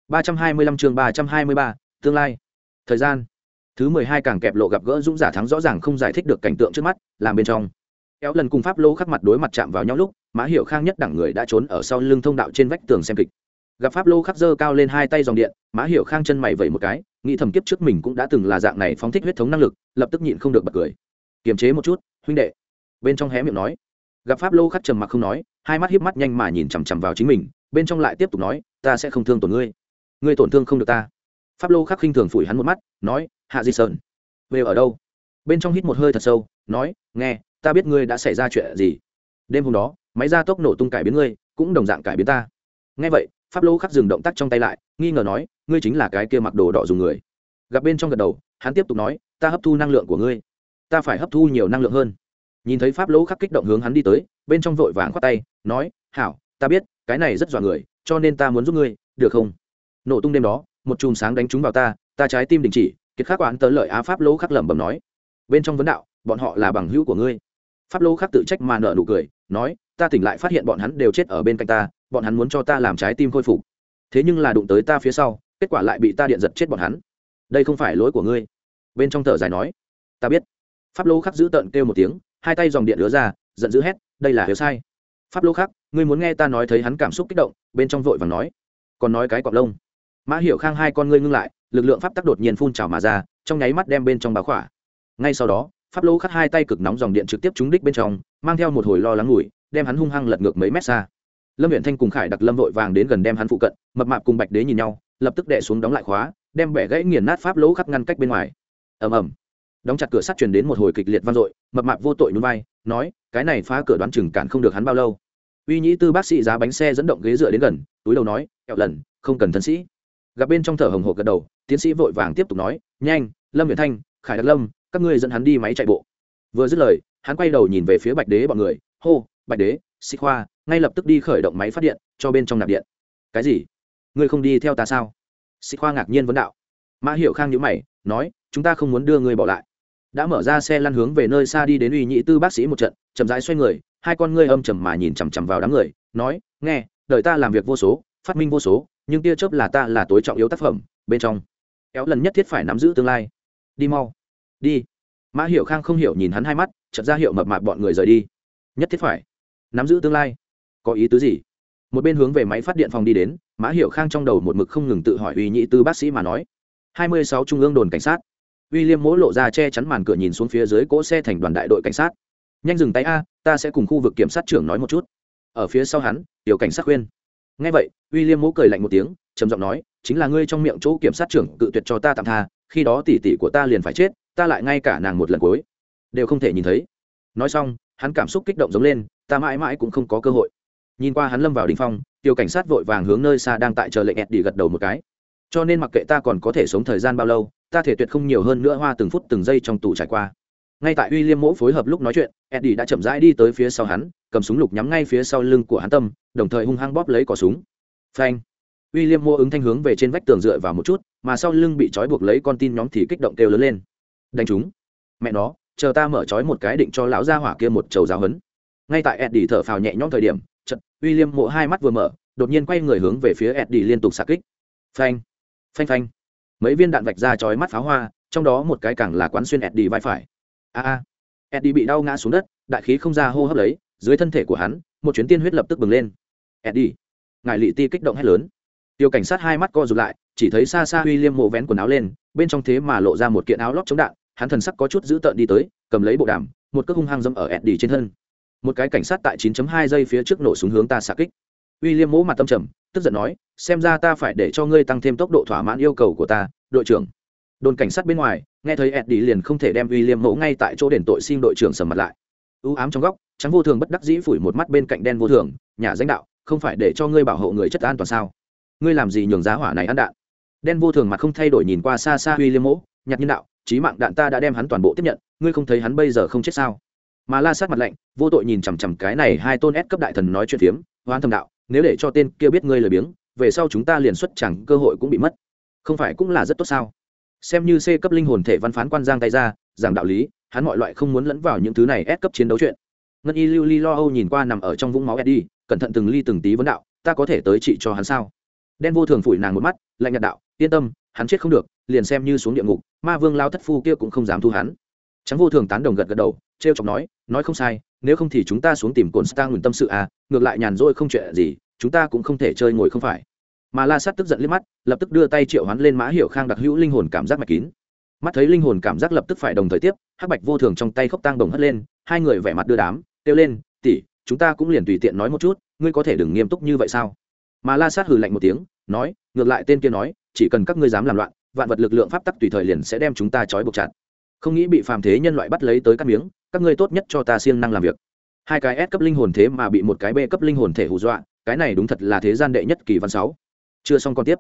325 chương 323, tương lai. Thời gian. Thứ 12 càng kẹp lộ gặp gỡ dũng giả thắng rõ ràng không giải thích được cảnh tượng trước mắt, làm bên trong. Kéo lần cùng Pháp Lô khắc mặt đối mặt chạm vào nhau lúc, Mã Hiểu Khang nhất đẳng người đã trốn ở sau lưng thông đạo trên vách tường xem kịch. Gặp Pháp Lô khắc giơ cao lên hai tay dòng điện, Mã Hiểu Khang chân mày vẩy một cái, nghĩ thầm kiếp trước mình cũng đã từng là dạng này phóng thích huyết thống năng lực, lập tức nhịn không được bật cười. Kiềm chế một chút, huynh đệ. Bên trong hé miệng nói. Gặp Pháp Lô khắc trầm mặc không nói, hai mắt híp mắt nhanh mà nhìn chằm chằm vào chính mình, bên trong lại tiếp tục nói, ta sẽ không thương tổn ngươi, ngươi tổn thương không được ta. Pháp Lô khắc khinh thường phủi hắn một mắt, nói, Hạ Di Sơn, về ở đâu? Bên trong hít một hơi thật sâu, nói, nghe, ta biết ngươi đã xảy ra chuyện gì. Đêm hôm đó, máy gia tốc nổ tung cải biến ngươi, cũng đồng dạng cải biến ta. Nghe vậy, Pháp Lô khắc dừng động tác trong tay lại, nghi ngờ nói, ngươi chính là cái kia mặc đồ đỏ dùng người. Gặp bên trong gật đầu, hắn tiếp tục nói, ta hấp thu năng lượng của ngươi, ta phải hấp thu nhiều năng lượng hơn. Nhìn thấy Pháp Lô khắc kích động hướng hắn đi tới, bên trong vội vàng khoát tay, nói, hảo, ta biết, cái này rất dọa người, cho nên ta muốn giúp ngươi, được không? Nổ tung đêm đó, một chùm sáng đánh trúng vào ta, ta trái tim đình chỉ, kiệt khắc oán tớ lợi á. Pháp Lô khắc lẩm bẩm nói. Bên trong vấn đạo, bọn họ là bằng hữu của ngươi. Pháp Lô khắc tự trách mà nở nụ cười, nói, ta tỉnh lại phát hiện bọn hắn đều chết ở bên cạnh ta, bọn hắn muốn cho ta làm trái tim khôi phục, thế nhưng là đụng tới ta phía sau, kết quả lại bị ta điện giật chết bọn hắn. Đây không phải lỗi của ngươi. Bên trong thở dài nói, ta biết. Pháp Lô khắc giữ tợn kêu một tiếng, hai tay dòng điện lứa ra, giận dữ hét, đây là hiểu sai. Pháp Lô khắc, ngươi muốn nghe ta nói? Thấy hắn cảm xúc kích động, bên trong vội vàng nói, còn nói cái cọp lông. Mã Hiểu Khang hai con ngươi ngưng lại, lực lượng pháp tắc đột nhiên phun trào mà ra, trong nháy mắt đem bên trong bao khỏa. Ngay sau đó, Pháp Lô khắc hai tay cực nóng dòng điện trực tiếp trúng đích bên trong, mang theo một hồi lo lắng ngủi, đem hắn hung hăng lật ngược mấy mét xa. Lâm Viễn Thanh cùng Khải Đặc Lâm vội vàng đến gần đem hắn phụ cận, Mập Mạp cùng Bạch Đế nhìn nhau, lập tức đè xuống đóng lại khóa, đem bẻ gãy nghiền nát Pháp Lô khắc ngăn cách bên ngoài. Ầm ầm. Đóng chặt cửa sắt truyền đến một hồi kịch liệt vang dội, Mập Mạp vô tội nhún vai, nói, cái này phá cửa đoán chừng cản không được hắn bao lâu. Uy Nhĩ Tư bác sĩ giá bánh xe dẫn động ghế dựa đến gần, túi đầu nói, kẹo lần, không cần thân sĩ. Gặp bên trong thở hồng hộc gật đầu, tiến sĩ vội vàng tiếp tục nói, nhanh, Lâm Viễn Thanh, Khải Đặc Lâm, các ngươi dẫn hắn đi máy chạy bộ. Vừa dứt lời, hắn quay đầu nhìn về phía Bạch Đế bọn người, hô, Bạch Đế, Sĩ Khoa, ngay lập tức đi khởi động máy phát điện, cho bên trong nạp điện. Cái gì? Ngươi không đi theo ta sao? Sĩ Khoa ngạc nhiên vấn đạo. Mã Hiểu Khang nhíu mày, nói, chúng ta không muốn đưa ngươi bỏ lại. Đã mở ra xe lăn hướng về nơi xa đi đến Uy Nhĩ Tư bác sĩ một trận, chậm rãi xoay người, hai con ngươi âm trầm mà nhìn chằm chằm vào đám người, nói, nghe, đời ta làm việc vô số, phát minh vô số, nhưng tia chớp là ta là tối trọng yếu tác phẩm, bên trong kéo lần nhất thiết phải nắm giữ tương lai. Đi mau, đi. Mã Hiểu Khang không hiểu nhìn hắn hai mắt, chợt ra hiệu Mập Mạp bọn người rời đi. Nhất thiết phải nắm giữ tương lai, có ý tứ gì? Một bên hướng về máy phát điện phòng đi đến, Mã Hiểu Khang trong đầu một mực không ngừng tự hỏi Uy Nhĩ Tư bác sĩ mà nói. 26 Trung ương đồn cảnh sát. William Mỗ lộ ra che chắn màn cửa nhìn xuống phía dưới cỗ xe thành đoàn đại đội cảnh sát. Nhanh dừng tay a, ta sẽ cùng khu vực kiểm sát trưởng nói một chút. Ở phía sau hắn, tiểu cảnh sát khuyên. Nghe vậy, William Mỗ cười lạnh một tiếng, trầm giọng nói, chính là ngươi trong miệng chỗ kiểm sát trưởng cự tuyệt cho ta tạm tha, khi đó tỷ tỷ của ta liền phải chết, ta lại ngay cả nàng một lần cuối đều không thể nhìn thấy. Nói xong, hắn cảm xúc kích động giống lên, ta mãi mãi cũng không có cơ hội. Nhìn qua hắn lâm vào đỉnh phong, tiểu cảnh sát vội vàng hướng nơi xa đang tại chờ lệnh Eddie gật đầu một cái. Cho nên mặc kệ ta còn có thể sống thời gian bao lâu, ta thể tuyệt không nhiều hơn nữa hoa từng phút từng giây trong tù trải qua. Ngay tại William Mỗ phối hợp lúc nói chuyện, Eddie đã chậm rãi đi tới phía sau hắn, cầm súng lục nhắm ngay phía sau lưng của hắn tâm, đồng thời hung hăng bóp lấy cò súng. Phanh! William Mỗ ứng thanh hướng về trên vách tường dựa vào một chút, mà sau lưng bị trói buộc lấy con tin nhóm thì kích động kêu lớn lên. Đánh chúng! Mẹ nó, chờ ta mở trói một cái định cho lão gia hỏa kia một trầu giáo huấn. Ngay tại Eddie thở phào nhẹ nhõm thời điểm, chợt William Mỗ hai mắt vừa mở, đột nhiên quay người hướng về phía Eddie liên tục xạ kích. Phanh! Phanh phanh! Mấy viên đạn vạch ra chói mắt pháo hoa, trong đó một cái càng là quán xuyên Eddie vai phải. Eddie bị đau ngã xuống đất, đại khí không ra hô hấp lấy, dưới thân thể của hắn, một chuyến tiên huyết lập tức bừng lên. Eddie! Ngài Lị Ti kích động hét lớn. Tiêu cảnh sát hai mắt co rụt lại, chỉ thấy xa xa William Mộ vén quần áo lên, bên trong thế mà lộ ra một kiện áo lót chống đạn, hắn thần sắc có chút dữ tợn đi tới, cầm lấy bộ đàm, một cước hung hăng dẫm ở Eddie trên thân. Một cái cảnh sát tại 9.2 giây phía trước nổ súng hướng ta xạ kích. William Mộ mặt tâm trầm, tức giận nói, xem ra ta phải để cho ngươi tăng thêm tốc độ thỏa mãn yêu cầu của ta, đội trưởng. Đồn cảnh sát bên ngoài nghe thấy Eddie liền không thể đem William Mộ ngay tại chỗ đền tội, xin đội trưởng sầm mặt lại. U ám trong góc, trắng vô thường bất đắc dĩ phủi một mắt bên cạnh đen vô thường, nhà danh đạo, không phải để cho ngươi bảo hộ người chất an toàn sao? Ngươi làm gì nhường giá hỏa này ăn đạn? Đen vô thường mặt không thay đổi nhìn qua xa xa William Mộ, nhạt nhiên đạo, chí mạng đạn ta đã đem hắn toàn bộ tiếp nhận, ngươi không thấy hắn bây giờ không chết sao? Mà La Sát mặt lạnh, vô tội nhìn chằm chằm cái này hai tôn S cấp đại thần nói chuyện phiếm, hoán thầm đạo, nếu để cho tên kia biết ngươi lười biếng, về sau chúng ta liền xuất chẳng cơ hội cũng bị mất, không phải cũng là rất tốt sao? Xem như C cấp linh hồn thể văn phán quan giang tay ra, giảng đạo lý, hắn mọi loại không muốn lẫn vào những thứ này S cấp chiến đấu chuyện. Ngân Y Lưu Ly Lo Âu nhìn qua nằm ở trong vũng máu Eddie, cẩn thận từng ly từng tí vấn đạo, ta có thể tới trị cho hắn sao? Đen vô thường phủi nàng một mắt, lạnh nhạt đạo, yên tâm, hắn chết không được, liền xem như xuống địa ngục, ma vương lao thất phu kia cũng không dám thu hắn. Trắng vô thường tán đồng gật gật đầu, trêu chọc nói không sai, nếu không thì chúng ta xuống tìm cồn star ngừng tâm sự à, ngược lại nhàn rỗi không chuyện gì, chúng ta cũng không thể chơi ngồi không phải. Mà La Sát tức giận liếc mắt, lập tức đưa tay triệu hoán lên Mã Hiểu Khang đặc hữu linh hồn cảm giác mạch kín. Mắt thấy linh hồn cảm giác lập tức phải đồng thời tiếp, hắc bạch vô thường trong tay khốc tang đồng hất lên, hai người vẻ mặt đưa đám, kêu lên, tỷ, chúng ta cũng liền tùy tiện nói một chút, ngươi có thể đừng nghiêm túc như vậy sao? Mà La Sát hừ lạnh một tiếng, nói, ngược lại tên kia nói, chỉ cần các ngươi dám làm loạn, vạn vật lực lượng pháp tắc tùy thời liền sẽ đem chúng ta trói buộc chặt. Không nghĩ bị phàm thế nhân loại bắt lấy tới cắt miếng, các ngươi tốt nhất cho ta siêng năng làm việc. Hai cái S cấp linh hồn thế mà bị một cái B cấp linh hồn thể hù dọa, cái này đúng thật là thế gian đệ nhất kỳ văn 6. Chưa xong con tiếp.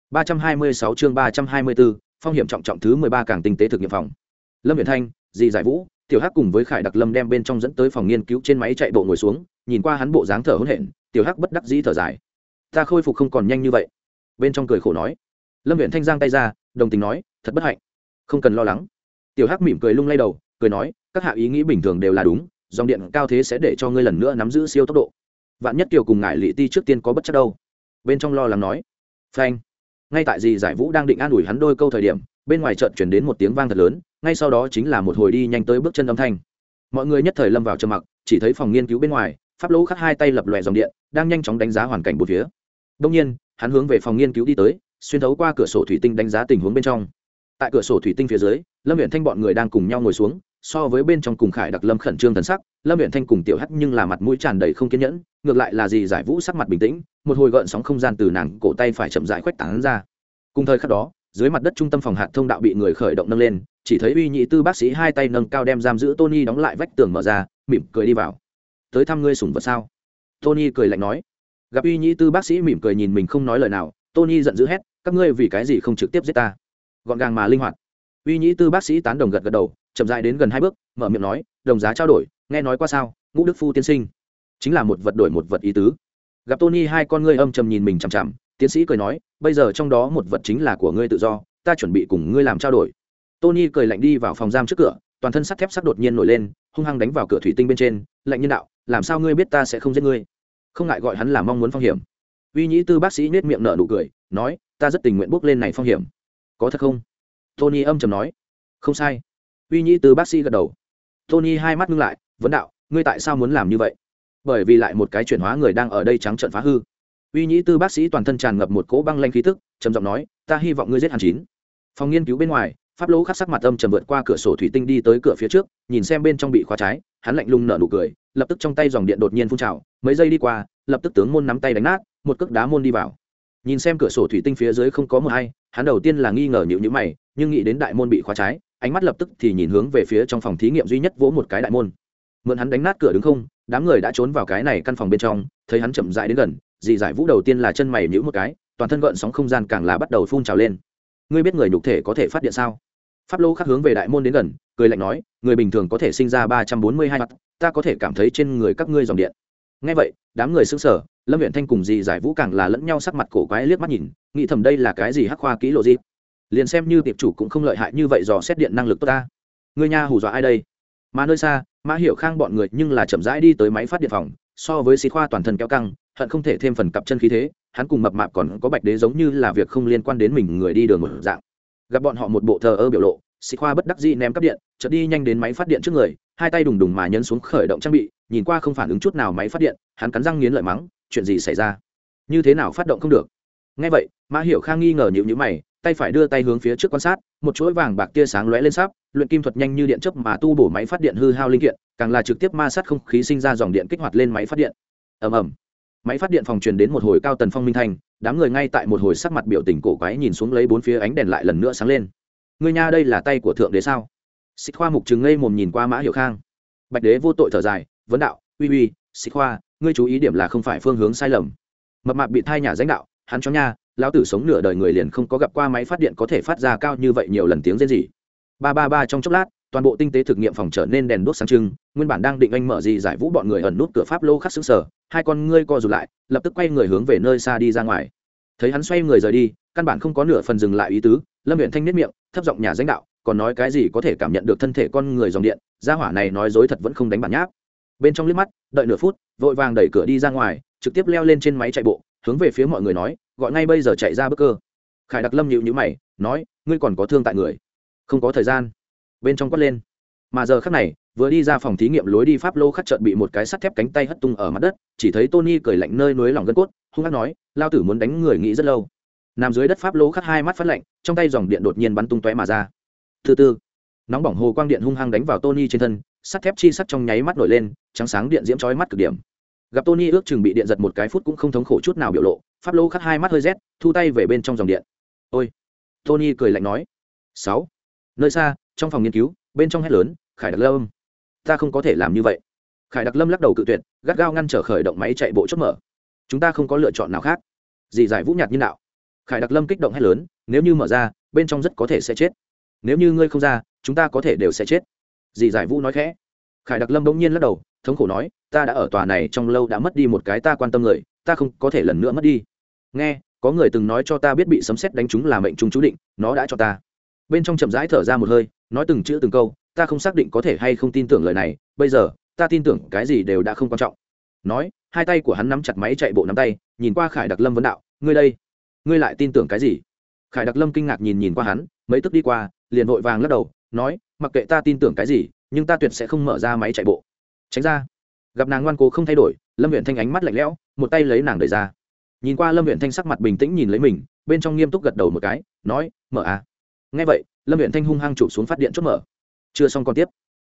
326 chương 324, phong hiểm trọng trọng thứ 13 càng tinh tế thực nghiệm phòng. Lâm Viễn Thanh, Di Giải Vũ, Tiểu Hắc cùng với Khải Đặc Lâm đem bên trong dẫn tới phòng nghiên cứu trên máy chạy bộ ngồi xuống, nhìn qua hắn bộ dáng thở hổn hển, Tiểu Hắc bất đắc dĩ thở dài. Ta khôi phục không còn nhanh như vậy. Bên trong cười khổ nói. Lâm Viễn Thanh giang tay ra, đồng tình nói, thật bất hạnh. Không cần lo lắng. Tiểu Hắc mỉm cười lung lay đầu, cười nói, các hạ ý nghĩ bình thường đều là đúng, dòng điện cao thế sẽ để cho ngươi lần nữa nắm giữ siêu tốc độ. Vạn nhất Kiều cùng ngải Lệ Ti trước tiên có bất chắc đâu. Bên trong lo lắng nói. Phanh. Ngay tại Di Giải Vũ đang định an ủi hắn đôi câu thời điểm, bên ngoài chợt chuyển đến một tiếng vang thật lớn, ngay sau đó chính là một hồi đi nhanh tới bước chân âm thanh. Mọi người nhất thời lâm vào trầm mặc, chỉ thấy phòng nghiên cứu bên ngoài, Pháp Lỗ Khắc hai tay lập lòe dòng điện, đang nhanh chóng đánh giá hoàn cảnh bốn phía. Đương nhiên, hắn hướng về phòng nghiên cứu đi tới, xuyên thấu qua cửa sổ thủy tinh đánh giá tình huống bên trong. Tại cửa sổ thủy tinh phía dưới, Lâm Viễn Thanh bọn người đang cùng nhau ngồi xuống, so với bên trong cùng Khải Đặc Lâm khẩn trương thần sắc, Lâm Viễn Thanh cùng Tiểu Hắc nhưng là mặt mũi tràn đầy không kiên nhẫn, ngược lại là Di Giải Vũ sắc mặt bình tĩnh, một hồi gợn sóng không gian từ nàng cổ tay phải chậm rãi khuếch tán ra. Cùng thời khắc đó, dưới mặt đất trung tâm phòng hạt thông đạo bị người khởi động nâng lên, chỉ thấy Uy Nhị Tư bác sĩ hai tay nâng cao đem giam giữ Tony đóng lại vách tường mở ra, mỉm cười đi vào. Tới thăm ngươi sủng vật sao? Tony cười lạnh nói. Gặp Uy Nhị Tư bác sĩ mỉm cười nhìn mình không nói lời nào, Tony giận dữ hét, các ngươi vì cái gì không trực tiếp giết ta? Gọn gàng mà linh hoạt. Uy Nhị Tư bác sĩ tán đồng gật gật đầu, chậm rãi đến gần hai bước, mở miệng nói, đồng giá trao đổi, nghe nói qua sao? Ngũ Đức Phu tiên sinh, chính là một vật đổi một vật ý tứ. Gặp Tony hai con ngươi âm trầm nhìn mình chằm chằm, tiến sĩ cười nói, bây giờ trong đó một vật chính là của ngươi tự do, ta chuẩn bị cùng ngươi làm trao đổi. Tony cười lạnh đi vào phòng giam trước cửa, toàn thân sắt thép sắc đột nhiên nổi lên, hung hăng đánh vào cửa thủy tinh bên trên, lạnh nhân đạo, làm sao ngươi biết ta sẽ không giết ngươi? Không ngại gọi hắn là mong muốn phong hiểm. Uy Nhĩ Tư bác sĩ nhếch miệng nở nụ cười, nói, ta rất tình nguyện bước lên này phong hiểm. Có thật không? Tony âm trầm nói. Không sai. Uy Nhĩ Tư bác sĩ gật đầu. Tony hai mắt ngưng lại, vấn đạo, ngươi tại sao muốn làm như vậy? Bởi vì lại một cái chuyển hóa người đang ở đây trắng trợn phá hư. Uy Nhĩ Tư bác sĩ toàn thân tràn ngập một cỗ băng lanh khí tức, trầm giọng nói, ta hy vọng ngươi giết hắn chín. Phòng nghiên cứu bên ngoài, Pháp Lỗ Khắc sắc mặt âm trầm vượt qua cửa sổ thủy tinh đi tới cửa phía trước, nhìn xem bên trong bị khóa trái, hắn lạnh lùng nở nụ cười, lập tức trong tay dòng điện đột nhiên phun trào, mấy giây đi qua, lập tức tướng môn nắm tay đánh nát, một cước đá môn đi vào. Nhìn xem cửa sổ thủy tinh phía dưới không có một ai, hắn đầu tiên là nghi ngờ nhíu nhíu mày, nhưng nghĩ đến đại môn bị khóa trái, ánh mắt lập tức thì nhìn hướng về phía trong phòng thí nghiệm duy nhất vỗ một cái đại môn. Mượn hắn đánh nát cửa đứng không, đám người đã trốn vào cái này căn phòng bên trong, thấy hắn chậm rãi đến gần, Dị Giải Vũ đầu tiên là chân mày nhíu một cái, toàn thân gợn sóng không gian càng là bắt đầu phun trào lên. Ngươi biết người nhục thể có thể phát điện sao? Pháp Lô Khắc hướng về đại môn đến gần, cười lạnh nói, người bình thường có thể sinh ra 342 watt, ta có thể cảm thấy trên người các ngươi dòng điện. Nghe vậy, đám người sững sờ, Lâm Viễn Thanh cùng Dị Giải Vũ càng là lẫn nhau sắc mặt cổ quái liếc mắt nhìn, nghĩ thầm đây là cái gì hắc khoa kỹ lộ gì? Liền xem như tiệp chủ cũng không lợi hại như vậy dò xét điện năng lực tốt ta. Ngươi nha hù dọa ai đây? Mà nơi xa, Mã Hiểu Khang bọn người nhưng là chậm rãi đi tới máy phát điện phòng, so với Xịt Khoa toàn thân kéo căng, hận không thể thêm phần cặp chân khí thế, hắn cùng Mập Mạp còn có Bạch Đế giống như là việc không liên quan đến mình người đi đường một dạng. Gặp bọn họ một bộ thờ ơ biểu lộ, Xịt Khoa bất đắc dĩ ném cáp điện, chợt đi nhanh đến máy phát điện trước người, hai tay đùng đùng mà nhấn xuống khởi động trang bị, nhìn qua không phản ứng chút nào máy phát điện, hắn cắn răng nghiến lợi mắng, chuyện gì xảy ra? Như thế nào phát động không được? Nghe vậy, Mã Hiểu Khang nghi ngờ nhíu mày, tay phải đưa tay hướng phía trước quan sát, một chuỗi vàng bạc tia sáng lóe lên sáp, luyện kim thuật nhanh như điện chớp mà tu bổ máy phát điện hư hao linh kiện, càng là trực tiếp ma sát không khí sinh ra dòng điện kích hoạt lên máy phát điện. Ầm ầm. Máy phát điện phòng truyền đến một hồi cao tần phong minh thanh, đám người ngay tại một hồi sắc mặt biểu tình cổ quái nhìn xuống lấy bốn phía ánh đèn lại lần nữa sáng lên. Ngươi nha, đây là tay của thượng đế sao? Xích Khoa mục trừng ngây mồm nhìn qua Mã Hiểu Khang. Bạch Đế vô tội thở dài, vấn đạo, uy, Xích Khoa, ngươi chú ý điểm là không phải phương hướng sai lầm. Mập Mạp bị thai nhà danh đạo, hắn cho nha, lão tử sống nửa đời người liền không có gặp qua máy phát điện có thể phát ra cao như vậy nhiều lần tiếng rên rỉ. Ba trong chốc lát, toàn bộ tinh tế thực nghiệm phòng trở nên đèn đuốc sáng trưng, nguyên bản đang định anh mở Dị Giải Vũ bọn người ẩn nút cửa Pháp Lô Khắc sững sờ, hai con ngươi co rụt lại, lập tức quay người hướng về nơi xa đi ra ngoài. Thấy hắn xoay người rời đi, căn bản không có nửa phần dừng lại ý tứ, Lâm Viễn Thanh nhếch miệng, thấp giọng nhà danh đạo, còn nói cái gì có thể cảm nhận được thân thể con người dòng điện, gia hỏa này nói dối thật vẫn không đánh bản nháp. Bên trong liếc mắt, đợi nửa phút, vội vàng đẩy cửa đi ra ngoài, trực tiếp leo lên trên máy chạy bộ, hướng về phía mọi người nói, gọi ngay bây giờ chạy ra bức cơ. Khải Đặc Lâm nhịu nhữ mày nói, ngươi còn có thương tại người, không có thời gian. Bên trong quát lên. Mà giờ khắc này vừa đi ra phòng thí nghiệm lối đi pháp lô khắc chợt bị một cái sắt thép cánh tay hất tung ở mặt đất, chỉ thấy Tony cười lạnh nơi núi lòng gân cốt, hung hăng nói, lao tử muốn đánh người nghĩ rất lâu. Nằm dưới đất pháp lô khắc hai mắt phát lạnh, trong tay dòng điện đột nhiên bắn tung tóe mà ra. Từ từ, nóng bỏng hồ quang điện hung hăng đánh vào Tony trên thân, sắt thép chi sắt trong nháy mắt nổi lên, trắng sáng điện diễm chói mắt cực điểm. Gặp Tony ước chừng bị điện giật một cái phút cũng không thống khổ chút nào biểu lộ, pháp lô khắc hai mắt hơi rét, thu tay về bên trong dòng điện. Ôi, Tony cười lạnh nói. 6. Nơi xa, trong phòng nghiên cứu, bên trong hét lớn, Khải Đặc Lâm, ta không có thể làm như vậy. Khải Đặc Lâm lắc đầu cự tuyệt, gắt gao ngăn trở khởi động máy chạy bộ chốt mở. Chúng ta không có lựa chọn nào khác. Dì giải Vũ nhạt như đạo. Khải Đặc Lâm kích động hét lớn, nếu như mở ra, bên trong rất có thể sẽ chết. Nếu như ngươi không ra, chúng ta có thể đều sẽ chết. Dì giải Vũ nói khẽ. Khải Đặc Lâm bỗng nhiên lắc đầu, thống khổ nói, ta đã ở tòa này trong lâu đã mất đi một cái ta quan tâm người, ta không có thể lần nữa mất đi. Nghe, có người từng nói cho ta biết bị sấm sét đánh trúng là mệnh trung chú định, nó đã cho ta. Bên trong chậm rãi thở ra một hơi, nói từng chữ từng câu, ta không xác định có thể hay không tin tưởng lời này, bây giờ ta tin tưởng cái gì đều đã không quan trọng. Nói, hai tay của hắn nắm chặt máy chạy bộ nắm tay, nhìn qua Khải Đặc Lâm vấn đạo, ngươi đây, ngươi lại tin tưởng cái gì? Khải Đặc Lâm kinh ngạc nhìn qua hắn, mấy tức đi qua, liền vội vàng lắc đầu, nói, mặc kệ ta tin tưởng cái gì, nhưng ta tuyệt sẽ không mở ra máy chạy bộ. Tránh ra. Gặp nàng ngoan cố không thay đổi, Lâm Uyển Thanh ánh mắt lạnh lẽo, một tay lấy nàng đẩy ra. Nhìn qua Lâm Uyển Thanh sắc mặt bình tĩnh nhìn lấy mình, bên trong nghiêm túc gật đầu một cái, nói, mở à. Nghe vậy, Lâm Uyển Thanh hung hăng chụp xuống phát điện chốt mở. Chưa xong còn tiếp.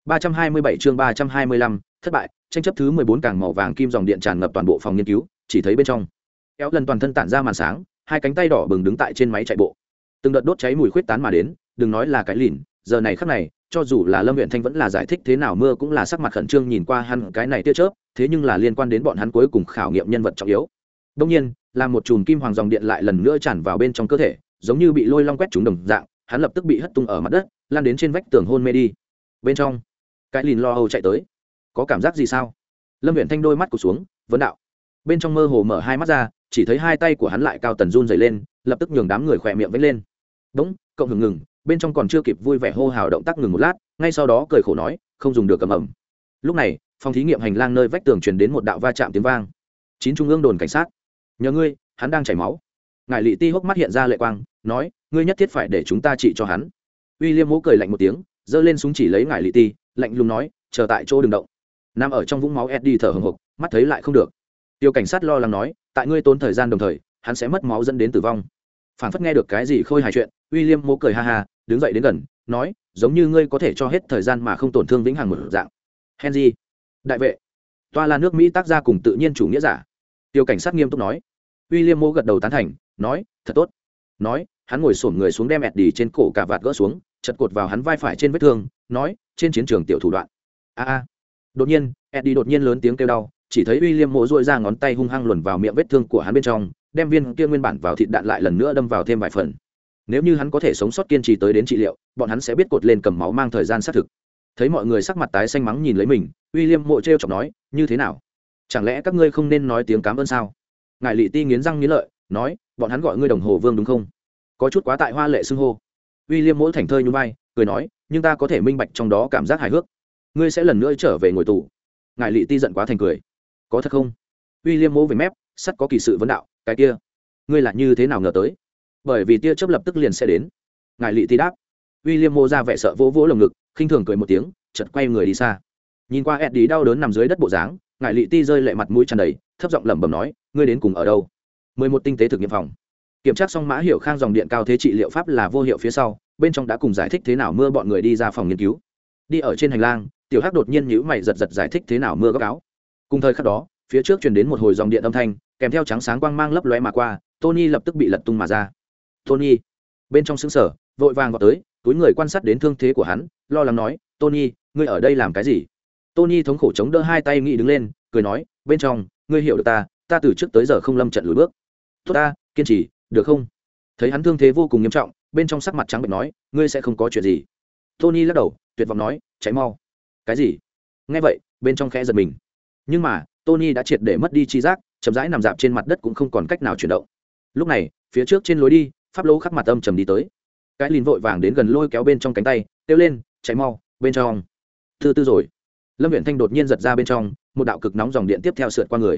327 chương 325, thất bại, tranh chấp thứ 14 càng màu vàng kim dòng điện tràn ngập toàn bộ phòng nghiên cứu, chỉ thấy bên trong kéo lần toàn thân tản ra màn sáng, hai cánh tay đỏ bừng đứng tại trên máy chạy bộ. Từng đợt đốt cháy mùi khuyết tán mà đến, đừng nói là cái lìn, giờ này khắc này, cho dù là Lâm Uyển Thanh vẫn là giải thích thế nào mưa cũng là sắc mặt khẩn trương nhìn qua hắn cái này tia chớp, thế nhưng là liên quan đến bọn hắn cuối cùng khảo nghiệm nhân vật trọng yếu. Đương nhiên, làm một chùm kim hoàng dòng điện lại lần nữa tràn vào bên trong cơ thể, giống như bị lôi long quét trúng đồng dạng, hắn lập tức bị hất tung ở mặt đất, lan đến trên vách tường hôn mê đi. Bên trong, cái lìn lo âu chạy tới. Có cảm giác gì sao? Lâm Uyển Thanh đôi mắt cụp xuống, vấn đạo. Bên trong mơ hồ mở hai mắt ra, chỉ thấy hai tay của hắn lại cao tần run rẩy lên, lập tức nhường đám người khỏe miệng vẫy lên. Đúng, cộng hưởng ngừng, bên trong còn chưa kịp vui vẻ hô hào động tác ngừng một lát, ngay sau đó cười khổ nói, không dùng được cầm ẩm. Lúc này, phòng thí nghiệm hành lang nơi vách tường truyền đến một đạo va chạm tiếng vang. 9 trung ương đồn cảnh sát. Nhờ ngươi, hắn đang chảy máu. Ngải Lệ Ti hốc mắt hiện ra lệ quang, nói, ngươi nhất thiết phải để chúng ta trị cho hắn. William Mỗ cười lạnh một tiếng, giơ lên súng chỉ lấy Ngải Lệ Ti, lạnh lùng nói, chờ tại chỗ đừng động. Nằm ở trong vũng máu Eddie thở hổn hộc, mắt thấy lại không được. Tiêu cảnh sát lo lắng nói, tại ngươi tốn thời gian đồng thời, hắn sẽ mất máu dẫn đến tử vong. Phản phất nghe được cái gì khôi hài chuyện, William Mỗ cười ha ha, đứng dậy đến gần, nói, giống như ngươi có thể cho hết thời gian mà không tổn thương vĩnh hằng một dạng. Henry, đại vệ, toa là nước Mỹ tác gia cùng tự nhiên chủ nghĩa giả. Tiêu cảnh sát nghiêm túc nói. William Mỗ gật đầu tán thành, nói, thật tốt. Nói, hắn ngồi xổm người xuống đem Eddie trên cổ cà vạt gỡ xuống, chật cột vào hắn vai phải trên vết thương, nói, trên chiến trường tiểu thủ đoạn. A. Đột nhiên, Eddie đột nhiên lớn tiếng kêu đau, chỉ thấy William Mỗ duỗi ra ngón tay hung hăng luồn vào miệng vết thương của hắn bên trong, đem viên kia nguyên bản vào thịt đạn lại lần nữa đâm vào thêm vài phần. Nếu như hắn có thể sống sót kiên trì tới đến trị liệu, bọn hắn sẽ biết cột lên cầm máu mang thời gian xác thực. Thấy mọi người sắc mặt tái xanh mắng nhìn lấy mình, William Mỗ trêu chọc nói, như thế nào? Chẳng lẽ các ngươi không nên nói tiếng cảm ơn sao? Ngải Lệ Ti nghiến răng nghiến lợi, nói, bọn hắn gọi ngươi đồng hồ vương đúng không? Có chút quá tại hoa lệ xưng hô. William Mỗ thảnh thơi nhún vai, cười nói, nhưng ta có thể minh bạch trong đó cảm giác hài hước. Ngươi sẽ lần nữa trở về ngồi tù. Ngải Lệ Ti giận quá thành cười. Có thật không? William Mỗ về mép, sắt có kỳ sự vấn đạo, cái kia, ngươi là như thế nào ngờ tới? Bởi vì tia chớp lập tức liền sẽ đến. Ngải Lệ Ti đáp. William Mỗ ra vẻ sợ vỗ vỗ lồng ngực, khinh thường cười một tiếng, chợt quay người đi xa. Nhìn qua Eddie đau đớn nằm dưới đất bộ dáng, Ngải Lệ Ti rơi lệ mặt mũi tràn đầy, thấp giọng lẩm bẩm nói, ngươi đến cùng ở đâu? 11 tinh tế thực nghiệm phòng. Kiểm tra xong Mã Hiểu Khang dòng điện cao thế trị liệu pháp là vô hiệu phía sau, bên trong đã cùng giải thích thế nào mưa bọn người đi ra phòng nghiên cứu. Đi ở trên hành lang, Tiểu Hắc đột nhiên nhíu mày giật giật giải thích thế nào mưa góc áo. Cùng thời khắc đó, phía trước truyền đến một hồi dòng điện âm thanh, kèm theo trắng sáng quang mang lấp lóe mà qua, Tony lập tức bị lật tung mà ra. Tony, bên trong sững sờ, vội vàng vào tới, túi người quan sát đến thương thế của hắn, lo lắng nói, Tony, ngươi ở đây làm cái gì? Tony thống khổ chống đỡ hai tay nghĩ đứng lên, cười nói, bên trong, ngươi hiểu được ta từ trước tới giờ không lâm trận lùi bước. Tốt ta, kiên trì, được không? Thấy hắn thương thế vô cùng nghiêm trọng, bên trong sắc mặt trắng bệch nói, ngươi sẽ không có chuyện gì. Tony lắc đầu, tuyệt vọng nói, cháy mau. Cái gì? Nghe vậy, bên trong khẽ giật mình. Nhưng mà, Tony đã triệt để mất đi trí giác, chậm rãi nằm dạp trên mặt đất cũng không còn cách nào chuyển động. Lúc này, phía trước trên lối đi, Pháp Lô khắc mặt âm trầm đi tới. Cái Lìn vội vàng đến gần lôi kéo bên trong cánh tay, kêu lên, cháy mau, bên trong. Từ từ rồi. Lâm Uyển Thanh đột nhiên giật ra bên trong, một đạo cực nóng dòng điện tiếp theo sượt qua người.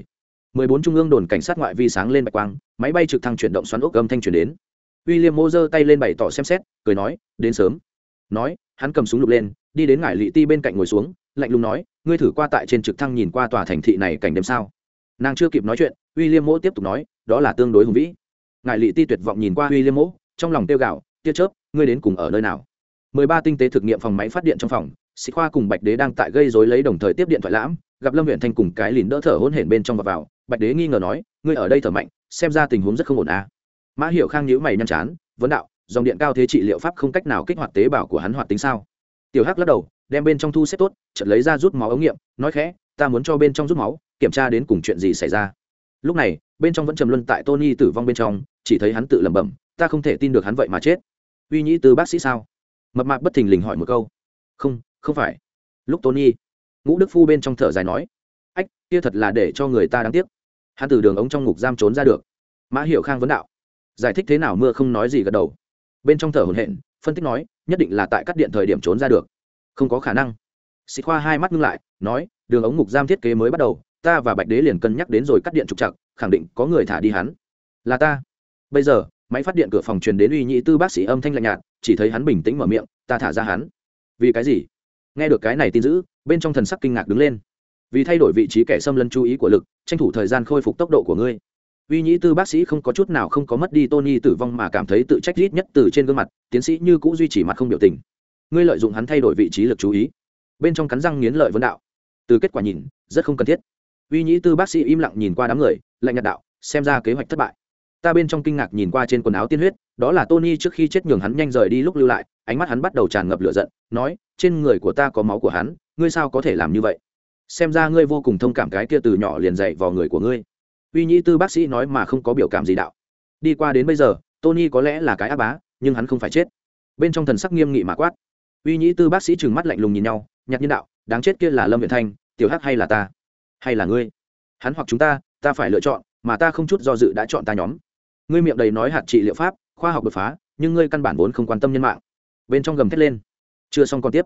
14 trung ương đồn cảnh sát ngoại vi sáng lên bạch quang, máy bay trực thăng chuyển động xoắn ốc âm thanh truyền đến. William Mô giơ tay lên bày tỏ xem xét, cười nói, đến sớm. Nói, hắn cầm súng lục lên, đi đến ngải lị ti bên cạnh ngồi xuống, lạnh lùng nói, ngươi thử qua tại trên trực thăng nhìn qua tòa thành thị này cảnh đêm sao? Nàng chưa kịp nói chuyện, William Mô tiếp tục nói, đó là tương đối hùng vĩ. Ngải lị ti tuyệt vọng nhìn qua William Mô, trong lòng tiêu gạo, tia chớp, ngươi đến cùng ở nơi nào? 13 tinh tế thực nghiệm phòng máy phát điện trong phòng, Sĩ Khoa cùng Bạch Đế đang tại gây rối lấy đồng thời tiếp điện thoại lãm, gặp Lâm Uyển Thanh cùng cái lìn đỡ thở hổn hển bên trong và vào, Bạch Đế nghi ngờ nói, ngươi ở đây thở mạnh, xem ra tình huống rất không ổn à. Mã Hiểu Khang nhíu mày nhăn chán, vấn đạo, dòng điện cao thế trị liệu pháp không cách nào kích hoạt tế bào của hắn hoạt tính sao? Tiểu Hắc lắc đầu, đem bên trong thu xếp tốt, chợt lấy ra rút máu ống nghiệm, nói khẽ, ta muốn cho bên trong rút máu, kiểm tra đến cùng chuyện gì xảy ra. Lúc này, bên trong vẫn trầm luân tại Tony tử vong bên trong, chỉ thấy hắn tự lẩm bẩm, ta không thể tin được hắn vậy mà chết. Uy Nhĩ Tư bác sĩ sao? Mập mạp bất thình lình hỏi một câu. Không phải. Lúc Tony, Ngũ Đức Phu bên trong thở dài nói, ách, kia thật là để cho người ta đáng tiếc. Hắn từ đường ống trong ngục giam trốn ra được. Mã Hiểu Khang vấn đạo, giải thích thế nào mưa không nói gì gật đầu. Bên trong thở hổn hển, phân tích nói, nhất định là tại cắt điện thời điểm trốn ra được. Không có khả năng. Sĩ Khoa hai mắt ngưng lại, nói, đường ống ngục giam thiết kế mới bắt đầu, ta và Bạch Đế liền cân nhắc đến rồi cắt điện trục trặc, khẳng định có người thả đi hắn. Là ta. Bây giờ, máy phát điện cửa phòng truyền đến Uy Nhĩ Tư bác sĩ âm thanh lạnh nhạt, chỉ thấy hắn bình tĩnh mở miệng, ta thả ra hắn. Vì cái gì? Nghe được cái này tin dữ, bên trong thần sắc kinh ngạc đứng lên. Vì thay đổi vị trí kẻ xâm lấn chú ý của lực, tranh thủ thời gian khôi phục tốc độ của ngươi. Uy Nhĩ Tư bác sĩ không có chút nào không có mất đi Tony tử vong mà cảm thấy tự trách rít nhất từ trên gương mặt, tiến sĩ như cũ duy trì mặt không biểu tình. Ngươi lợi dụng hắn thay đổi vị trí lực chú ý. Bên trong cắn răng nghiến lợi vấn đạo. Từ kết quả nhìn, rất không cần thiết. Uy Nhĩ Tư bác sĩ im lặng nhìn qua đám người, lạnh nhạt đạo, xem ra kế hoạch thất bại. Ta bên trong kinh ngạc nhìn qua trên quần áo tiên huyết, đó là Tony trước khi chết nhường hắn nhanh rời đi lúc lưu lại, ánh mắt hắn bắt đầu tràn ngập lửa giận, nói, trên người của ta có máu của hắn, ngươi sao có thể làm như vậy? Xem ra ngươi vô cùng thông cảm cái kia từ nhỏ liền dạy vào người của ngươi. Uy Nhĩ Tư bác sĩ nói mà không có biểu cảm gì đạo. Đi qua đến bây giờ, Tony có lẽ là cái ác bá, nhưng hắn không phải chết. Bên trong thần sắc nghiêm nghị mà quát. Uy Nhĩ Tư bác sĩ trừng mắt lạnh lùng nhìn nhau, nhạt nhiên đạo, đáng chết kia là Lâm Uyển Thanh, Tiểu Hắc hay là ta, hay là ngươi? Hắn hoặc chúng ta phải lựa chọn, mà ta không chút do dự đã chọn ta nhóm. Ngươi miệng đầy nói hạt trị liệu pháp, khoa học đột phá, nhưng ngươi căn bản vốn không quan tâm nhân mạng. Bên trong gầm thét lên. Chưa xong còn tiếp.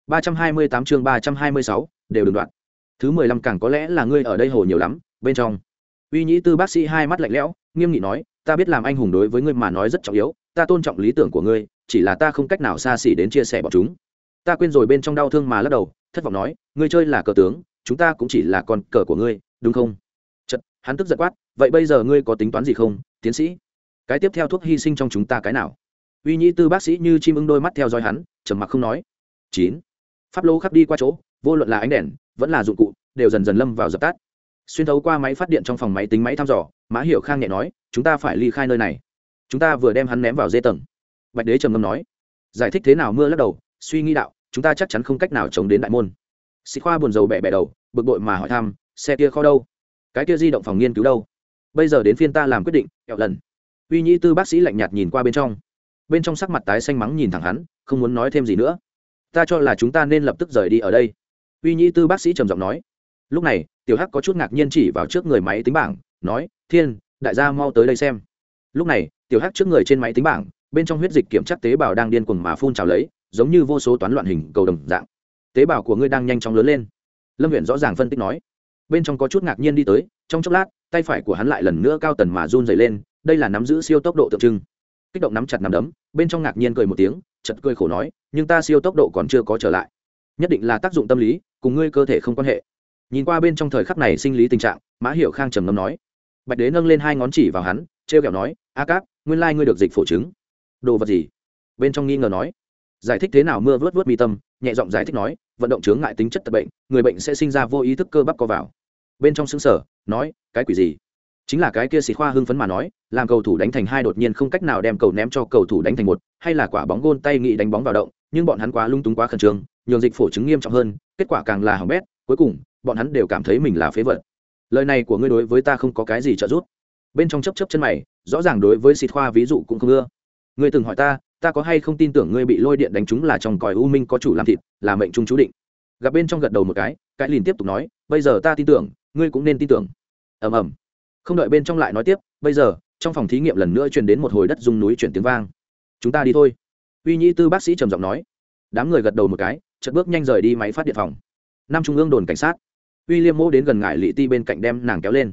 328 chương 326, đều đừng đoạn. Thứ 15 càng có lẽ là ngươi ở đây hồ nhiều lắm, bên trong. Uy Nhĩ Tư bác sĩ hai mắt lạnh lẽo, nghiêm nghị nói, ta biết làm anh hùng đối với ngươi mà nói rất trọng yếu, ta tôn trọng lý tưởng của ngươi, chỉ là ta không cách nào xa xỉ đến chia sẻ bọn chúng. Ta quên rồi bên trong đau thương mà lắc đầu, thất vọng nói, ngươi chơi là cờ tướng, chúng ta cũng chỉ là con cờ của ngươi, đúng không? Chợt, hắn tức giận quát, vậy bây giờ ngươi có tính toán gì không, tiến sĩ? Cái tiếp theo thuốc hy sinh trong chúng ta cái nào? Uy Nhĩ Tư bác sĩ như chim ưng đôi mắt theo dõi hắn, trầm mặc không nói. 9. Pháp lô khắp đi qua chỗ, vô luận là ánh đèn, vẫn là dụng cụ, đều dần dần lâm vào dập tắt. Xuyên thấu qua máy phát điện trong phòng máy tính máy thăm dò, Mã Hiểu Khang nhẹ nói, chúng ta phải ly khai nơi này. Chúng ta vừa đem hắn ném vào dê tầng. Bạch Đế trầm ngâm nói, giải thích thế nào mưa lắc đầu, suy nghĩ đạo, chúng ta chắc chắn không cách nào chống đến đại môn. Sĩ Khoa buồn rầu bẻ bẻ đầu, bực bội mà hỏi thăm, xe kia kho đâu? Cái kia di động phòng nghiên cứu đâu? Bây giờ đến phiên ta làm quyết định, kẹo lần. Uy Nhĩ Tư bác sĩ lạnh nhạt nhìn qua bên trong sắc mặt tái xanh mắng nhìn thẳng hắn, không muốn nói thêm gì nữa. Ta cho là chúng ta nên lập tức rời đi ở đây. Uy Nhĩ Tư bác sĩ trầm giọng nói. Lúc này, Tiểu Hắc có chút ngạc nhiên chỉ vào trước người máy tính bảng, nói, Thiên, đại gia mau tới đây xem. Lúc này, Tiểu Hắc trước người trên máy tính bảng, bên trong huyết dịch kiểm chất tế bào đang điên cuồng mà phun trào lấy, giống như vô số toán loạn hình cầu đồng dạng. Tế bào của ngươi đang nhanh chóng lớn lên. Lâm Uyển rõ ràng phân tích nói. Bên trong có chút ngạc nhiên đi tới, trong chốc lát, tay phải của hắn lại lần nữa cao tần mà run rẩy lên, đây là nắm giữ siêu tốc độ tượng trưng. Kích động nắm chặt nắm đấm, bên trong ngạc nhiên cười một tiếng, chợt cười khổ nói, nhưng ta siêu tốc độ còn chưa có trở lại. Nhất định là tác dụng tâm lý, cùng ngươi cơ thể không quan hệ. Nhìn qua bên trong thời khắc này sinh lý tình trạng, Mã Hiểu Khang trầm ngâm nói. Bạch Đế nâng lên hai ngón chỉ vào hắn, trêu ghẹo nói, a cáp, nguyên lai ngươi được dịch phổ chứng. Đồ vật gì? Bên trong nghi ngờ nói. Giải thích thế nào mưa vớt vớt mi tâm, nhẹ giọng giải thích nói, vận động chướng ngại tính chất tật bệnh, người bệnh sẽ sinh ra vô ý thức cơ bắp co vào. Bên trong sững sờ, nói, cái quỷ gì? Chính là cái kia Sĩ Khoa hưng phấn mà nói, làm cầu thủ đánh thành hai đột nhiên không cách nào đem cầu ném cho cầu thủ đánh thành một, hay là quả bóng gôn tay nghị đánh bóng vào động, nhưng bọn hắn quá lung túng quá khẩn trương, nhường dịch phổ chứng nghiêm trọng hơn, kết quả càng là hỏng bét, cuối cùng, bọn hắn đều cảm thấy mình là phế vật. Lời này của ngươi đối với ta không có cái gì trợ giúp. Bên trong chớp chớp chân mày, rõ ràng đối với Sĩ Khoa ví dụ cũng không ưa. Ngươi từng hỏi ta có hay không tin tưởng ngươi bị lôi điện đánh trúng là trong còi u minh có chủ làm thịt, là mệnh trung chú định. Gặp bên trong gật đầu một cái liền tiếp tục nói, bây giờ ta tin tưởng, ngươi cũng nên tin tưởng. Ầm ầm. Không đợi bên trong lại nói tiếp, bây giờ, trong phòng thí nghiệm lần nữa truyền đến một hồi đất rung núi chuyển tiếng vang. Chúng ta đi thôi. Uy Nhĩ Tư bác sĩ trầm giọng nói. Đám người gật đầu một cái, chợt bước nhanh rời đi máy phát điện phòng. Nam trung ương đồn cảnh sát. William Mô đến gần ngải lị ti bên cạnh đem nàng kéo lên.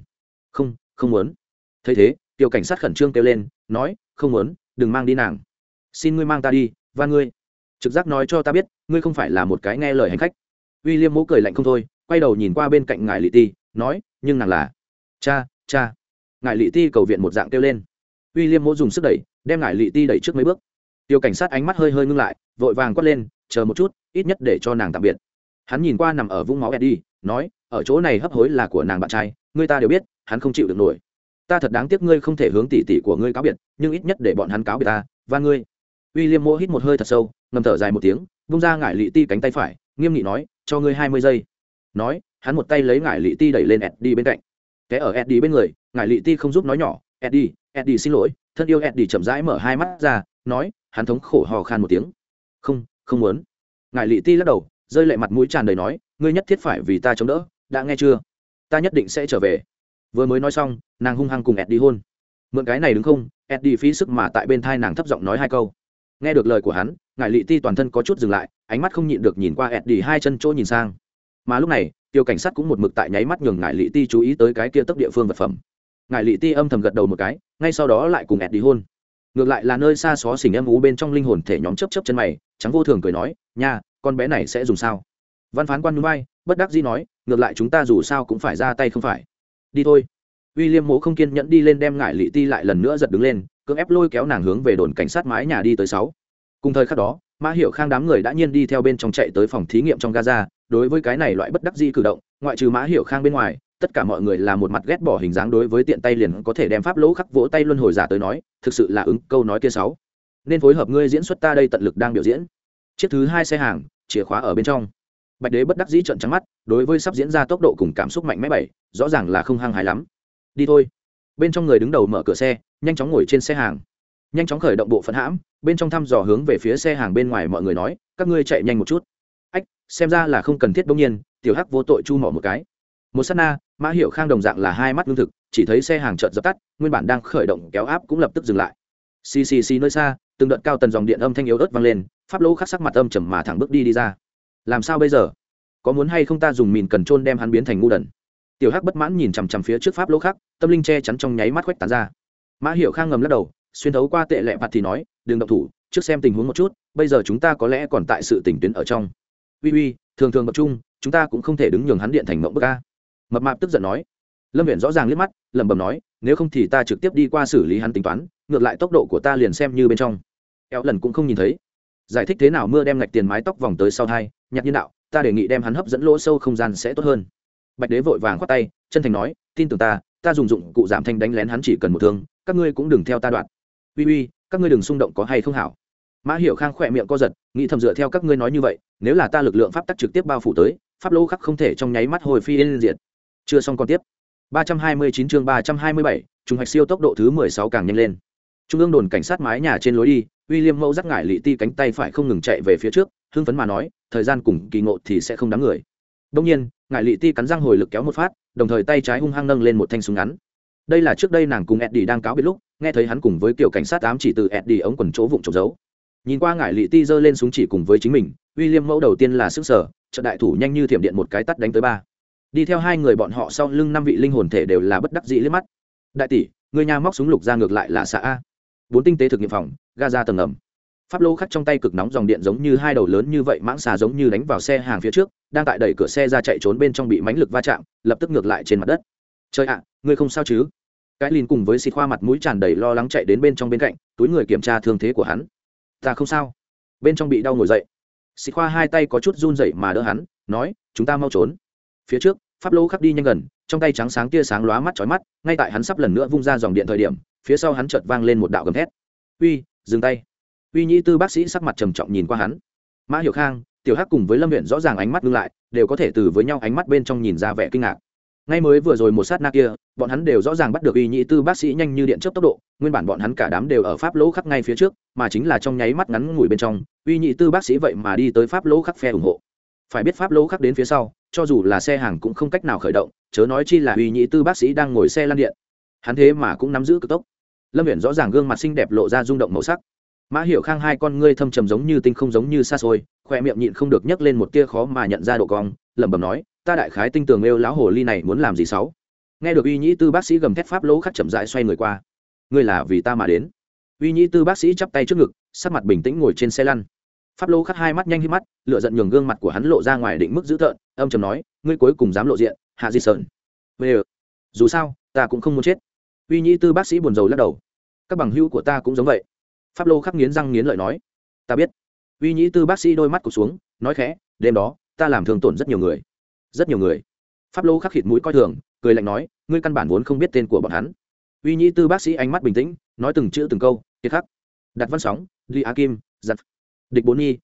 Không muốn. Thấy thế tiểu cảnh sát khẩn trương kêu lên nói không muốn, đừng mang đi nàng, xin ngươi mang ta đi, và ngươi trực giác nói cho ta biết ngươi không phải là một cái nghe lời hành khách. William mỗ cười lạnh không thôi, quay đầu nhìn qua bên cạnh ngài Lị Ti nói nhưng nàng là cha. Ngài Lị Ti cầu viện một dạng kêu lên. William mỗ dùng sức đẩy, đem ngài Lị Ti đẩy trước mấy bước. Tiêu cảnh sát ánh mắt hơi ngưng lại, vội vàng quát lên chờ một chút, ít nhất để cho nàng tạm biệt. Hắn nhìn qua nằm ở vũng máu Eddie nói ở chỗ này hấp hối là của nàng bạn trai, ngươi ta đều biết hắn không chịu được nổi. Ta thật đáng tiếc ngươi không thể hướng tỷ tỷ của ngươi cáo biệt, nhưng ít nhất để bọn hắn cáo biệt ta và ngươi. William mỗ hít một hơi thật sâu, ngầm thở dài một tiếng, vung ra ngải Lị Ti cánh tay phải, nghiêm nghị nói cho ngươi 20 giây. Nói hắn một tay lấy ngải Lị Ti đẩy lên Eddie bên cạnh. Té ở Eddie bên người, ngải Lị Ti không giúp nói nhỏ Eddie xin lỗi. Thân yêu Eddie chậm rãi mở hai mắt ra nói, hắn thống khổ hò khan một tiếng không muốn. Ngải Lị Ti lắc đầu, rơi lệ mặt mũi tràn đầy nói ngươi nhất thiết phải vì ta chống đỡ, đã nghe chưa? Ta nhất định sẽ trở về. Vừa mới nói xong nàng hung hăng cùng Eddie hôn. Mượn cái này đúng không? Eddie phí sức mà tại bên thai nàng thấp giọng nói hai câu. Nghe được lời của hắn, ngải Lị Ti toàn thân có chút dừng lại, ánh mắt không nhịn được nhìn qua Eddie hai chân chỗ nhìn sang. Mà lúc này tiêu cảnh sát cũng một mực tại nháy mắt nhường ngải Lị Ti chú ý tới cái kia tốc địa phương vật phẩm. Ngải Lị Ti âm thầm gật đầu một cái, ngay sau đó lại cùng Eddie hôn. Ngược lại là nơi xa xó xỉnh âm ú bên trong linh hồn thể nhóm chớp chân mày, trắng vô thường cười nói nha, con bé này sẽ dùng sao? Văn phán quan nhún vai, bất đắc dĩ nói ngược lại chúng ta dù sao cũng phải ra tay không phải. Đi thôi. William mỗ không kiên nhẫn đi lên đem ngải Lị Ti lại lần nữa giật đứng lên, cưỡng ép lôi kéo nàng hướng về đồn cảnh sát mái nhà đi tới 6. Cùng thời khắc đó Mã Hiểu Khang đám người đã nhiên đi theo bên trong chạy tới phòng thí nghiệm trong Gaza. Đối với cái này loại bất đắc dĩ cử động, ngoại trừ Mã Hiểu Khang bên ngoài, tất cả mọi người là một mặt ghét bỏ hình dáng đối với tiện tay liền có thể đem pháp lỗ khắc vỗ tay luân hồi giả tới nói, thực sự là ứng câu nói kia 6. Nên phối hợp ngươi diễn xuất, ta đây tận lực đang biểu diễn. Chiếc thứ 2 xe hàng, chìa khóa ở bên trong. Bạch Đế bất đắc dĩ trợn trắng mắt, đối với sắp diễn ra tốc độ cùng cảm xúc mạnh mẽ 7, rõ ràng là không hăng hái lắm. Đi thôi. Bên trong người đứng đầu mở cửa xe, nhanh chóng ngồi trên xe hàng, nhanh chóng khởi động bộ phận hãm, bên trong thăm dò hướng về phía xe hàng bên ngoài mọi người nói các ngươi chạy nhanh một chút. Ách, xem ra là không cần thiết. Bỗng nhiên tiểu hắc vô tội chu mỏ một cái. Một sát na Mã Hiểu Khang đồng dạng là hai mắt lương thực, chỉ thấy xe hàng chợt dập tắt, nguyên bản đang khởi động kéo áp cũng lập tức dừng lại. Xì nơi xa từng đợt cao tần dòng điện âm thanh yếu ớt vang lên, pháp lỗ khắc sắc mặt âm trầm mà thẳng bước đi ra. Làm sao bây giờ? Có muốn hay không ta dùng mìn cần trôn đem hắn biến thành ngu đần? Tiểu hắc bất mãn nhìn chằm chằm phía trước pháp lỗ khắc, tâm linh che chắn trong nháy mắt khuếch tán ra. Mã Hiểu Khang ngầm lắc đầu, xuyên thấu qua tệ lệ mặt thì nói đừng động thủ, trước xem tình huống một chút, bây giờ chúng ta có lẽ còn tại sự tỉnh tuyến ở trong. Uy thường tập trung, chúng ta cũng không thể đứng nhường hắn điện thành mộng bức a. Mập mạp tức giận nói. Lâm Viễn rõ ràng liếc mắt, lẩm bẩm nói nếu không thì ta trực tiếp đi qua xử lý hắn tính toán, ngược lại tốc độ của ta liền xem như bên trong eo lần cũng không nhìn thấy. Giải thích thế nào mưa đem ngạch tiền mái tóc vòng tới sau thai, nhạc nhiên đạo ta đề nghị đem hắn hấp dẫn lỗ sâu không gian sẽ tốt hơn. Bạch Đế vội vàng khoát tay, chân thành nói tin tưởng ta dùng dụng cụ giảm thanh đánh lén hắn chỉ cần một thương, các ngươi cũng đừng theo ta đoạn. Uy các ngươi đừng xung động có hay không hảo. Mã Hiểu Khang khỏe miệng co giật, nghĩ thầm dựa theo các ngươi nói như vậy, nếu là ta lực lượng pháp tắc trực tiếp bao phủ tới, pháp lô khắc không thể trong nháy mắt hồi phi yên diệt. Chưa xong còn tiếp. 329 chương 327, trùng hoạch siêu tốc độ thứ 16 càng nhanh lên. Trung ương đồn cảnh sát mái nhà trên lối đi, William Mẫu dắt ngải Lị Ti cánh tay phải không ngừng chạy về phía trước, hưng phấn mà nói, thời gian cùng kỳ ngộ thì sẽ không đáng người. Đương nhiên, ngải Lị Ti cắn răng hồi lực kéo một phát, đồng thời tay trái hung hăng nâng lên một thanh súng ngắn. Đây là trước đây nàng cùng Eddie đang cáo biệt lúc, nghe thấy hắn cùng với kiểu cảnh sát ám chỉ từ Eddie ống quần chỗ vụng trộm giấu. Nhìn qua ngải Lị Ti giơ lên súng chỉ cùng với chính mình, William Mẫu đầu tiên là sức sở, trận đại thủ nhanh như thiểm điện một cái tát đánh tới 3. Đi theo hai người bọn họ sau lưng 5 vị linh hồn thể đều là bất đắc dĩ liếc mắt. Đại tỷ, người nhà móc súng lục ra ngược lại là xạ a. 4 tinh tế thực nghiệm phòng, Gaza tầng ngầm. Pháp lô khắc trong tay cực nóng dòng điện giống như hai đầu lớn như vậy mãng xà giống như đánh vào xe hàng phía trước, đang tại đẩy cửa xe ra chạy trốn bên trong bị mãnh lực va chạm, lập tức ngược lại trên mặt đất. Trời ạ, ngươi không sao chứ? Cái Lìn cùng với xịt khoa mặt mũi tràn đầy lo lắng chạy đến bên trong bên cạnh, túi người kiểm tra thương thế của hắn. Ta không sao. Bên trong bị đau ngồi dậy. Xịt khoa hai tay có chút run rẩy mà đỡ hắn, nói, chúng ta mau trốn. Phía trước, pháp lô khắc đi nhanh gần, trong tay trắng sáng tia sáng lóa mắt chói mắt, ngay tại hắn sắp lần nữa vung ra dòng điện thời điểm, phía sau hắn chợt vang lên một đạo gầm thét. Uy, dừng tay. Uy Nhĩ Tư bác sĩ sắc mặt trầm trọng nhìn qua hắn. Mã Hiểu Khang, Tiểu Hắc cùng với Lâm Uyển rõ ràng ánh mắt ngưng lại, đều có thể từ với nhau ánh mắt bên trong nhìn ra vẻ kinh ngạc. Ngay mới vừa rồi một sát na kia, bọn hắn đều rõ ràng bắt được Uy Nhĩ Tư bác sĩ nhanh như điện chớp tốc độ, nguyên bản bọn hắn cả đám đều ở pháp lỗ khắc ngay phía trước, mà chính là trong nháy mắt ngắn ngủi bên trong, Uy Nhĩ Tư bác sĩ vậy mà đi tới pháp lỗ khắc phe ủng hộ. Phải biết pháp lỗ khắc đến phía sau, cho dù là xe hàng cũng không cách nào khởi động, chớ nói chi là Uy Nhĩ Tư bác sĩ đang ngồi xe lăn điện. Hắn thế mà cũng nắm giữ cực tốc. Lâm Uyển rõ ràng gương mặt xinh đẹp lộ ra rung động màu sắc. Mã Hiểu Khang hai con ngươi thâm trầm giống như tinh không giống như xa xôi, khoe miệng nhịn không được nhấc lên một tia khó mà nhận ra độ cong, lẩm bẩm nói, ta đại khái tinh tường yêu lão hồ ly này muốn làm gì xấu. Nghe được uy nhĩ tư bác sĩ gầm thét, pháp lỗ khắc chậm rãi xoay người qua. Ngươi là vì ta mà đến. Uy nhĩ tư bác sĩ chắp tay trước ngực, sắc mặt bình tĩnh ngồi trên xe lăn. Pháp lỗ khắc hai mắt nhanh híp mắt, lửa giận nhường gương mặt của hắn lộ ra ngoài định mức dữ tợn, âm trầm nói, ngươi cuối cùng dám lộ diện, Hạ Di Sơn. Dù sao ta cũng không muốn chết. Uy nhĩ tư bác sĩ buồn rầu lắc đầu. Các bằng hữu của ta cũng giống vậy. Pháp lỗ khắc nghiến răng nghiến lợi nói. Ta biết. Uy nhĩ tư bác sĩ đôi mắt cụp xuống, nói khẽ, đêm đó ta làm thương tổn rất nhiều người. Rất nhiều người. Pháp lỗ khắc khịt mũi coi thường, cười lạnh nói, ngươi căn bản vốn không biết tên của bọn hắn. Uy nhĩ tư bác sĩ ánh mắt bình tĩnh, nói từng chữ từng câu, kiệt khắc, đặt văn sóng, Li A Kim, giật, địch bốn nhi,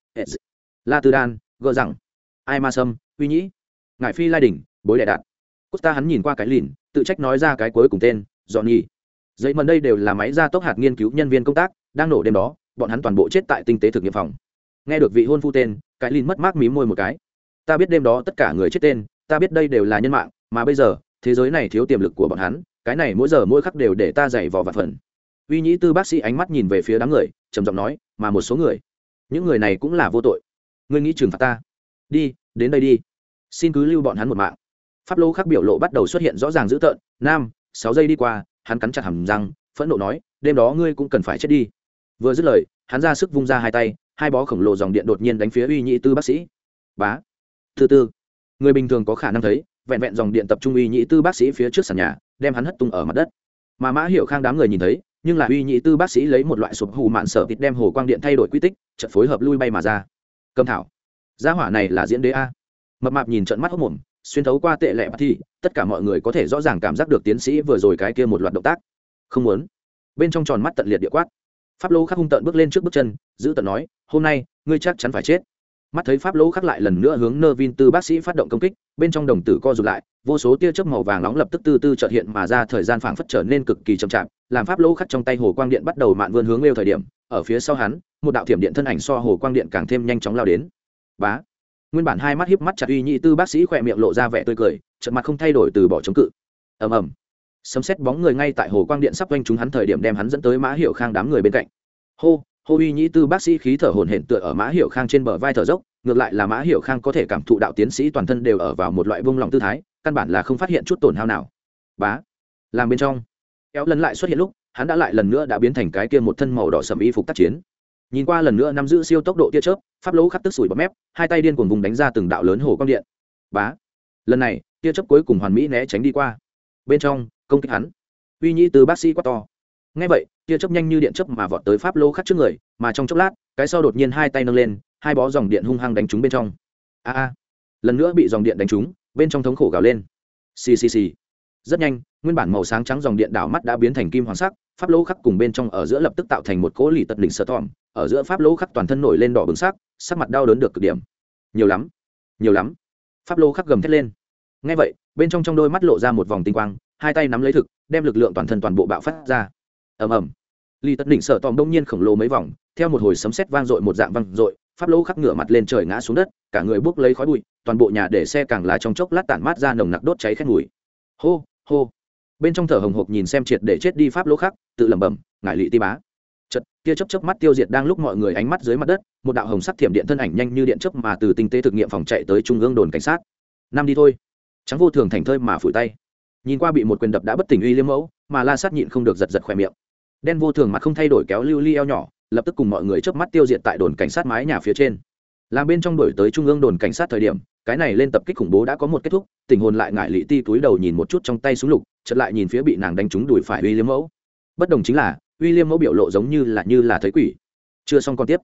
La Tư Đan, gỡ rằng, ai ma sâm, uy nhĩ, ngải phi lai đỉnh, bối đại đạt. Costa hắn nhìn qua cái lìn, tự trách nói ra cái cuối cùng tên, Johnny. Dậy mần đây đều là máy gia tốc hạt nghiên cứu nhân viên công tác, đang nổ đêm đó, bọn hắn toàn bộ chết tại tinh tế thực nghiệm phòng. Nghe được vị hôn phu tên, cái lìn mất mát mím môi một cái. Ta biết đêm đó tất cả người chết tên, ta biết đây đều là nhân mạng, mà bây giờ thế giới này thiếu tiềm lực của bọn hắn, cái này mỗi giờ mỗi khắc đều để ta dày vò vặt phần. Uy nhĩ tư bác sĩ ánh mắt nhìn về phía đám người, trầm giọng nói, mà một số người, những người này cũng là vô tội. Ngươi nghĩ trừng phạt ta? Đi, đến đây đi, xin cứ lưu bọn hắn một mạng. Pháp lô khắc biểu lộ bắt đầu xuất hiện rõ ràng dữ tợn. 6 giây đi qua, hắn cắn chặt hàm răng, phẫn nộ nói, đêm đó ngươi cũng cần phải chết đi. Vừa dứt lời, hắn ra sức vung ra hai tay, hai bó khổng lồ dòng điện đột nhiên đánh phía uy nhĩ tư bác sĩ. Bá. Từ người bình thường có khả năng thấy, vẹn vẹn dòng điện tập trung uy nhĩ tư bác sĩ phía trước sàn nhà, đem hắn hất tung ở mặt đất. Mà Mã Hiểu Khang đám người nhìn thấy, nhưng là uy nhĩ tư bác sĩ lấy một loại sụp hù mạn sở thịt đem hồ quang điện thay đổi quy tích, chợt phối hợp lui bay mà ra. Cầm thảo, gia hỏa này là diễn đế a. Mập mạp nhìn trận mắt hốc mồm, xuyên thấu qua tệ lệ bát thì tất cả mọi người có thể rõ ràng cảm giác được tiến sĩ vừa rồi cái kia một loạt động tác. Không muốn. Bên trong tròn mắt tận liệt địa quát. Pháp lô khắc hung tợn bước lên trước bước chân, giữ tợn nói, hôm nay ngươi chắc chắn phải chết. Mắt thấy pháp lô khắc lại lần nữa hướng Nơ Vin tư bác sĩ phát động công kích, bên trong đồng tử co rụt lại, vô số tia chớp màu vàng nóng lập tức từ từ chợt hiện mà ra, thời gian phảng phất trở nên cực kỳ chậm chạp, làm pháp lô khắc trong tay hồ quang điện bắt đầu mạn vươn hướng nêu thời điểm, ở phía sau hắn, một đạo thiểm điện thân ảnh so hồ quang điện càng thêm nhanh chóng lao đến. Bá. Nguyên bản hai mắt híp mắt chặt uy nhĩ tư bác sĩ khỏe miệng lộ ra vẻ tươi cười, chợt mặt không thay đổi từ bỏ chống cự. Ầm ầm. Sấm sét bóng người ngay tại hồ quang điện sắp quanh chúng hắn thời điểm đem hắn dẫn tới Mã Hiểu Khang đám người bên cạnh. Hô, uy nhĩ tư bác sĩ khí thở hổn hển tựa ở Mã Hiểu Khang trên bờ vai thở dốc, ngược lại là Mã Hiểu Khang có thể cảm thụ đạo tiến sĩ toàn thân đều ở vào một loại buông lỏng tư thái, căn bản là không phát hiện chút tổn hao nào. Bá. Làm bên trong, kéo lần lại xuất hiện lúc, hắn đã lại lần nữa đã biến thành cái kia một thân màu đỏ sẫm y phục tác chiến. Nhìn qua lần nữa nắm giữ siêu tốc độ tia chớp, pháp lỗ khắc tức sủi bọt mép, hai tay điên cuồng vùng đánh ra từng đạo lớn hồ quang điện. Bá. Lần này, tia chớp cuối cùng hoàn mỹ né tránh đi qua. Bên trong, công kích hắn. Uy nhĩ tư bác sĩ quát to. Nghe vậy, tia chớp nhanh như điện chớp mà vọt tới pháp lỗ khắc trước người, mà trong chốc lát, cái sau đột nhiên hai tay nâng lên, hai bó dòng điện hung hăng đánh trúng bên trong. A. Lần nữa bị dòng điện đánh trúng, bên trong thống khổ gào lên. Xì xì xì. Rất nhanh, nguyên bản màu sáng trắng dòng điện đảo mắt đã biến thành kim hoàng sắc, pháp lỗ khắc cùng bên trong ở giữa lập tức tạo thành một cỗ lì tật đỉnh sợ tỏm, ở giữa pháp lỗ khắc toàn thân nổi lên đỏ bừng sắc, sắc mặt đau đớn được cực điểm. Nhiều lắm, nhiều lắm. Pháp lỗ khắc gầm thét lên. Nghe vậy, bên trong đôi mắt lộ ra một vòng tinh quang, hai tay nắm lấy thực, đem lực lượng toàn thân toàn bộ bạo phát ra. Ầm ầm. Lì tật đỉnh sợ tỏm đông nhiên khổng lồ mấy vòng, theo một hồi sấm sét vang dội một dạng vang dội, pháp lỗ khắc ngửa mặt lên trời ngã xuống đất, cả người bốc lấy khói bụi, toàn bộ nhà để xe càng là trong chốc lát tản mát ra nồng nặc đốt cháy khét mùi. Hô, hô. Bên trong thở hồng hộc nhìn xem triệt để chết đi pháp lỗ khắc, tự lẩm bẩm, ngải lị ti bá. Chợt, tia chớp chớp mắt tiêu diệt đang lúc mọi người ánh mắt dưới mặt đất, một đạo hồng sắc thiểm điện thân ảnh nhanh như điện chớp mà từ tinh tế thực nghiệm phòng chạy tới trung ương đồn cảnh sát. Năm đi thôi. Trắng vô thường thành thơi mà phủi tay. Nhìn qua bị một quyền đập đã bất tỉnh uy liêm mẫu, mà La Sát nhịn không được giật giật khóe miệng. Đen vô thường mặt không thay đổi kéo lưu ly eo nhỏ, lập tức cùng mọi người chớp mắt tiêu diệt tại đồn cảnh sát mái nhà phía trên. Làm bên trong đổi tới trung ương đồn cảnh sát thời điểm, cái này lên tập kích khủng bố đã có một kết thúc, tình hồn lại ngại lị ti túi đầu nhìn một chút trong tay súng lục, chợt lại nhìn phía bị nàng đánh trúng đùi phải uy liêm mẫu. Bất đồng chính là, uy liêm mẫu biểu lộ giống như là thấy quỷ. Chưa xong con tiếp.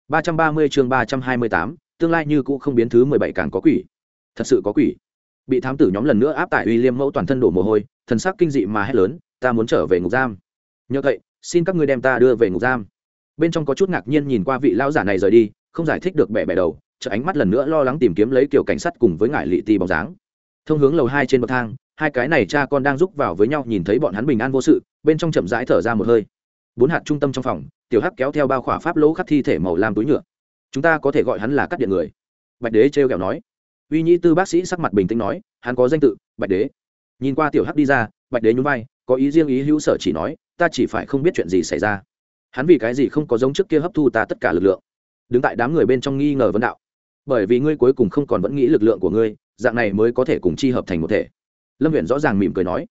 330 chương 328, tương lai như cũ không biến thứ 17 càng có quỷ. Thật sự có quỷ. Bị thám tử nhóm lần nữa áp tải uy liêm mẫu toàn thân đổ mồ hôi, thần sắc kinh dị mà hét lớn, ta muốn trở về ngục giam. Nhờ vậy, xin các ngươi đem ta đưa về ngục giam. Bên trong có chút ngạc nhiên nhìn qua vị lão giả này rời đi, không giải thích được bẻ bẻ đầu, chợ ánh mắt lần nữa lo lắng tìm kiếm lấy kiểu cảnh sát cùng với ngải lị ti bóng dáng. Thông hướng lầu 2 trên bậc thang, hai cái này cha con đang giúp vào với nhau, nhìn thấy bọn hắn bình an vô sự, bên trong chậm rãi thở ra một hơi. Bốn hạt trung tâm trong phòng, tiểu hắc kéo theo bao khỏa pháp lỗ khắc thi thể màu lam túi nhựa. Chúng ta có thể gọi hắn là cắt điện người. Bạch Đế trêu ghẹo nói. Uy nhĩ tư bác sĩ sắc mặt bình tĩnh nói, hắn có danh tự, Bạch Đế. Nhìn qua tiểu hắc đi ra, Bạch Đế nhún vai, có ý riêng ý hữu sở chỉ nói, ta chỉ phải không biết chuyện gì xảy ra. Hắn vì cái gì không có giống trước kia hấp thu ta tất cả lực lượng? Đứng tại đám người bên trong nghi ngờ vấn đạo. Bởi vì ngươi cuối cùng không còn vẫn nghĩ lực lượng của ngươi, dạng này mới có thể cùng chi hợp thành một thể. Lâm Viễn rõ ràng mỉm cười nói.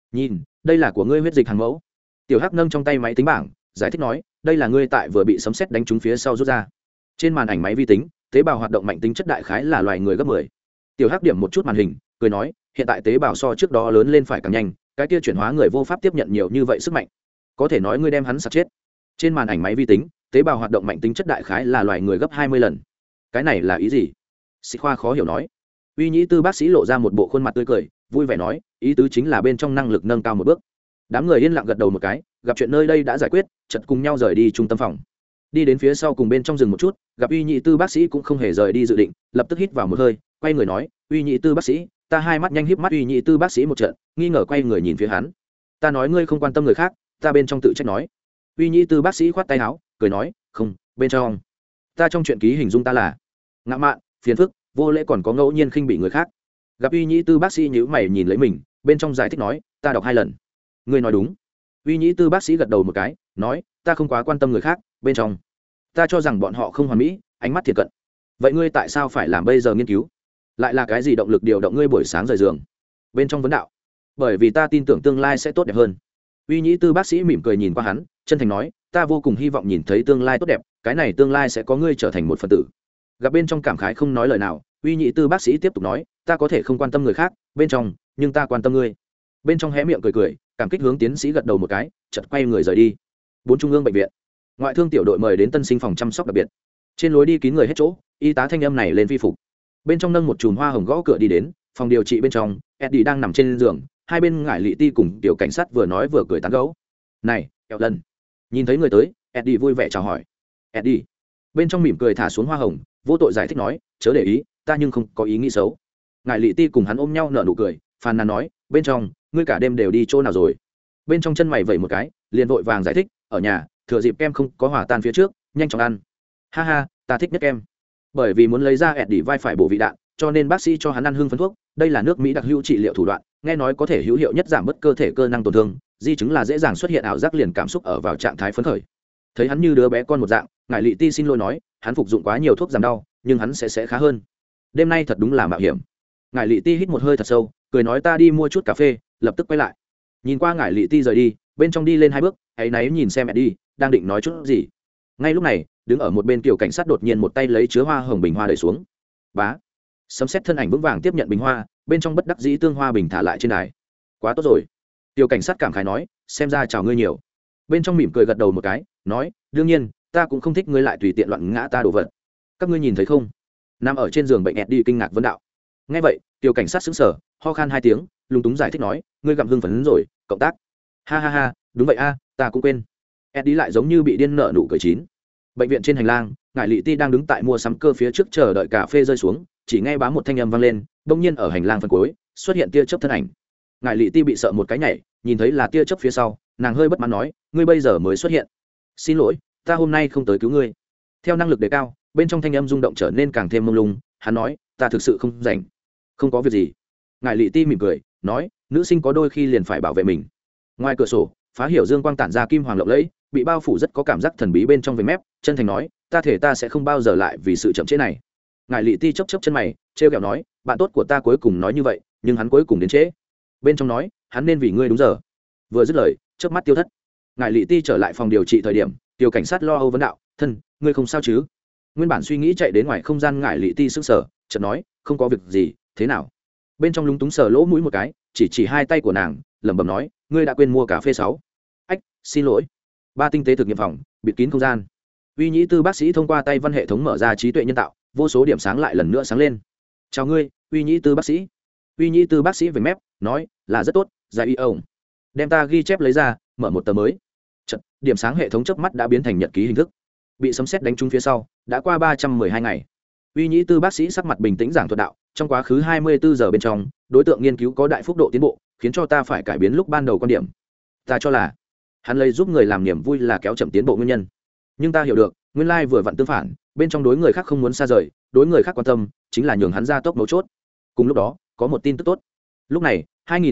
nhìn đây là của ngươi huyết dịch hàng mẫu. Tiểu Hắc nâng trong tay máy tính bảng giải thích nói, đây là ngươi tại vừa bị sấm sét đánh trúng phía sau rút ra. Trên màn ảnh máy vi tính, tế bào hoạt động mạnh tính chất đại khái là loài người gấp 10. Tiểu Hắc điểm một chút màn hình, cười nói, hiện tại tế bào so trước đó lớn lên phải càng nhanh, cái kia chuyển hóa người vô pháp tiếp nhận nhiều như vậy sức mạnh, có thể nói ngươi đem hắn sặc chết. Trên màn ảnh máy vi tính, tế bào hoạt động mạnh tính chất đại khái là loài người gấp 20 lần. Cái này là ý gì? Sĩ Khoa khó hiểu nói. Uy Nhĩ Tư bác sĩ lộ ra một bộ khuôn mặt tươi cười, vui vẻ nói, ý tứ chính là bên trong năng lực nâng cao một bước. Đám người yên lặng gật đầu một cái, gặp chuyện nơi đây đã giải quyết, chợt cùng nhau rời đi trung tâm phòng. Đi đến phía sau cùng bên trong rừng một chút, gặp Uy Nhĩ Tư bác sĩ cũng không hề rời đi dự định, lập tức hít vào một hơi, quay người nói, Uy Nhĩ Tư bác sĩ, ta hai mắt nhanh híp mắt. Uy Nhĩ Tư bác sĩ một trận nghi ngờ quay người nhìn phía hắn. Ta nói ngươi không quan tâm người khác, ta bên trong tự trách nói. Uy Nhĩ Tư bác sĩ khoát tay áo, cười nói, không, bên trong ta trong chuyện ký hình dung ta là ngạo mạn, phiền phức, vô lễ, còn có ngẫu nhiên khinh bị người khác. Gặp Uy Nhĩ Tư bác sĩ nhíu mày nhìn lấy mình, bên trong giải thích nói, ta đọc 2 lần. Ngươi nói đúng. Uy Nhĩ Tư bác sĩ gật đầu một cái, nói, ta không quá quan tâm người khác, bên trong ta cho rằng bọn họ không hoàn mỹ, ánh mắt thiệt cận. Vậy ngươi tại sao phải làm bây giờ nghiên cứu? Lại là cái gì động lực điều động ngươi buổi sáng rời giường? Bên trong vấn đạo. Bởi vì ta tin tưởng tương lai sẽ tốt đẹp hơn. Uy Nhĩ Tư bác sĩ mỉm cười nhìn qua hắn, chân thành nói, ta vô cùng hy vọng nhìn thấy tương lai tốt đẹp, cái này tương lai sẽ có ngươi trở thành một phần tử. Gặp bên trong cảm khái không nói lời nào, Uy Nhĩ Tư bác sĩ tiếp tục nói, ta có thể không quan tâm người khác, bên trong, nhưng ta quan tâm ngươi. Bên trong hé miệng cười cười, cảm kích hướng tiến sĩ gật đầu một cái, chợt quay người rời đi. 4 Trung ương bệnh viện, ngoại thương tiểu đội mời đến tân sinh phòng chăm sóc đặc biệt. Trên lối đi kín người hết chỗ, y tá thanh âm này lên phi phục. Bên trong nâng một chùm hoa hồng gõ cửa đi đến, phòng điều trị bên trong, Eddie đang nằm trên giường, hai bên ngải lị ti cùng tiểu cảnh sát vừa nói vừa cười tán gẫu. Này, Ellen. Nhìn thấy người tới, Eddie vui vẻ chào hỏi. Eddie. Bên trong mỉm cười thả xuống hoa hồng, vô tội giải thích nói, chớ để ý, ta nhưng không có ý nghĩ xấu. Ngải lị ti cùng hắn ôm nhau nở nụ cười, phàn nàn nói, bên trong, ngươi cả đêm đều đi chỗ nào rồi? Bên trong chân mày vẩy một cái, liền vội vàng giải thích, ở nhà, thừa dịp kem không có hòa tan phía trước, nhanh chóng ăn. Ha ha, ta thích nhất kem. Bởi vì muốn lấy ra Eddie vai phải bổ vị đạn, cho nên bác sĩ cho hắn ăn hưng phấn thuốc, đây là nước Mỹ đặc hữu trị liệu thủ đoạn, nghe nói có thể hữu hiệu nhất giảm bớt cơ thể cơ năng tổn thương, di chứng là dễ dàng xuất hiện ảo giác liền cảm xúc ở vào trạng thái phấn khởi. Thấy hắn như đứa bé con một dạng, ngải lị ti xin lỗi nói, hắn phục dụng quá nhiều thuốc giảm đau, nhưng hắn sẽ khá hơn. Đêm nay thật đúng là mạo hiểm. Ngải lị ti hít một hơi thật sâu, cười nói, ta đi mua chút cà phê, lập tức quay lại. Nhìn qua ngải lị ti rời đi, bên trong đi lên 2 bước, ấy náy nhìn xem mẹ đi, đang định nói chút gì. Ngay lúc này, đứng ở một bên kiểu cảnh sát đột nhiên một tay lấy chứa hoa hồng bình hoa đẩy xuống. Bá. Sấm sét thân ảnh vững vàng tiếp nhận bình hoa, bên trong bất đắc dĩ tương hoa bình thả lại trên đài. Quá tốt rồi. Tiểu cảnh sát cảm khái nói, xem ra chào ngươi nhiều. Bên trong mỉm cười gật đầu một cái, nói, đương nhiên, ta cũng không thích ngươi lại tùy tiện loạn ngã ta đồ vật. Các ngươi nhìn thấy không? Nằm ở trên giường bệnh Eddie kinh ngạc vấn đạo. Nghe vậy, tiểu cảnh sát sững sờ, ho khan 2 tiếng, lúng túng giải thích nói, ngươi gặm hưng phấn rồi, cộng tác. Ha ha ha, đúng vậy a, ta cũng quên. Eddie lại giống như bị điên nợ nụ cười chín. Bệnh viện trên hành lang, ngải lị ti đang đứng tại mua sắm cơ phía trước chờ đợi cà phê rơi xuống, chỉ nghe bám một thanh âm vang lên, bỗng nhiên ở hành lang phần cuối xuất hiện tia chớp thân ảnh. Ngải lị ti bị sợ một cái nhảy, nhìn thấy là tia chớp phía sau, nàng hơi bất mãn nói, ngươi bây giờ mới xuất hiện. Xin lỗi, ta hôm nay không tới cứu ngươi. Theo năng lực đề cao, bên trong thanh âm rung động trở nên càng thêm mông lung, hắn nói, ta thực sự không rảnh. Không có việc gì. Ngải lị ti mỉm cười, nói, nữ sinh có đôi khi liền phải bảo vệ mình. Ngoài cửa sổ, phá hiểu dương quang tản ra kim hoàng lộng lẫy, bị bao phủ rất có cảm giác thần bí bên trong vành mép, chân thành nói, ta thể ta sẽ không bao giờ lại vì sự chậm trễ này. Ngải lị ti chớp chớp chân mày, trêu ghẹo nói, bạn tốt của ta cuối cùng nói như vậy, nhưng hắn cuối cùng đến trễ. Bên trong nói, hắn nên vì ngươi đúng giờ. Vừa dứt lời, chớp mắt tiêu thất. Ngải lị ti trở lại phòng điều trị thời điểm, tiểu cảnh sát lo âu vấn đạo, thân, ngươi không sao chứ? Nguyên bản suy nghĩ chạy đến ngoài không gian, ngải lị ti sững sờ, chợt nói, không có việc gì, thế nào? Bên trong lúng túng sờ lỗ mũi một cái, chỉ 2 tay của nàng, lẩm bẩm nói, ngươi đã quên mua cà phê 6. Ách, xin lỗi. 3 tinh tế thực nghiệm phòng, bịt kín không gian. Uy Nhĩ Tư bác sĩ thông qua tay văn hệ thống mở ra trí tuệ nhân tạo, vô số điểm sáng lại lần nữa sáng lên. Chào ngươi, Uy Nhĩ Tư bác sĩ. Uy Nhĩ Tư bác sĩ vểnh mép, nói, là rất tốt, giải y ông. Đem ta ghi chép lấy ra, mở một tờ mới. Chật, điểm sáng hệ thống chớp mắt đã biến thành nhật ký hình thức. Bị sấm sét đánh trúng phía sau, đã qua 312 ngày. Uy Nhĩ Tư bác sĩ sắc mặt bình tĩnh giảng thuật đạo, trong quá khứ 24 giờ bên trong, đối tượng nghiên cứu có đại phúc độ tiến bộ, khiến cho ta phải cải biến lúc ban đầu quan điểm. Ta cho là hắn lấy giúp người làm niềm vui là kéo chậm tiến bộ nguyên nhân, nhưng ta hiểu được nguyên lai vừa vặn tương phản, bên trong đối người khác không muốn xa rời, đối người khác quan tâm chính là nhường hắn ra tốc mấu chốt. Cùng lúc đó có một tin tức tốt. Lúc này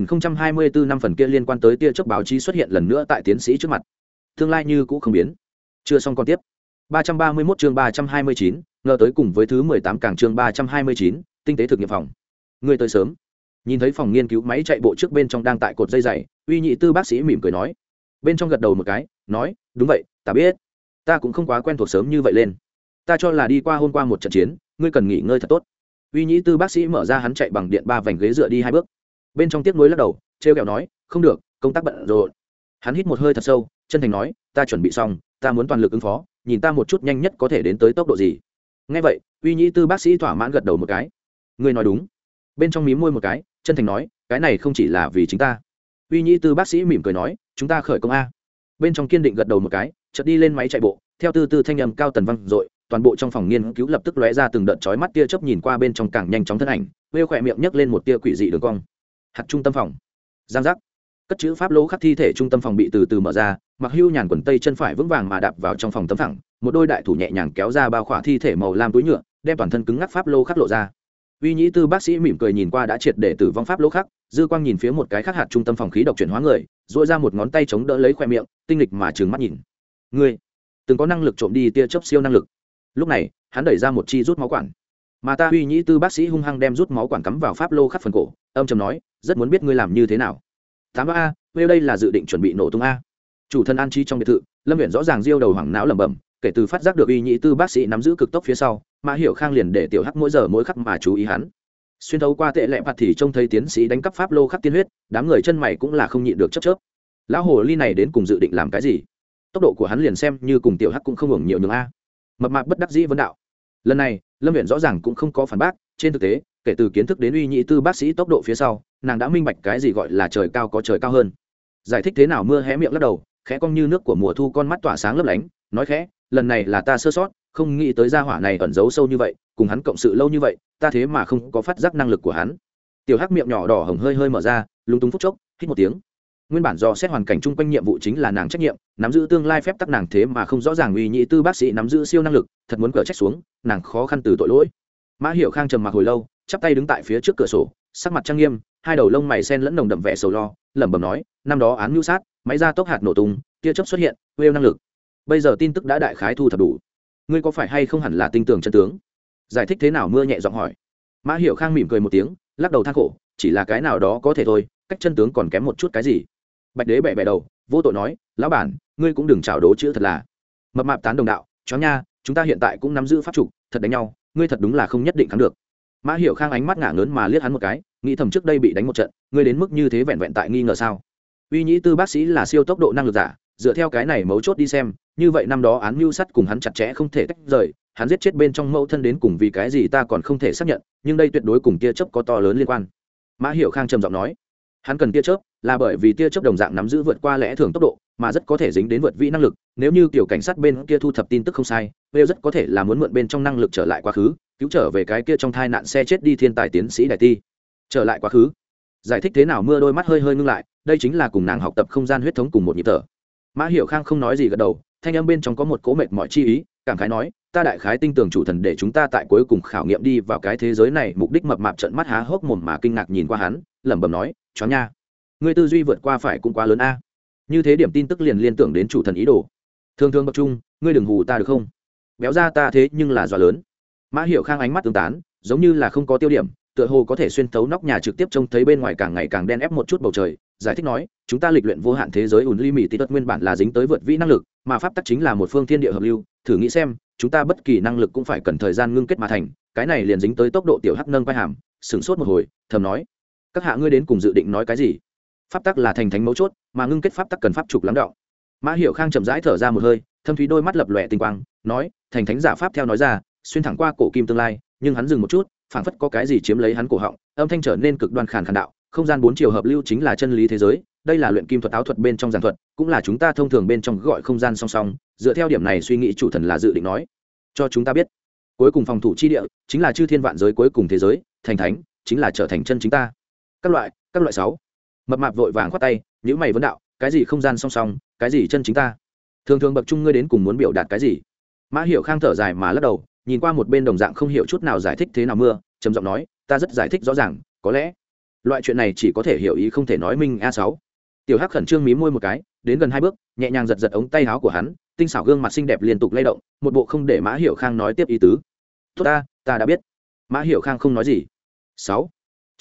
2024 năm phần kia liên quan tới tia chớp báo chí xuất hiện lần nữa tại tiến sĩ trước mặt. Tương lai như cũ không biến. Chưa xong con tiếp. 331 chương 329, ngờ tới cùng với thứ 18 càng chương 329, tinh tế thực nghiệm phòng. Người tới sớm. Nhìn thấy phòng nghiên cứu máy chạy bộ trước bên trong đang tại cột dây dày, uy nhị tư bác sĩ mỉm cười nói. Bên trong gật đầu một cái, nói, đúng vậy, ta biết. Ta cũng không quá quen thuộc sớm như vậy lên. Ta cho là đi qua hôm qua một trận chiến, ngươi cần nghỉ ngơi thật tốt. Uy nhị tư bác sĩ mở ra hắn chạy bằng điện 3 vành ghế dựa đi 2 bước. Bên trong tiếc nuối lắc đầu, trêu ghẹo nói, không được, công tác bận rộn. Hắn hít một hơi thật sâu, chân thành nói, ta chuẩn bị xong, ta muốn toàn lực ứng phó, nhìn ta một chút nhanh nhất có thể đến tới tốc độ gì. Nghe vậy, uy nhị tư bác sĩ thỏa mãn gật đầu một cái. Ngươi nói đúng. Bên trong mím môi một cái, chân thành nói, cái này không chỉ là vì chính ta. Uy nhị tư bác sĩ mỉm cười nói, chúng ta khởi công a. Bên trong kiên định gật đầu một cái, chợt đi lên máy chạy bộ, theo từ từ thanh âm cao tần vang dội, toàn bộ trong phòng nghiên cứu lập tức lóe ra từng đợt chói mắt tia chớp, nhìn qua bên trong càng nhanh chóng thân ảnh, vêu khỏe miệng nhấc lên một tia quỷ dị đường cong. Hạt trung tâm phòng, giang giác, cất chữ pháp lỗ khắc thi thể trung tâm phòng bị từ từ mở ra, Mặc Hưu nhàn quần tây chân phải vững vàng mà đạp vào trong phòng tấm phẳng, một đôi đại thủ nhẹ nhàng kéo ra bao khỏa thi thể màu lam túi nhựa, đem toàn thân cứng ngắc pháp lô khắc lộ ra. Uy nhĩ tư bác sĩ mỉm cười nhìn qua đã triệt để tử vong pháp lỗ khắc, dư quang nhìn phía một cái khác hạt trung tâm phòng khí độc chuyển hóa người, duỗi ra một ngón tay chống đỡ lấy khoe miệng, tinh lịch mà trừng mắt nhìn. Ngươi từng có năng lực trộm đi tia chớp siêu năng lực. Lúc này, hắn đẩy ra một chi rút máu quản, mà ta uy nhĩ tư bác sĩ hung hăng đem rút máu quản cắm vào pháp lô khắc phần cổ, âm trầm nói, rất muốn biết ngươi làm như thế nào. 8A, đây là dự định chuẩn bị nổ tung a. Chủ thân an trí trong biệt thự, Lâm Viễn rõ ràng diêu đầu hoảng não lẩm bẩm, kể từ phát giác được uy nhĩ tư bác sĩ nắm giữ cực tốc phía sau, Mã Hiểu Khang liền để tiểu hắc mỗi giờ mỗi khắc mà chú ý hắn. Xuyên thấu qua tệ lệ mặt thì trông thấy tiến sĩ đánh cắp pháp lô khắc tiên huyết, đám người chân mày cũng là không nhịn được chớp chớp. Lão hồ ly này đến cùng dự định làm cái gì? Tốc độ của hắn liền xem như cùng tiểu hắc cũng không hưởng nhiều nhường a. Mập mạp bất đắc dĩ vấn đạo. Lần này, Lâm Viễn rõ ràng cũng không có phản bác, trên thực tế, kể từ kiến thức đến uy nhĩ tư bác sĩ tốc độ phía sau, nàng đã minh bạch cái gì gọi là trời cao có trời cao hơn. Giải thích thế nào mưa hé miệng lắc đầu, khẽ cong như nước của mùa thu, con mắt tỏa sáng lấp lánh, nói khẽ, lần này là ta sơ sót, không nghĩ tới gia hỏa này ẩn giấu sâu như vậy, cùng hắn cộng sự lâu như vậy, ta thế mà không có phát giác năng lực của hắn. Tiểu hắc miệng nhỏ đỏ hồng hơi hơi mở ra, lúng túng phút chốc, hít một tiếng. Nguyên bản do xét hoàn cảnh chung quanh nhiệm vụ chính là nàng trách nhiệm, nắm giữ tương lai phép tắc nàng thế mà không rõ ràng uy nhĩ tư bác sĩ nắm giữ siêu năng lực, thật muốn cở trách xuống, nàng khó khăn từ tội lỗi. Mã Hiểu Khang trầm mặc hồi lâu, chắp tay đứng tại phía trước cửa sổ, sắc mặt trang nghiêm, hai đầu lông mày xen lẫn nồng đậm vẻ sầu lo, lẩm bẩm nói, năm đó án mưu sát, máy ra tốc hạt nổ tung, tia chớp xuất hiện, whale năng lực. Bây giờ tin tức đã đại khái thu thập đủ, ngươi có phải hay không hẳn là tinh tường chân tướng? Giải thích thế nào mưa nhẹ giọng hỏi. Mã Hiểu Khang mỉm cười một tiếng, lắc đầu than khổ, chỉ là cái nào đó có thể thôi, cách chân tướng còn kém một chút cái gì. Bạch Đế bẻ bẻ đầu, vô tội nói, lão bản, ngươi cũng đừng chảo đố chữ thật là. Mập mạp tán đồng đạo, chó nha, chúng ta hiện tại cũng nắm giữ pháp trục, thật đánh nhau, ngươi thật đúng là không nhất định thắng được. Mã Hiểu Khang ánh mắt ngả ngớn mà liếc hắn một cái, nghĩ thầm trước đây bị đánh một trận, ngươi đến mức như thế vẹn vẹn tại nghi ngờ sao? Uy nhĩ tư bác sĩ là siêu tốc độ năng lực giả, dựa theo cái này mấu chốt đi xem, như vậy năm đó án mưu sát cùng hắn chặt chẽ không thể tách rời, hắn giết chết bên trong mẫu thân đến cùng vì cái gì ta còn không thể xác nhận, nhưng đây tuyệt đối cùng tia chớp có to lớn liên quan. Mã Hiểu Khang trầm giọng nói, hắn cần tia chớp là bởi vì tia chớp đồng dạng nắm giữ vượt qua lẽ thường tốc độ, mà rất có thể dính đến vượt vĩ năng lực, nếu như tiểu cảnh sát bên kia thu thập tin tức không sai, Vêu rất có thể là muốn mượn bên trong năng lực trở lại quá khứ, cứu trở về cái kia trong thai nạn xe chết đi thiên tài tiến sĩ đại ti. Trở lại quá khứ. Giải thích thế nào mưa đôi mắt hơi hơi ngưng lại, đây chính là cùng nàng học tập không gian huyết thống cùng một nhịp thở. Mã Hiểu Khang không nói gì gật đầu, thanh âm bên trong có một cố mệt mỏi chi ý, cảm khái nói, ta đại khái tin tưởng chủ thần để chúng ta tại cuối cùng khảo nghiệm đi vào cái thế giới này, mục đích mập mạp trợn mắt há hốc mồm mà kinh ngạc nhìn qua hắn, lẩm bẩm nói, chó nha, ngươi tư duy vượt qua phải cũng quá lớn a. Như thế điểm tin tức liền liên tưởng đến chủ thần ý đồ. Thường thường bậc trung, ngươi đừng hù ta được không? Béo ra ta thế nhưng là dọa lớn. Mã Hiểu Khang ánh mắt tương tán, giống như là không có tiêu điểm, tựa hồ có thể xuyên thấu nóc nhà trực tiếp trông thấy bên ngoài càng ngày càng đen ép một chút bầu trời. Giải thích nói, chúng ta lịch luyện vô hạn thế giới unlimited nguyên bản là dính tới vượt vĩ năng lực, mà pháp tắc chính là một phương thiên địa hợp lưu, thử nghĩ xem, chúng ta bất kỳ năng lực cũng phải cần thời gian ngưng kết mà thành, cái này liền dính tới tốc độ. Tiểu hắc nâng vai hàm, sửng sốt một hồi, thầm nói, các hạ ngươi đến cùng dự định nói cái gì? Pháp tắc là thành thánh mấu chốt, mà ngưng kết pháp tắc cần pháp trục lắng đọng. Mã Hiểu Khang chậm rãi thở ra một hơi, thâm thúy đôi mắt lập lòe tinh quang, nói, thành thánh giả pháp theo nói ra, xuyên thẳng qua cổ kim tương lai, nhưng hắn dừng một chút, phảng phất có cái gì chiếm lấy hắn cổ họng, âm thanh trở nên cực đoan khàn khàn đạo, không gian bốn chiều hợp lưu chính là chân lý thế giới, đây là luyện kim thuật áo thuật bên trong giản thuật, cũng là chúng ta thông thường bên trong gọi không gian song song, dựa theo điểm này suy nghĩ chủ thần là dự định nói cho chúng ta biết, cuối cùng phòng thủ chi địa chính là chư thiên vạn giới cuối cùng thế giới, thành thánh chính là trở thành chân chính ta. Các loại 6. Mập mạp vội vàng khoát tay, nhíu mày vấn đạo, cái gì không gian song song, cái gì chân chính ta? Thường thường bậc trung ngươi đến cùng muốn biểu đạt cái gì? Mã Hiểu Khang thở dài mà lắc đầu, nhìn qua một bên đồng dạng không hiểu chút nào giải thích thế nào mưa, trầm giọng nói, ta rất giải thích rõ ràng, có lẽ loại chuyện này chỉ có thể hiểu ý không thể nói minh. A6. Tiểu hắc khẩn trương mím môi một cái, đến gần 2 bước, nhẹ nhàng giật giật ống tay áo của hắn, tinh xảo gương mặt xinh đẹp liên tục lay động, một bộ không để Mã Hiểu Khang nói tiếp ý tứ. Tốt ta đã biết. Mã Hiểu Khang không nói gì. 6. Trầm mặc,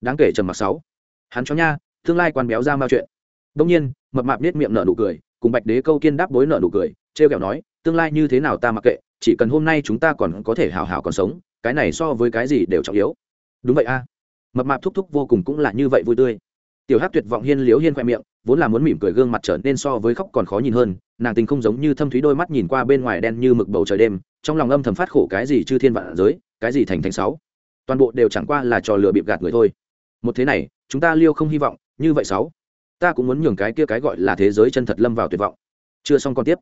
đáng kể trầm mặc 6. Hắn cho nha, tương lai quan béo ra mao chuyện. Đương nhiên, mập mạp nết miệng nở nụ cười, cùng Bạch Đế câu kiên đáp bối nở nụ cười, trêu ghẹo nói, tương lai như thế nào ta mặc kệ, chỉ cần hôm nay chúng ta còn có thể hảo hảo còn sống, cái này so với cái gì đều trọng yếu. Đúng vậy a. Mập mạp thúc thúc vô cùng cũng là như vậy vui tươi. Tiểu Hắc tuyệt vọng hiên liếu hiên khoe miệng, vốn là muốn mỉm cười gương mặt trở nên so với khóc còn khó nhìn hơn, nàng tình không giống như thâm thúy đôi mắt nhìn qua bên ngoài đen như mực bầu trời đêm, trong lòng âm thầm phát khổ cái gì chư thiên vạn giới, cái gì thành 6. Toàn bộ đều chẳng qua là trò lừa bịp gạt người thôi. Một thế này, chúng ta liêu không hy vọng, như vậy 6. Ta cũng muốn nhường cái kia cái gọi là thế giới chân thật lâm vào tuyệt vọng. Chưa xong con tiếp.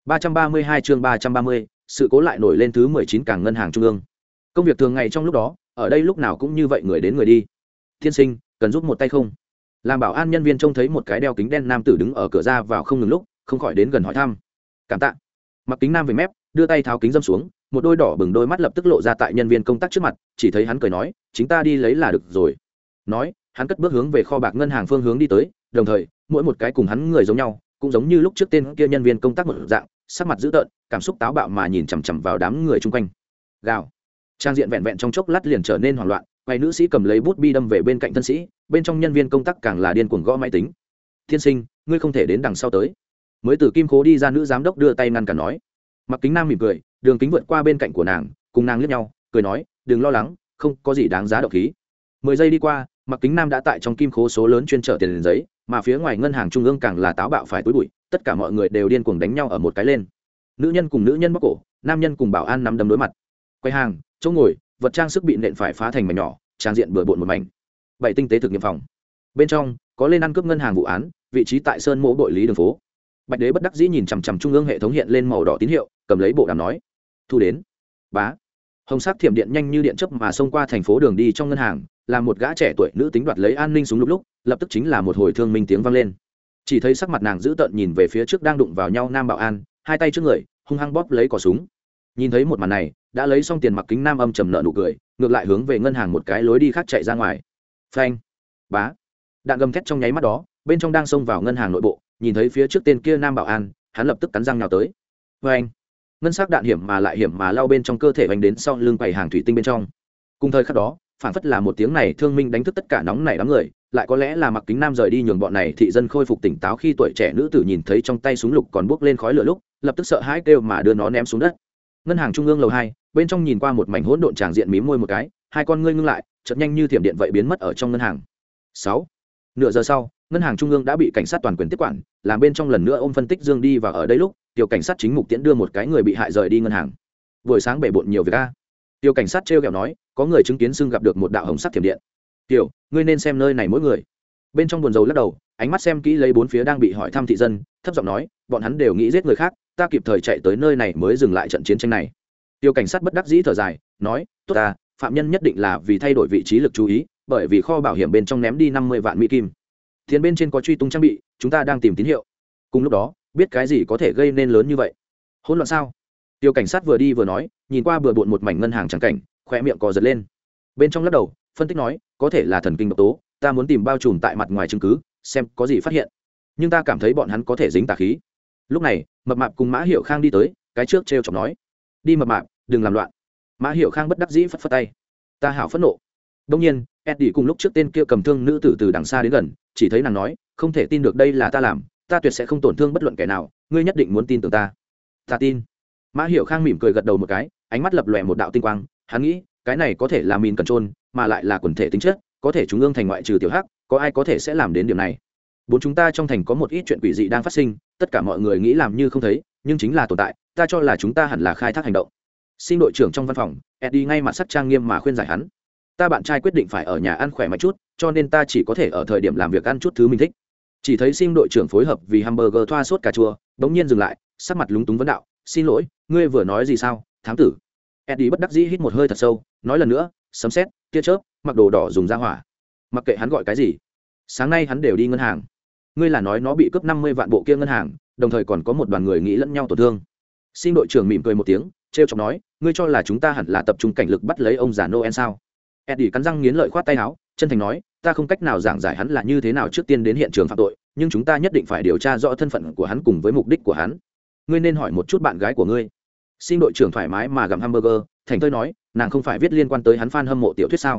332 chương 330, sự cố lại nổi lên thứ 19 cảng ngân hàng trung ương. Công việc thường ngày trong lúc đó, ở đây lúc nào cũng như vậy người đến người đi. Tiên sinh, cần giúp một tay không? Làm bảo an nhân viên trông thấy một cái đeo kính đen nam tử đứng ở cửa ra vào không ngừng lúc, không khỏi đến gần hỏi thăm. Cảm tạ. Mặc kính nam về mép, đưa tay tháo kính dâm xuống, một đôi đỏ bừng đôi mắt lập tức lộ ra tại nhân viên công tác trước mặt, chỉ thấy hắn cười nói, chính ta đi lấy là được rồi. Nói, hắn cất bước hướng về kho bạc ngân hàng phương hướng đi tới, đồng thời, mỗi một cái cùng hắn người giống nhau, cũng giống như lúc trước tên kia nhân viên công tác một dạng, sắc mặt dữ tợn, cảm xúc táo bạo mà nhìn chằm chằm vào đám người chung quanh. Gào. Trang diện vẹn vẹn trong chốc lát liền trở nên hoảng loạn, quay nữ sĩ cầm lấy bút bi đâm về bên cạnh thân sĩ, bên trong nhân viên công tác càng là điên cuồng gõ máy tính. Thiên sinh, ngươi không thể đến đằng sau tới. Mới từ kim khố đi ra nữ giám đốc đưa tay ngăn cản nói. Mặc kính nam mỉm cười, đường kính vượt qua bên cạnh của nàng, cùng nàng liếc nhau, cười nói, đừng lo lắng, không có gì đáng giá độc khí. 10 giây đi qua, Mặc kính nam đã tại trong kim khố số lớn chuyên chở tiền giấy, mà phía ngoài ngân hàng trung ương càng là táo bạo phải túi bụi, tất cả mọi người đều điên cuồng đánh nhau ở một cái lên. Nữ nhân cùng nữ nhân bóc cổ, nam nhân cùng bảo an nắm đấm đối mặt. Quay hàng, chỗ ngồi, vật trang sức bị nện phải phá thành mảnh nhỏ, trang diện bừa bộn một mảnh. 7 tinh tế thực nghiệm phòng. Bên trong có lên ăn cướp ngân hàng vụ án, vị trí tại Sơn Mỗ Bội Lý đường phố. Bạch Đế bất đắc dĩ nhìn chằm chằm trung ương hệ thống hiện lên màu đỏ tín hiệu, cầm lấy bộ đàm nói: "Thu đến." Bá. Hồng sắc thiểm điện nhanh như điện chớp mà xông qua thành phố đường đi trong ngân hàng, làm một gã trẻ tuổi nữ tính đoạt lấy an ninh súng lúc, lập tức chính là một hồi thương minh tiếng vang lên. Chỉ thấy sắc mặt nàng dữ tợn nhìn về phía trước đang đụng vào nhau nam bảo an, hai tay trước người, hung hăng bóp lấy cò súng. Nhìn thấy một màn này, đã lấy xong tiền Mặc kính nam âm trầm nợ nụ cười, ngược lại hướng về ngân hàng một cái lối đi khác chạy ra ngoài. Phanh. Bá. Đạn gầm thét trong nháy mắt đó, bên trong đang xông vào ngân hàng nội bộ, nhìn thấy phía trước tên kia nam bảo an, hắn lập tức cắn răng nhào tới. Phanh. Ngân sắc đạn hiểm mà lao bên trong cơ thể vành đến sau lưng quầy hàng thủy tinh bên trong. Cùng thời khắc đó, phản phất là một tiếng này thương minh đánh thức tất cả nóng nảy đám người, lại có lẽ là Mặc kính nam rời đi nhường bọn này thị dân khôi phục tỉnh táo khi tuổi trẻ nữ tử nhìn thấy trong tay súng lục còn bốc lên khói lửa lúc, lập tức sợ hãi kêu mà đưa nó ném xuống đất. Ngân hàng trung ương lầu 2, bên trong nhìn qua một mảnh hỗn độn tràng diện mím môi một cái, hai con ngươi ngưng lại, chợt nhanh như thiểm điện vậy biến mất ở trong ngân hàng. 6. Nửa giờ sau, ngân hàng trung ương đã bị cảnh sát toàn quyền tiếp quản, làm bên trong lần nữa ôm phân tích Dương đi vào ở đây lúc, tiểu cảnh sát chính mục tiễn đưa một cái người bị hại rời đi ngân hàng. Buổi sáng bể bộn nhiều việc a. Tiểu cảnh sát trêu ghẹo nói, có người chứng kiến xưng gặp được một đạo hồng sắc thiểm điện. Tiểu, ngươi nên xem nơi này mỗi người. Bên trong buồn rầu lắc đầu, ánh mắt xem kỹ lấy bốn phía đang bị hỏi thăm thị dân, thấp giọng nói, bọn hắn đều nghĩ giết người khác, ta kịp thời chạy tới nơi này mới dừng lại trận chiến tranh này. Tiêu cảnh sát bất đắc dĩ thở dài, nói, tốt ta, phạm nhân nhất định là vì thay đổi vị trí lực chú ý, bởi vì kho bảo hiểm bên trong ném đi 50 vạn mỹ kim. Tiền bên trên có truy tung trang bị, chúng ta đang tìm tín hiệu. Cùng lúc đó, biết cái gì có thể gây nên lớn như vậy? Hỗn loạn sao? Tiêu cảnh sát vừa đi vừa nói, nhìn qua bừa bộn một mảnh ngân hàng trắng cảnh, khóe miệng cò giật lên. Bên trong lắc đầu, phân tích nói, có thể là thần kinh độc tố, ta muốn tìm bao trùm tại mặt ngoài chứng cứ, xem có gì phát hiện. Nhưng ta cảm thấy bọn hắn có thể dính tà khí. Lúc này, Mập Mạp cùng Mã Hiểu Khang đi tới, cái trước trêu chọc nói, đi Mập Mạp, đừng làm loạn. Mã Hiểu Khang bất đắc dĩ phất phất tay, ta hảo phẫn nộ. Đông nhiên, Eddie cùng lúc trước tên kia cầm thương nữ tử từ đằng xa đến gần, chỉ thấy nàng nói, không thể tin được đây là ta làm, ta tuyệt sẽ không tổn thương bất luận kẻ nào, ngươi nhất định muốn tin tưởng ta. Ta tin. Mã Hiểu Khang mỉm cười gật đầu một cái, ánh mắt lập lòe một đạo tinh quang, hắn nghĩ, cái này có thể là mìn cần trôn, mà lại là quần thể tính chất, có thể trung ương thành ngoại trừ tiểu hắc, có ai có thể sẽ làm đến điểm này. Bốn chúng ta trong thành có một ít chuyện quỷ dị đang phát sinh, tất cả mọi người nghĩ làm như không thấy, nhưng chính là tồn tại, ta cho là chúng ta hẳn là khai thác hành động. Xin đội trưởng trong văn phòng, Eddie ngay mặt sắc trang nghiêm mà khuyên giải hắn. Ta bạn trai quyết định phải ở nhà ăn khỏe mạnh chút, cho nên ta chỉ có thể ở thời điểm làm việc ăn chút thứ mình thích. Chỉ thấy xin đội trưởng phối hợp vì hamburger thoa sốt cà chua, bỗng nhiên dừng lại, sắc mặt lúng túng vấn đạo, xin lỗi, ngươi vừa nói gì sao, thám tử? Eddie bất đắc dĩ hít một hơi thật sâu, nói lần nữa, sấm sét, tia chớp, mặc đồ đỏ dùng ra hỏa. Mặc kệ hắn gọi cái gì, sáng nay hắn đều đi ngân hàng. Ngươi là nói nó bị cướp 50 vạn bộ kia ngân hàng, đồng thời còn có một đoàn người nghĩ lẫn nhau tổn thương. Xin đội trưởng mỉm cười một tiếng, trêu chọc nói, ngươi cho là chúng ta hẳn là tập trung cảnh lực bắt lấy ông già Noel sao? Eddie cắn răng nghiến lợi khoát tay áo, chân thành nói, ta không cách nào giảng giải hắn là như thế nào trước tiên đến hiện trường phạm tội, nhưng chúng ta nhất định phải điều tra rõ thân phận của hắn cùng với mục đích của hắn. Ngươi nên hỏi một chút bạn gái của ngươi. Xin đội trưởng thoải mái mà gặm hamburger, thành thơi nói, nàng không phải viết liên quan tới hắn fan hâm mộ tiểu thuyết sao?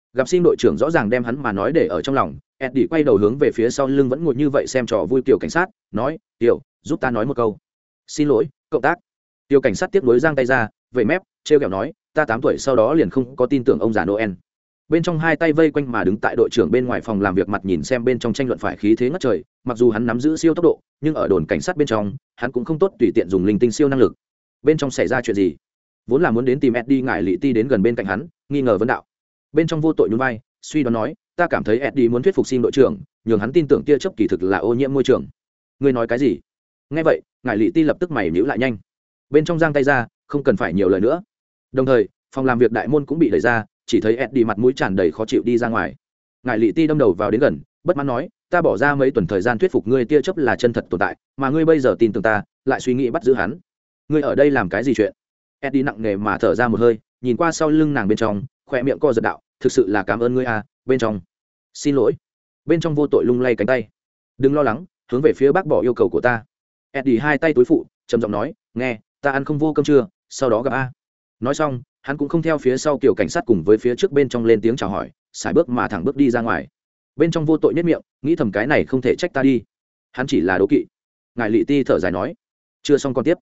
gặp xin đội trưởng rõ ràng đem hắn mà nói để ở trong lòng, Eddie quay đầu hướng về phía sau lưng vẫn ngồi như vậy xem trò vui tiểu cảnh sát, nói tiểu giúp ta nói một câu. Xin lỗi cộng tác. Tiểu cảnh sát tiếp nối giang tay ra vậy mép trêu ghẹo nói, ta 8 tuổi sau đó liền không có tin tưởng ông già Noel. Bên trong hai tay vây quanh mà đứng tại đội trưởng bên ngoài phòng làm việc mặt nhìn xem bên trong tranh luận phải khí thế ngất trời, mặc dù hắn nắm giữ siêu tốc độ nhưng ở đồn cảnh sát bên trong hắn cũng không tốt tùy tiện dùng linh tinh siêu năng lực. Bên trong xảy ra chuyện gì? Vốn là muốn đến tìm Eddie ngải lị ti đến gần bên cạnh hắn nghi ngờ vấn đạo. Bên trong vô tội nhún vai suy đoán nói, ta cảm thấy Eddie muốn thuyết phục xin đội trưởng nhường hắn tin tưởng tia chớp kỳ thực là ô nhiễm môi trường. Ngươi nói cái gì? Nghe vậy ngải lị ti lập tức mày nhíu lại nhanh. Bên trong giang tay ra không cần phải nhiều lời nữa. Đồng thời phòng làm việc đại môn cũng bị đẩy ra, chỉ thấy Eddie mặt mũi tràn đầy khó chịu đi ra ngoài. Ngải lị ti đâm đầu vào đến gần bất mãn nói, ta bỏ ra mấy tuần thời gian thuyết phục ngươi tia chớp là chân thật tồn tại mà ngươi bây giờ tin tưởng ta lại suy nghĩ bắt giữ hắn. Ngươi ở đây làm cái gì chuyện? Eddie nặng nề mà thở ra một hơi nhìn qua sau lưng nàng bên trong khỏe miệng co giật đạo, thực sự là cảm ơn ngươi à. Bên trong xin lỗi. Bên trong vô tội lung lay cánh tay, đừng lo lắng, hướng về phía bác bỏ yêu cầu của ta. Eddie hai tay túi phụ trầm giọng nói, nghe ta ăn không vô cơm trưa sau đó gặp a. Nói xong hắn cũng không theo phía sau kiểu cảnh sát cùng với phía trước bên trong lên tiếng chào hỏi, xài bước mà thẳng bước đi ra ngoài. Bên trong vô tội nhất miệng nghĩ thầm cái này không thể trách ta đi, hắn chỉ là đố kỵ. Ngài lị ti thở dài nói, chưa xong còn tiếp.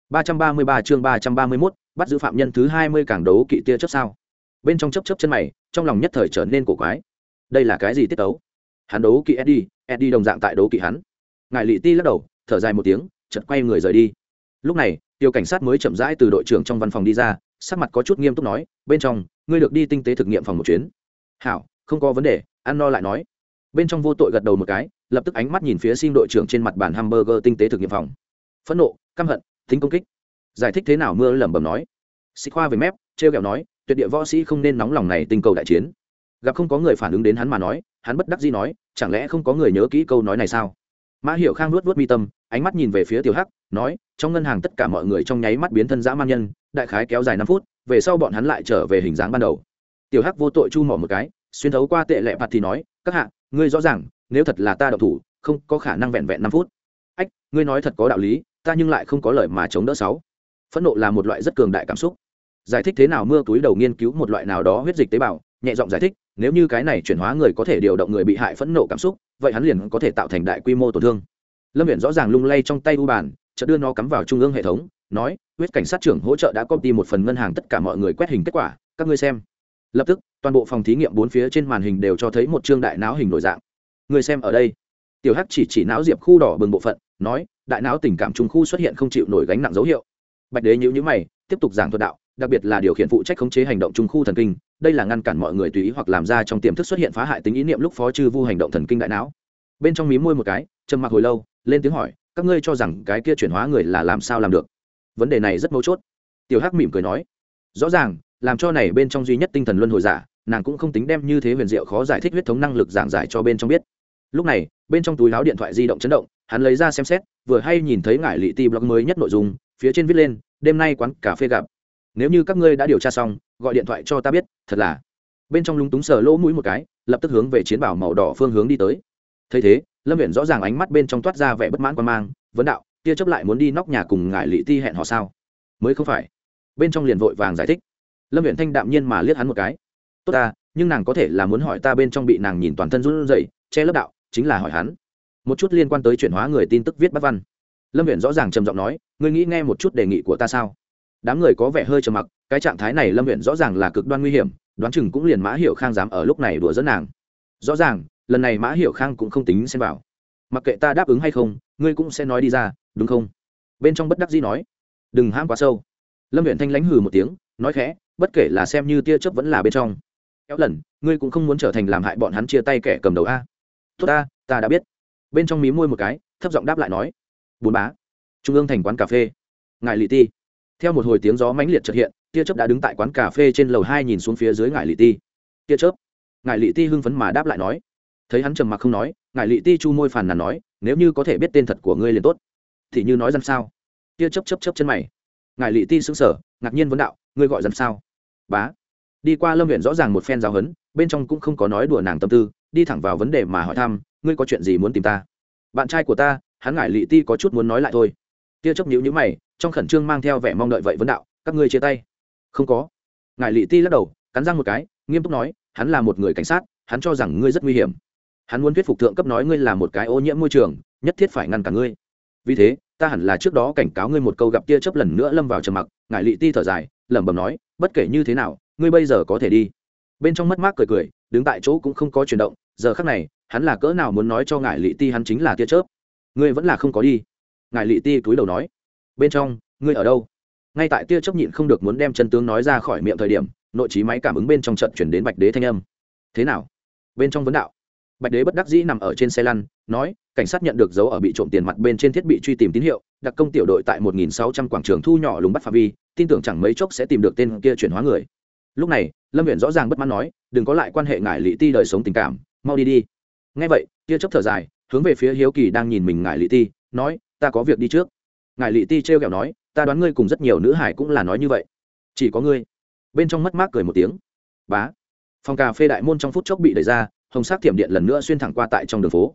333 chương 331, bắt giữ phạm nhân thứ 20 càng đấu kỵ tia chớp sao? Bên trong chớp chớp chân mày, trong lòng nhất thời trở nên cổ quái. Đây là cái gì tiết tấu? Hắn đấu kỵ Eddie đồng dạng tại đấu kỵ hắn. Ngài lị ti lắc đầu, thở dài một tiếng, chợt quay người rời đi. Lúc này, tiêu cảnh sát mới chậm rãi từ đội trưởng trong văn phòng đi ra, sắc mặt có chút nghiêm túc nói, bên trong ngươi được đi tinh tế thực nghiệm phòng một chuyến. Hảo, không có vấn đề, ăn no lại nói. Bên trong vô tội gật đầu một cái, lập tức ánh mắt nhìn phía xin đội trưởng trên mặt bàn hamburger tinh tế thực nghiệm phòng. Phẫn nộ, căm hận, tính công kích. Giải thích thế nào mưa lẩm bẩm nói. Xích khoa về mép trêu ghẹo nói, tuyệt địa võ sĩ không nên nóng lòng này tinh cầu đại chiến. Gặp không có người phản ứng đến hắn mà nói, hắn bất đắc dĩ nói, chẳng lẽ không có người nhớ kỹ câu nói này sao? Mã Hiểu Khang nuốt mi tâm, ánh mắt nhìn về phía Tiểu Hắc, nói, trong ngân hàng tất cả mọi người trong nháy mắt biến thân dã man nhân, đại khái kéo dài 5 phút, về sau bọn hắn lại trở về hình dáng ban đầu. Tiểu Hắc vô tội chu mỏ một cái, xuyên thấu qua tệ lệ mặt thì nói, các hạ, ngươi rõ ràng, nếu thật là ta động thủ, không có khả năng vẹn vẹn 5 phút. Ách, ngươi nói thật có đạo lý, ta nhưng lại không có lời mà chống đỡ sáu. Phẫn nộ là một loại rất cường đại cảm xúc. Giải thích thế nào mưa túi đầu nghiên cứu một loại nào đó huyết dịch tế bào, nhẹ giọng giải thích, nếu như cái này chuyển hóa người có thể điều động người bị hại phẫn nộ cảm xúc, vậy hắn liền có thể tạo thành đại quy mô tổn thương. Lâm Viễn rõ ràng lung lay trong tay u bàn, chợt đưa nó cắm vào trung ương hệ thống, nói, huyết cảnh sát trưởng hỗ trợ đã copy một phần ngân hàng tất cả mọi người quét hình kết quả, các ngươi xem. Lập tức toàn bộ phòng thí nghiệm bốn phía trên màn hình đều cho thấy một chương đại não hình đổi dạng. Ngươi xem ở đây. Tiểu Hắc chỉ não diệp khu đỏ bừng bộ phận, nói, đại não tình cảm trung khu xuất hiện không chịu nổi gánh nặng dấu hiệu. Bạch Đế nhíu mày, tiếp tục giảng thuật đạo, đặc biệt là điều khiển phụ trách khống chế hành động trung khu thần kinh, đây là ngăn cản mọi người tùy ý hoặc làm ra trong tiềm thức xuất hiện phá hại tính ý niệm lúc phó trừ vu hành động thần kinh đại não. Bên trong mím môi một cái, trầm mặc hồi lâu, lên tiếng hỏi, các ngươi cho rằng cái kia chuyển hóa người là làm sao làm được? Vấn đề này rất mấu chốt. Tiểu Hắc mỉm cười nói, rõ ràng làm cho này bên trong duy nhất tinh thần luân hồi giả, nàng cũng không tính đem như thế huyền diệu khó giải thích huyết thống năng lực giảng giải cho bên trong biết. Lúc này bên trong túi áo điện thoại di động chấn động, hắn lấy ra xem xét, vừa hay nhìn thấy ngải lị ti blog mới nhất nội dung, phía trên viết lên, đêm nay quán cà phê gặp, nếu như các ngươi đã điều tra xong gọi điện thoại cho ta biết. Thật là. Bên trong lúng túng sờ lỗ mũi một cái, lập tức hướng về chiến bảo màu đỏ phương hướng đi tới. Thấy thế Lâm Viễn rõ ràng ánh mắt bên trong toát ra vẻ bất mãn quan mang, vấn đạo, kia chấp lại muốn đi nóc nhà cùng ngải lị ti hẹn họ sao? Mới không phải. Bên trong liền vội vàng giải thích. Lâm Viễn thanh đạm nhiên mà liếc hắn một cái, tốt ta, nhưng nàng có thể là muốn hỏi ta. Bên trong bị nàng nhìn toàn thân run rẩy, che lấp đạo, chính là hỏi hắn một chút liên quan tới chuyển hóa người tin tức viết bắt văn. Lâm Viễn rõ ràng trầm giọng nói, ngươi nghĩ nghe một chút đề nghị của ta sao? Đám người có vẻ hơi trầm mặc, cái trạng thái này Lâm Viễn rõ ràng là cực đoan nguy hiểm, đoán chừng cũng liền Mã Hiểu Khang dám ở lúc này đùa giỡn nàng. Rõ ràng lần này Mã Hiểu Khang cũng không tính xen vào, mặc kệ ta đáp ứng hay không, ngươi cũng sẽ nói đi ra, đúng không? Bên trong bất đắc dĩ nói, đừng hãm quá sâu. Lâm Viễn thanh lãnh hừ một tiếng, nói khẽ, bất kể là xem như tia chớp vẫn là bên trong kéo lần, ngươi cũng không muốn trở thành làm hại bọn hắn chia tay kẻ cầm đầu a? Tốt ta đã biết. Bên trong mí môi một cái, thấp giọng đáp lại nói, bốn bá trung ương thành quán cà phê ngải lị ti. Theo một hồi tiếng gió mãnh liệt chợt hiện, tia chớp đã đứng tại quán cà phê trên lầu 2 nhìn xuống phía dưới ngải lị ti. Tia chớp. Ngải lị ti hưng phấn mà đáp lại nói. Thấy hắn trầm mặc không nói, ngải lị ti chu môi phàn nàn nói, nếu như có thể biết tên thật của ngươi liền tốt. Thì như nói rằng sao? Tia chớp chớp chân mày. Ngải lị ti sững sờ, ngạc nhiên vấn đạo, ngươi gọi rằng sao? Bá. Đi qua Lâm Viễn rõ ràng một phen giáo huấn, bên trong cũng không có nói đùa nàng tâm tư, đi thẳng vào vấn đề mà hỏi thăm, ngươi có chuyện gì muốn tìm ta? Bạn trai của ta. Hắn ngải lị ti có chút muốn nói lại thôi. Tia chớp nhíu mày, trong khẩn trương mang theo vẻ mong đợi vậy vấn đạo, các ngươi chia tay? Không có. Ngải lị ti lắc đầu, cắn răng một cái, nghiêm túc nói, hắn là một người cảnh sát, hắn cho rằng ngươi rất nguy hiểm. Hắn muốn thuyết phục thượng cấp nói ngươi là một cái ô nhiễm môi trường, nhất thiết phải ngăn cản ngươi. Vì thế ta hẳn là trước đó cảnh cáo ngươi một câu. Gặp tia chớp lần nữa lâm vào trầm mặc, ngải lị ti thở dài lẩm bẩm nói, bất kể như thế nào ngươi bây giờ có thể đi. Bên trong mất mát cười cười, đứng tại chỗ cũng không có chuyển động. Giờ khắc này hắn là cỡ nào muốn nói cho ngải lị ti hắn chính là tia chớp. Ngươi vẫn là không có đi. Ngải lị ti cúi đầu nói, bên trong ngươi ở đâu? Ngay tại tia chớp nhịn không được muốn đem chân tướng nói ra khỏi miệng thời điểm, nội trí máy cảm ứng bên trong trận chuyển đến Bạch Đế thanh âm. Thế nào? Bên trong vấn đạo. Bạch Đế bất đắc dĩ nằm ở trên xe lăn nói, cảnh sát nhận được dấu ở bị trộm tiền mặt bên trên thiết bị truy tìm tín hiệu, đặc công tiểu đội tại 1.600 quảng trường thu nhỏ lùng bắt phạm vi, tin tưởng chẳng mấy chốc sẽ tìm được tên kia chuyển hóa người. Lúc này Lâm Viễn rõ ràng bất mãn nói, đừng có lại quan hệ ngải lị ti đời sống tình cảm, mau đi đi. Nghe vậy tia chớp thở dài hướng về phía hiếu kỳ đang nhìn mình ngải lị ti nói, ta có việc đi trước. Ngải lị ti trêu ghẹo nói, ta đoán ngươi cùng rất nhiều nữ hải cũng là nói như vậy, chỉ có ngươi. Bên trong mất mát cười một tiếng. Bá. Phòng cà phê đại môn trong phút chốc bị đẩy ra, hồng sắc thiểm điện lần nữa xuyên thẳng qua tại trong đường phố.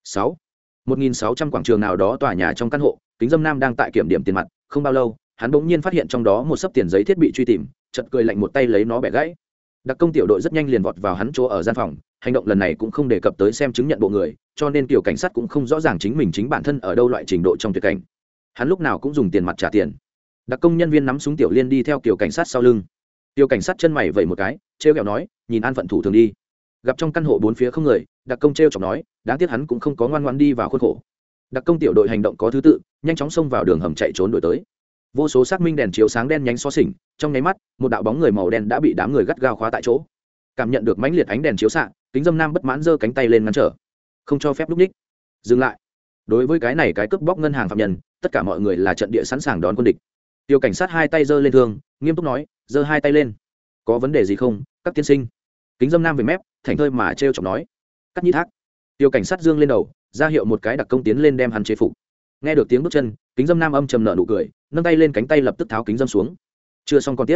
1.600 quảng trường nào đó tòa nhà trong căn hộ, Kính Dâm Nam đang tại kiểm điểm tiền mặt, không bao lâu hắn bỗng nhiên phát hiện trong đó một sấp tiền giấy thiết bị truy tìm, chợt cười lạnh một tay lấy nó bẻ gãy. Đặc công tiểu đội rất nhanh liền vọt vào hắn chỗ ở gian phòng, hành động lần này cũng không đề cập tới xem chứng nhận bộ người, cho nên tiểu cảnh sát cũng không rõ ràng chính mình chính bản thân ở đâu loại trình độ trong tuyệt cảnh. Hắn lúc nào cũng dùng tiền mặt trả tiền. Đặc công nhân viên nắm súng tiểu liên đi theo tiểu cảnh sát sau lưng. Tiểu cảnh sát chân mày vẩy một cái, trêu ghẹo nói, nhìn an phận thủ thường đi. Gặp trong căn hộ bốn phía không người, đặc công trêu chọc nói, đáng tiếc hắn cũng không có ngoan ngoãn đi vào khuôn khổ. Đặc công tiểu đội hành động có thứ tự, nhanh chóng xông vào đường hầm chạy trốn đuổi tới. Vô số xác minh đèn chiếu sáng đen nhánh xóa xỉnh, trong nháy mắt một đạo bóng người màu đen đã bị đám người gắt gao khóa tại chỗ. Cảm nhận được mãnh liệt ánh đèn chiếu xạ, Kính Dâm Nam bất mãn giơ cánh tay lên ngăn trở, không cho phép lúc ních. Dừng lại. Đối với cái này cái cướp bóc ngân hàng phạm nhân, tất cả mọi người là trận địa sẵn sàng đón quân địch. Tiêu cảnh sát hai tay giơ lên thương, nghiêm túc nói, giơ hai tay lên. Có vấn đề gì không, các tiên sinh? Kính Dâm Nam về mép, thành thơi mà trêu chọc nói. Cắt nhĩ thác. Tiêu cảnh sát dương lên đầu, ra hiệu một cái đặc công tiến lên đem hắn chế phục. Nghe được tiếng bước chân, Kính Dâm Nam âm trầm nở nụ cười, nâng tay lên cánh tay lập tức tháo kính dâm xuống. Chưa xong còn tiếp.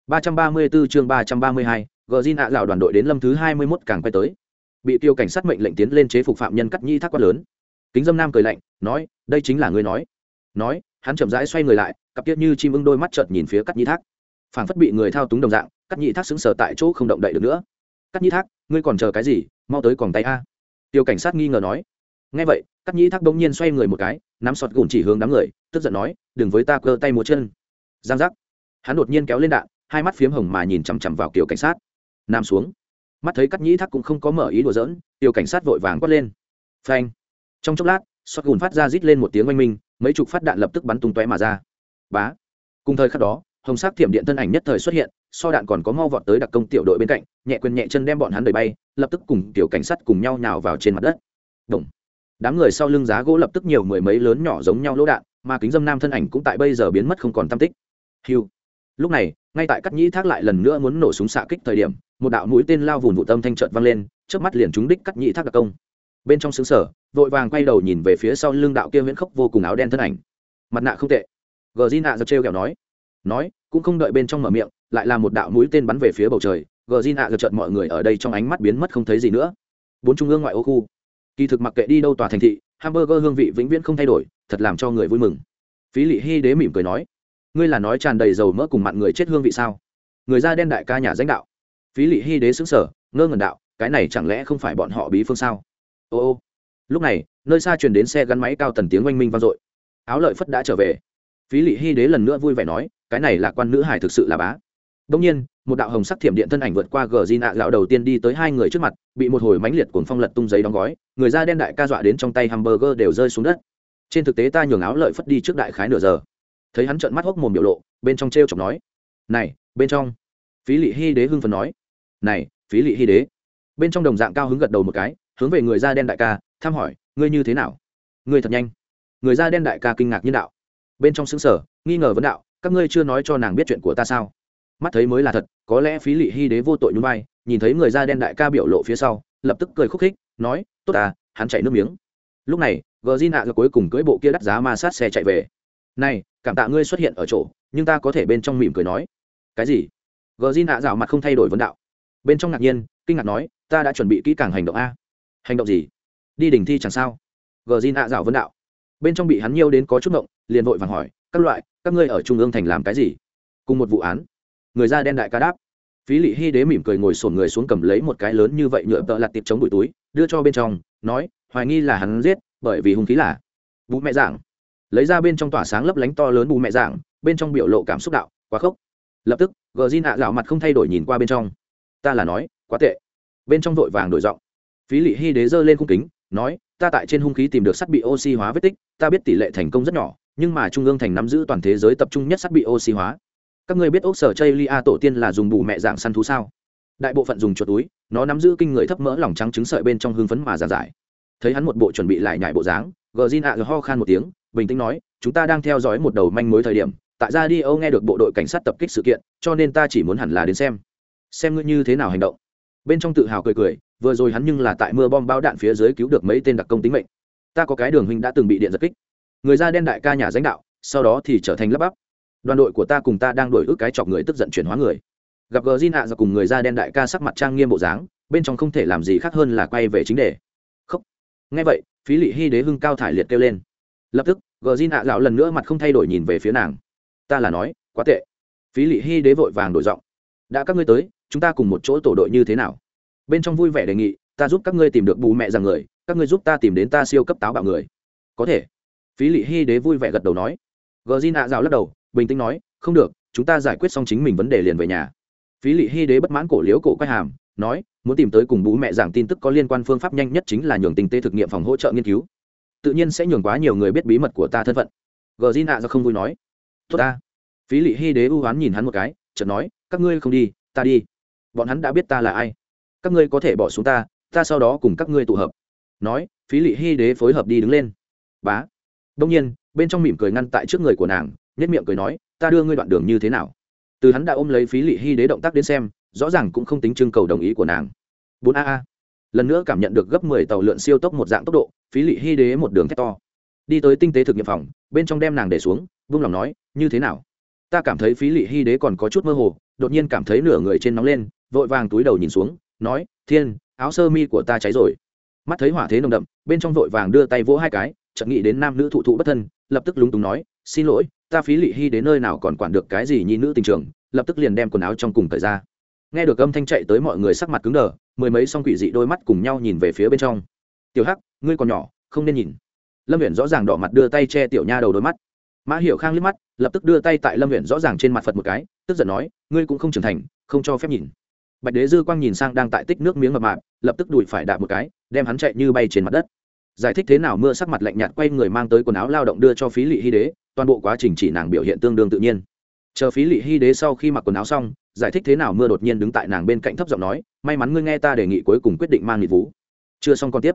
334 chương 332, Gina rào đoàn đội đến lâm thứ 21 càng quay tới. Bị Tiêu cảnh sát mệnh lệnh tiến lên chế phục phạm nhân Cắt nhĩ thác quát lớn. Kính Dâm Nam cười lạnh, nói, đây chính là ngươi nói. Nói, hắn chậm rãi xoay người lại, cặp kiết như chim ưng đôi mắt chợt nhìn phía Cắt nhĩ thác. Phảng phất bị người thao túng đồng dạng, Cắt nhĩ thác sững sờ tại chỗ không động đậy được nữa. Cắt nhĩ thác, ngươi còn chờ cái gì, mau tới quòng tay a. Tiêu cảnh sát nghi ngờ nói. Nghe vậy, Cắt nhĩ thác bỗng nhiên xoay người một cái, nắm sọt gùn chỉ hướng đám người, tức giận nói, đừng với ta cơ tay múa chân. Giang giác. Hắn đột nhiên kéo lên đạn, hai mắt phiếm hồng mà nhìn chằm chằm vào Kiều cảnh sát. Nam xuống. Mắt thấy Cắt nhĩ thác cũng không có mở ý đùa giỡn, Tiêu cảnh sát vội vàng quát lên. Phanh. Trong chốc lát, sọt gùn phát ra rít lên một tiếng oanh minh, mấy chục phát đạn lập tức bắn tung tóe mà ra. Bá. Cùng thời khắc đó, hồng sắc thiểm điện thân ảnh nhất thời xuất hiện, so đạn còn có mau vọt tới đặc công tiểu đội bên cạnh, nhẹ quyền nhẹ chân đem bọn hắn đẩy bay, lập tức cùng tiểu cảnh sát cùng nhau nhào vào trên mặt đất. Động. Đám người sau lưng giá gỗ lập tức nhiều mười mấy lớn nhỏ giống nhau lỗ đạn, mà Kính Dâm Nam thân ảnh cũng tại bây giờ biến mất không còn tăm tích. Hưu. Lúc này, ngay tại Cắt nhĩ thác lại lần nữa muốn nổ súng xạ kích thời điểm, một đạo mũi tên lao vụn vụ tâm thanh chợt vang lên, chớp mắt liền trúng đích Cắt nhĩ thác đặc công. Bên trong xứng sở, vội vàng quay đầu nhìn về phía sau lưng đạo kia huyễn khốc vô cùng áo đen thân ảnh. Mặt nạ không tệ. Gina giật trêu kẹo nói, cũng không đợi bên trong mở miệng, lại là một đạo mũi tên bắn về phía bầu trời. Gina giật chợt mọi người ở đây trong ánh mắt biến mất không thấy gì nữa. Bốn trung ương ngoại ô khu. Kỳ thực mặc kệ đi đâu tòa thành thị, hamburger hương vị vĩnh viễn không thay đổi, thật làm cho người vui mừng. Phí Lệ Hy Đế mỉm cười nói, ngươi là nói tràn đầy dầu mỡ cùng mặn người chết hương vị sao? Người da đen đại ca nhà danh đạo. Phí Lệ Hy Đế sững sờ, ngơ ngẩn đạo, cái này chẳng lẽ không phải bọn họ bí phương sao? Ô. Lúc này, nơi xa truyền đến xe gắn máy cao tần tiếng oanh minh vang dội. Áo Lợi Phất đã trở về. Phí Lệ Hy Đế lần nữa vui vẻ nói, cái này là quan nữ hải thực sự là bá. Đương nhiên, một đạo hồng sắc thiểm điện thân ảnh vượt qua Gina lão đầu tiên đi tới hai người trước mặt, bị một hồi mãnh liệt cuồng phong lật tung giấy đóng gói, người da đen đại ca dọa đến trong tay hamburger đều rơi xuống đất. Trên thực tế ta nhường Áo Lợi Phất đi trước đại khái nửa giờ. Thấy hắn trợn mắt hốc mồm biểu lộ, bên trong trêu chọc nói, này, bên trong. Phí Lệ Hy Đế hưng phấn nói, này, Phí Lệ Hy Đế. Bên trong đồng dạng cao hứng gật đầu một cái, hướng về người da đen đại ca thăm hỏi, ngươi như thế nào? Ngươi thật nhanh. Người da đen đại ca kinh ngạc nhiên đạo. Bên trong sững sờ, nghi ngờ vấn đạo, các ngươi chưa nói cho nàng biết chuyện của ta sao? Mắt thấy mới là thật, có lẽ Phí Lệ Hy Đế vô tội nhún vai, nhìn thấy người da đen đại ca biểu lộ phía sau, lập tức cười khúc khích, nói, tốt à, hắn chảy nước miếng. Lúc này, Gina cuối cùng cưỡi bộ kia đắt giá ma sát xe chạy về. Này, cảm tạ ngươi xuất hiện ở chỗ, nhưng ta có thể bên trong mỉm cười nói. Cái gì? Gina rảo mặt không thay đổi vấn đạo. Bên trong ngạc nhiên, kinh ngạc nói, ta đã chuẩn bị kỹ càng hành động a. Hành động gì? Đi đỉnh thi chẳng sao? Gina rảo vấn đạo. Bên trong bị hắn nhiêu đến có chút ngộng, liền vội vàng hỏi, các ngươi ở trung ương thành làm cái gì? Cùng một vụ án. Người da đen đại ca đáp, Phí Lị Hy đế mỉm cười ngồi xổm người xuống cầm lấy một cái lớn như vậy nhựa tợ lặt tiệp chống bụi túi đưa cho bên trong, nói hoài nghi là hắn giết, bởi vì hung khí là bù mẹ dạng. Lấy ra bên trong tỏa sáng lấp lánh to lớn bù mẹ dạng, bên trong biểu lộ cảm xúc đạo quá khốc. Lập tức gờ Jin ạ gạo mặt không thay đổi nhìn qua bên trong. Ta là nói quá tệ. Bên trong vội vàng đổi giọng. Phí Lị Hy đế giơ lên khung kính, nói ta tại trên hung khí tìm được sắt bị oxy hóa vết tích, ta biết tỷ lệ thành công rất nhỏ, nhưng mà trung ương thành nắm giữ toàn thế giới tập trung nhất sắt bị oxy hóa. Các ngươi biết ốc sở Chaylia tổ tiên là dùng bù mẹ dạng săn thú sao? Đại bộ phận dùng chuột túi, nó nắm giữ kinh người thấp mỡ lỏng trắng trứng sợi bên trong hương phấn mà giảng giải. Thấy hắn một bộ chuẩn bị lại nhại bộ dáng, Gjin ạ ho khan một tiếng, bình tĩnh nói, chúng ta đang theo dõi một đầu manh mối thời điểm, tại ra đi Âu nghe được bộ đội cảnh sát tập kích sự kiện, cho nên ta chỉ muốn hẳn là đến xem ngươi như thế nào hành động. Bên trong tự hào cười cười, vừa rồi hắn nhưng là tại mưa bom bão đạn phía dưới cứu được mấy tên đặc công tính mệnh. Ta có cái đường huynh đã từng bị điện giật kích, người da đen đại ca nhà lãnh đạo, sau đó thì trở thành lắp bắp. Đoàn đội của ta cùng ta đang đuổi ước cái chọc người tức giận chuyển hóa người. Gặp Gjin ạ cùng người da đen đại ca sắc mặt trang nghiêm bộ dáng, bên trong không thể làm gì khác hơn là quay về chính đề. Khóc. Nghe vậy, Phí Lị Hy đế hưng cao thải liệt kêu lên. Lập tức Gjin ạ lần nữa mặt không thay đổi nhìn về phía nàng. Ta là nói quá tệ. Phí Lị Hy đế vội vàng đổi giọng. Đã các ngươi tới, chúng ta cùng một chỗ tổ đội như thế nào? Bên trong vui vẻ đề nghị, ta giúp các ngươi tìm được bù mẹ rằng người, các ngươi giúp ta tìm đến ta siêu cấp táo bạo người. Có thể. Phí Lị Hy đế vui vẻ gật đầu nói. Gjin ạ lắc đầu, bình tĩnh nói, không được, chúng ta giải quyết xong chính mình vấn đề liền về nhà. Phí Lị Hy đế bất mãn cổ liếu cổ quay hàm, nói muốn tìm tới cùng bú mẹ giảng tin tức có liên quan phương pháp nhanh nhất chính là nhường tinh tế thực nghiệm phòng hỗ trợ nghiên cứu, tự nhiên sẽ nhường quá nhiều người biết bí mật của ta thân phận. Gjin ạ không vui nói, tốt ta. Phí Lị Hy đế ưu hoán nhìn hắn một cái, chợt nói, các ngươi không đi, ta đi. Bọn hắn đã biết ta là ai, các ngươi có thể bỏ xuống ta sau đó cùng các ngươi tụ hợp. Nói, Phí Lị Hy đế phối hợp đi đứng lên. Bá. Đông nhiên, bên trong mỉm cười ngăn tại trước người của nàng, nhếch miệng cười nói, ta đưa ngươi đoạn đường như thế nào? Từ hắn đã ôm lấy Phí Lị Hy đế động tác đến xem, rõ ràng cũng không tính trưng cầu đồng ý của nàng. 4AA. Lần nữa cảm nhận được gấp 10 tàu lượn siêu tốc một dạng tốc độ, Phí Lị Hy đế một đường thét to, đi tới tinh tế thực nghiệm phòng, bên trong đem nàng để xuống, buông lòng nói, như thế nào? Ta cảm thấy Phí Lị Hy đế còn có chút mơ hồ, đột nhiên cảm thấy nửa người trên nóng lên, vội vàng túi đầu nhìn xuống, nói, thiên, áo sơ mi của ta cháy rồi. Mắt thấy hỏa thế nồng đậm, bên trong vội vàng đưa tay vỗ hai cái, chợt nghĩ đến nam nữ thụ thụ bất thân, lập tức lúng túng nói, xin lỗi, ta Phí Lị Hy đến nơi nào còn quản được cái gì nhi nữ tình trường, lập tức liền đem quần áo trong cùng cởi ra. Nghe được âm thanh chạy tới, mọi người sắc mặt cứng đờ, mười mấy song quỷ dị đôi mắt cùng nhau nhìn về phía bên trong. Tiểu Hắc, ngươi còn nhỏ, không nên nhìn. Lâm Viễn rõ ràng đỏ mặt đưa tay che tiểu nha đầu đôi mắt. Mã Hiểu Khang liếc mắt, lập tức đưa tay tại Lâm Viễn rõ ràng trên mặt phật một cái, tức giận nói, ngươi cũng không trưởng thành, không cho phép nhìn. Bạch Đế Dư Quang nhìn sang đang tại tích nước miếng mập mạp, lập tức đùi phải đạp một cái, đem hắn chạy như bay trên mặt đất. Giải thích thế nào mưa sắc mặt lạnh nhạt quay người mang tới quần áo lao động đưa cho Phí Lị Hy đế, toàn bộ quá trình chỉ nàng biểu hiện tương đương tự nhiên. Chờ Phí Lị Hy đế sau khi mặc quần áo xong, giải thích thế nào mưa đột nhiên đứng tại nàng bên cạnh thấp giọng nói, may mắn ngươi nghe ta đề nghị cuối cùng quyết định mang nghịch vũ. Chưa xong con tiếp.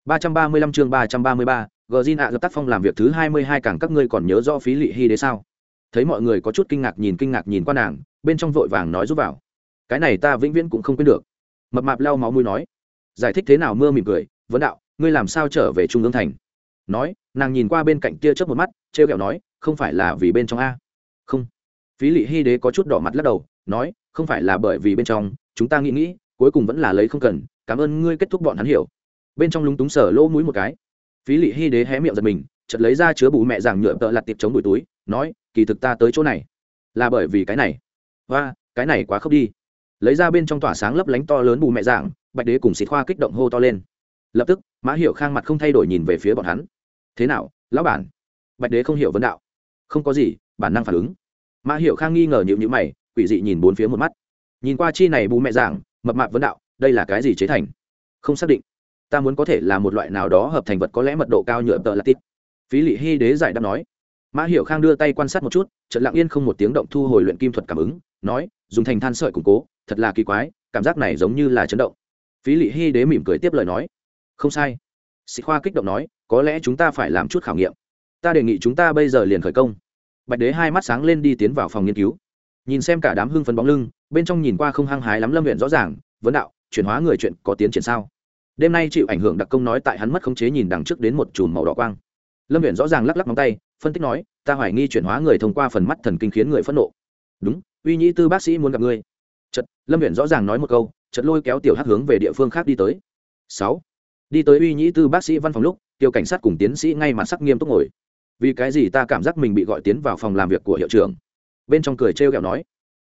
335 chương 333, Gjin ạ dập tác phong làm việc thứ 22 càng các ngươi còn nhớ rõ Phí Lị Hy đế sao? Thấy mọi người có chút kinh ngạc nhìn qua nàng, bên trong vội vàng nói giúp vào. Cái này ta vĩnh viễn cũng không quên được. Mập mạp lau máu mũi nói. Giải thích thế nào mưa mỉm cười, vấn đạo, ngươi làm sao trở về Trung ương thành? Nói, nàng nhìn qua bên cạnh kia chớp một mắt, trêu ghẹo nói, không phải là vì bên trong a? Không. Phí Lị Hy đế có chút đỏ mặt lắc đầu, nói, không phải là bởi vì bên trong, chúng ta nghĩ, cuối cùng vẫn là lấy không cần, cảm ơn ngươi kết thúc bọn hắn hiểu. Bên trong lúng túng sờ lỗ mũi một cái. Phí Lị Hy đế hé miệng giật mình, chợt lấy ra chứa bù mẹ giảng nhựa tợ lặt tiệp chống bụi túi, nói, kỳ thực ta tới chỗ này là bởi vì cái này. Và, cái này quá khốc đi. Lấy ra bên trong tỏa sáng lấp lánh to lớn bù mẹ giảng, Bạch Đế cùng Xịt Khoa kích động hô to lên. Lập tức, Mã Hiểu Khang mặt không thay đổi nhìn về phía bọn hắn. Thế nào, lão bản? Bạch Đế không hiểu vấn đạo. Không có gì, bản năng phản ứng. Mã Hiểu Khang nghi ngờ nhíu mày, quỷ dị nhìn bốn phía một mắt. Nhìn qua chi này bù mẹ giảng, mập mạp vấn đạo, đây là cái gì chế thành? Không xác định. Ta muốn có thể là một loại nào đó hợp thành vật có lẽ mật độ cao nhựa tợ là tít. Phí Lị Hy đế giải đáp nói. Mã Hiểu Khang đưa tay quan sát một chút, chợt lặng yên không một tiếng động thu hồi luyện kim thuật cảm ứng, nói, dùng thành than sợi củng cố, thật là kỳ quái, cảm giác này giống như là chấn động. Phí Lị Hy đế mỉm cười tiếp lời nói, không sai. Sĩ Khoa kích động nói, có lẽ chúng ta phải làm chút khảo nghiệm. Ta đề nghị chúng ta bây giờ liền khởi công. Bạch Đế hai mắt sáng lên đi tiến vào phòng nghiên cứu, nhìn xem cả đám hưng phấn bóng lưng, bên trong nhìn qua không hăng hái lắm. Lâm Viễn rõ ràng vấn đạo, chuyển hóa người chuyện có tiến triển sao? Đêm nay chịu ảnh hưởng đặc công nói tại hắn mất khống chế nhìn đằng trước đến một chùm màu đỏ quang. Lâm Viễn rõ ràng lắc lắc ngón tay, phân tích nói, ta hoài nghi chuyển hóa người thông qua phần mắt thần kinh khiến người phẫn nộ. Đúng, Uy Nhĩ Tư bác sĩ muốn gặp ngươi. Chợt, Lâm Viễn rõ ràng nói một câu, chợt lôi kéo Tiểu Hắc hướng về địa phương khác đi tới. 6. Đi tới Uy Nhĩ Tư bác sĩ văn phòng lúc, Tiêu cảnh sát cùng tiến sĩ ngay mặt sắc nghiêm túc ngồi. Vì cái gì ta cảm giác mình bị gọi tiến vào phòng làm việc của hiệu trưởng? Bên trong cười trêu ghẹo nói.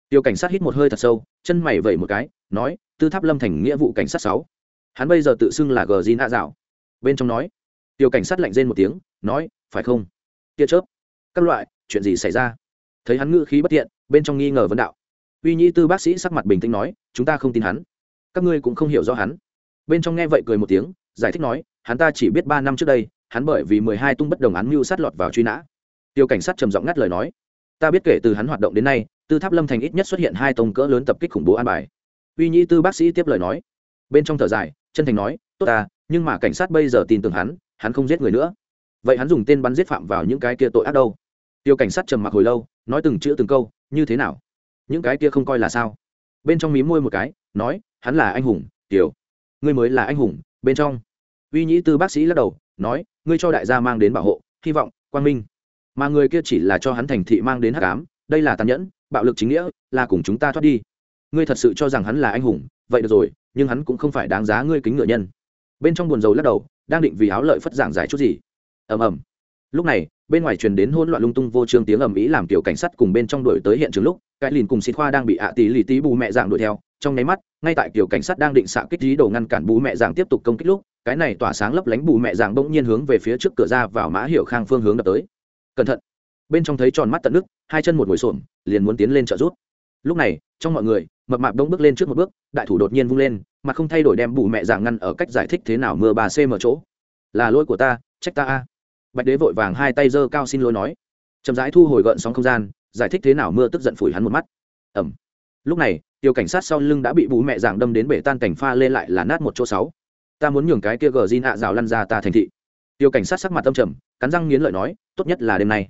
Tiêu cảnh sát hít một hơi thật sâu, chân mày vẩy một cái, nói, Tư Tháp Lâm thành nghĩa vụ cảnh sát 6. Hắn bây giờ tự xưng là Gờ Gin A Dạo. Bên trong nói, Tiêu cảnh sát lạnh rên một tiếng, nói, phải không? Tia chớp. Các loại, chuyện gì xảy ra? Thấy hắn ngữ khí bất tiện, bên trong nghi ngờ vấn đạo. Uy Nhĩ Tư bác sĩ sắc mặt bình tĩnh nói, chúng ta không tin hắn. Các ngươi cũng không hiểu rõ hắn. Bên trong nghe vậy cười một tiếng, giải thích nói, hắn ta chỉ biết 3 năm trước đây, hắn bởi vì 12 tung bất đồng án mưu sát lọt vào truy nã. Tiêu cảnh sát trầm giọng ngắt lời nói, ta biết kể từ hắn hoạt động đến nay, Tư Tháp Lâm thành ít nhất xuất hiện 2 tông cỡ lớn tập kích khủng bố an bài. Uy Nhĩ Tư bác sĩ tiếp lời nói, bên trong thở dài, chân thành nói, tốt ta, nhưng mà cảnh sát bây giờ tin tưởng hắn không giết người nữa. Vậy hắn dùng tên bắn giết phạm vào những cái kia tội ác đâu? Tiêu cảnh sát trầm mặc hồi lâu, nói từng chữ từng câu, như thế nào? Những cái kia không coi là sao? Bên trong mím môi một cái, nói, hắn là anh hùng, Tiểu, ngươi mới là anh hùng. Bên trong, Uy Nhĩ Tư bác sĩ lắc đầu, nói, ngươi cho đại gia mang đến bảo hộ, hy vọng, quang minh, mà người kia chỉ là cho hắn thành thị mang đến hắc ám, đây là tàn nhẫn, bạo lực chính nghĩa, là cùng chúng ta thoát đi. Ngươi thật sự cho rằng hắn là anh hùng, vậy được rồi, nhưng hắn cũng không phải đáng giá ngươi kính ngựa nhân. Bên trong buồn rầu lắc đầu, đang định vì áo lợi phất giảng giải chút gì. Ầm ầm. Lúc này, bên ngoài truyền đến hỗn loạn lung tung vô trương tiếng ầm ĩ, làm tiểu cảnh sát cùng bên trong đuổi tới hiện trường lúc, cái lìn cùng xịt khoa đang bị ạ tỷ lì tí bù mẹ dạng đuổi theo, trong nháy mắt, ngay tại tiểu cảnh sát đang định xạ kích dí đồ ngăn cản bù mẹ dạng tiếp tục công kích lúc, cái này tỏa sáng lấp lánh bù mẹ dạng bỗng nhiên hướng về phía trước cửa ra vào Mã Hiểu Khang phương hướng đập tới. Cẩn thận. Bên trong thấy tròn mắt tận nước, hai chân một ngồi xổm, liền muốn tiến lên trợ giúp. Lúc này, trong mọi người, mập mạp đông bước lên trước một bước, đại thủ đột nhiên vung lên, mặt không thay đổi đem bù mẹ dạng ngăn ở cách giải thích thế nào mưa 3cm chỗ. Là lỗi của ta, trách ta a. Bạch Đế vội vàng hai tay giơ cao xin lỗi nói, chậm rãi thu hồi gợn sóng không gian, giải thích thế nào mưa tức giận phủi hắn một mắt. Ẩm. Lúc này, tiêu cảnh sát sau lưng đã bị bù mẹ dạng đâm đến bể tan cảnh pha lên lại là nát một chỗ 6. Ta muốn nhường cái kia gờ Jin ạ rào lăn ra ta thành thị. Tiêu cảnh sát sắc mặt âm trầm, cắn răng nghiến lợi nói, tốt nhất là đêm nay.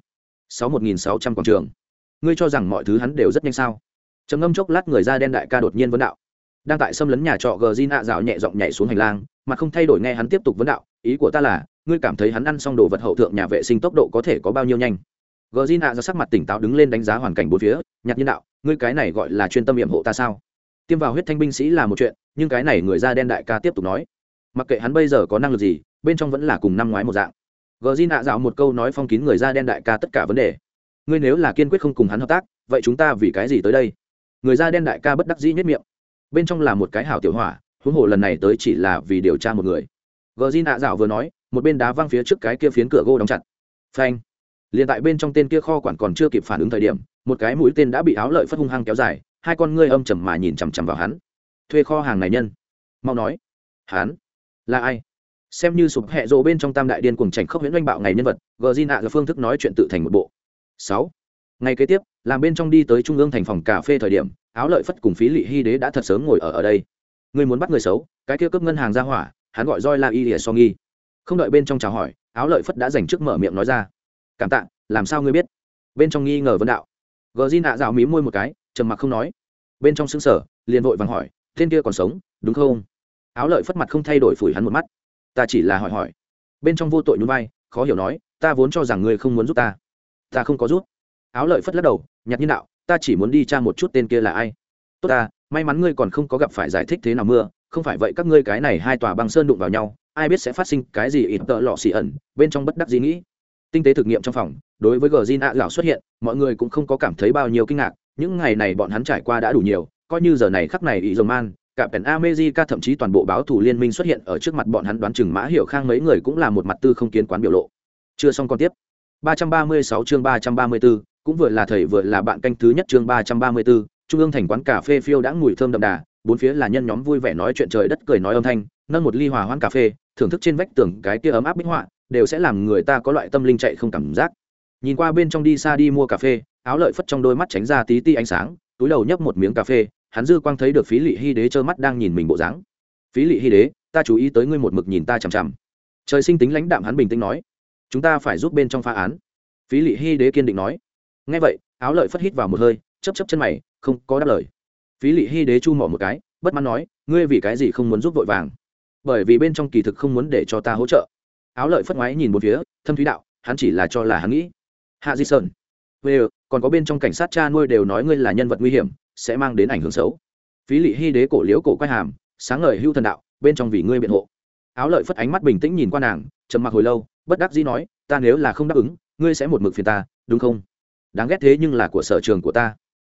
61600 quảng trường. Ngươi cho rằng mọi thứ hắn đều rất nhanh sao? Trầm ngâm chốc lát, người da đen đại ca đột nhiên vấn đạo. Đang tại xâm lấn nhà trọ gờ Jin ạ rào nhẹ giọng nhảy xuống hành lang, mặt không thay đổi nghe hắn tiếp tục vấn đạo, ý của ta là, ngươi cảm thấy hắn ăn xong đồ vật hậu thượng nhà vệ sinh tốc độ có thể có bao nhiêu nhanh? Gờ Jin ạ ra sắc mặt tỉnh táo đứng lên đánh giá hoàn cảnh bốn phía, nhạt nhiên đạo, ngươi cái này gọi là chuyên tâm yểm hộ ta sao? Tiêm vào huyết thanh binh sĩ là một chuyện, nhưng cái này người da đen đại ca tiếp tục nói, mặc kệ hắn bây giờ có năng lực gì, bên trong vẫn là cùng năm ngoái một dạng. Gờ Jin ạ dạo một câu nói phong kín người da đen đại ca tất cả vấn đề. Ngươi nếu là kiên quyết không cùng hắn hợp tác, vậy chúng ta vì cái gì tới đây? Người da đen đại ca bất đắc dĩ nhếch miệng. Bên trong là một cái hảo tiểu hỏa, huống hồ lần này tới chỉ là vì điều tra một người. Gờ Jin ạ dạo vừa nói, một bên đá văng phía trước cái kia phiến cửa gỗ đóng chặt. Phanh. Liền tại bên trong tên kia kho quản còn chưa kịp phản ứng thời điểm, một cái mũi tên đã bị áo lợi phất hung hăng kéo dài, hai con ngươi âm trầm mà nhìn chằm chằm vào hắn. Thuê kho hàng này nhân, mau nói, hắn là ai? Xem như sụp hệ rồ bên trong tam đại điên cuồng chảnh khốc huyễn oanh bạo ngày nhân vật, gờ Jin ạ phương thức nói chuyện tự thành một bộ. 6. Ngày kế tiếp, làm bên trong đi tới trung ương thành phòng cà phê thời điểm, áo lợi phất cùng phí lị hy đế đã thật sớm ngồi ở đây. Ngươi muốn bắt người xấu, cái kia cướp ngân hàng ra hỏa, hắn gọi roi la y lìa so nghi. Không đợi bên trong chào hỏi, áo lợi phất đã dành trước mở miệng nói ra. Cảm tạ, làm sao ngươi biết? Bên trong nghi ngờ vấn đạo. Gờ Jin ạ rào mím môi một cái, trầm mặc không nói. Bên trong sững sờ, liền vội vàng hỏi, tên kia còn sống, đúng không? Áo lợi phất mặt không thay đổi phủi hắn một mắt. Ta chỉ là hỏi. Bên trong vô tội nhún vai, khó hiểu nói, ta vốn cho rằng ngươi không muốn giúp ta. Ta không có giúp. Áo lợi phất lắc đầu, nhạt nhiên đạo, ta chỉ muốn đi tra một chút tên kia là ai. Tốt ta, may mắn ngươi còn không có gặp phải giải thích thế nào mưa, không phải vậy các ngươi cái này hai tòa băng sơn đụng vào nhau, ai biết sẽ phát sinh cái gì ít tợ lọ xì ẩn. Bên trong bất đắc dĩ nghĩ. Tinh tế thực nghiệm trong phòng, đối với Gin ạ gạo xuất hiện, mọi người cũng không có cảm thấy bao nhiêu kinh ngạc, những ngày này bọn hắn trải qua đã đủ nhiều, coi như giờ này khắc này ý dòng man cả pèn America thậm chí toàn bộ báo thủ liên minh xuất hiện ở trước mặt bọn hắn, đoán chừng Mã Hiểu Khang mấy người cũng là một mặt tư không kiến quán biểu lộ. Chưa xong còn tiếp. 336 chương 334, cũng vừa là thầy vừa là bạn, canh thứ nhất chương 334, trung ương thành quán cà phê phiêu đã mùi thơm đậm đà, bốn phía là nhân nhóm vui vẻ nói chuyện trời đất cười nói âm thanh, nâng một ly hòa hoãn cà phê, thưởng thức trên vách tường cái kia ấm áp bích họa, đều sẽ làm người ta có loại tâm linh chạy không cảm giác. Nhìn qua bên trong đi xa đi mua cà phê, áo lợi phất trong đôi mắt tránh ra tí ti ánh sáng, túi đầu nhấp một miếng cà phê, hắn dư quang thấy được phí lị hy đế trơ mắt đang nhìn mình bộ dáng. Phí lị hy đế, ta chú ý tới ngươi một mực nhìn ta chằm chằm. Trời sinh tính lãnh đạm hắn bình tĩnh nói, chúng ta phải giúp bên trong phá án. Phí lị hy đế kiên định nói. Nghe vậy, áo lợi phất hít vào một hơi, chớp chớp chân mày, không có đáp lời. Phí lị hy đế chu mỏ một cái, bất mãn nói, ngươi vì cái gì không muốn giúp vội vàng? Bởi vì bên trong kỳ thực không muốn để cho ta hỗ trợ. Áo lợi phất ngoái nhìn một phía, thâm thúy đạo, hắn chỉ là cho là hắn nghĩ. Hạ Di Sơn, còn có bên trong cảnh sát cha nuôi đều nói ngươi là nhân vật nguy hiểm, sẽ mang đến ảnh hưởng xấu. Phí lị hy đế cổ liếu cổ quay hàm, sáng ngời hưu thần đạo, bên trong vì ngươi biện hộ. Áo lợi phất ánh mắt bình tĩnh nhìn qua nàng, trầm mặc hồi lâu, bất đắc dĩ nói, ta nếu là không đáp ứng, ngươi sẽ một mực phiền ta, đúng không? Đáng ghét thế nhưng là của sở trường của ta.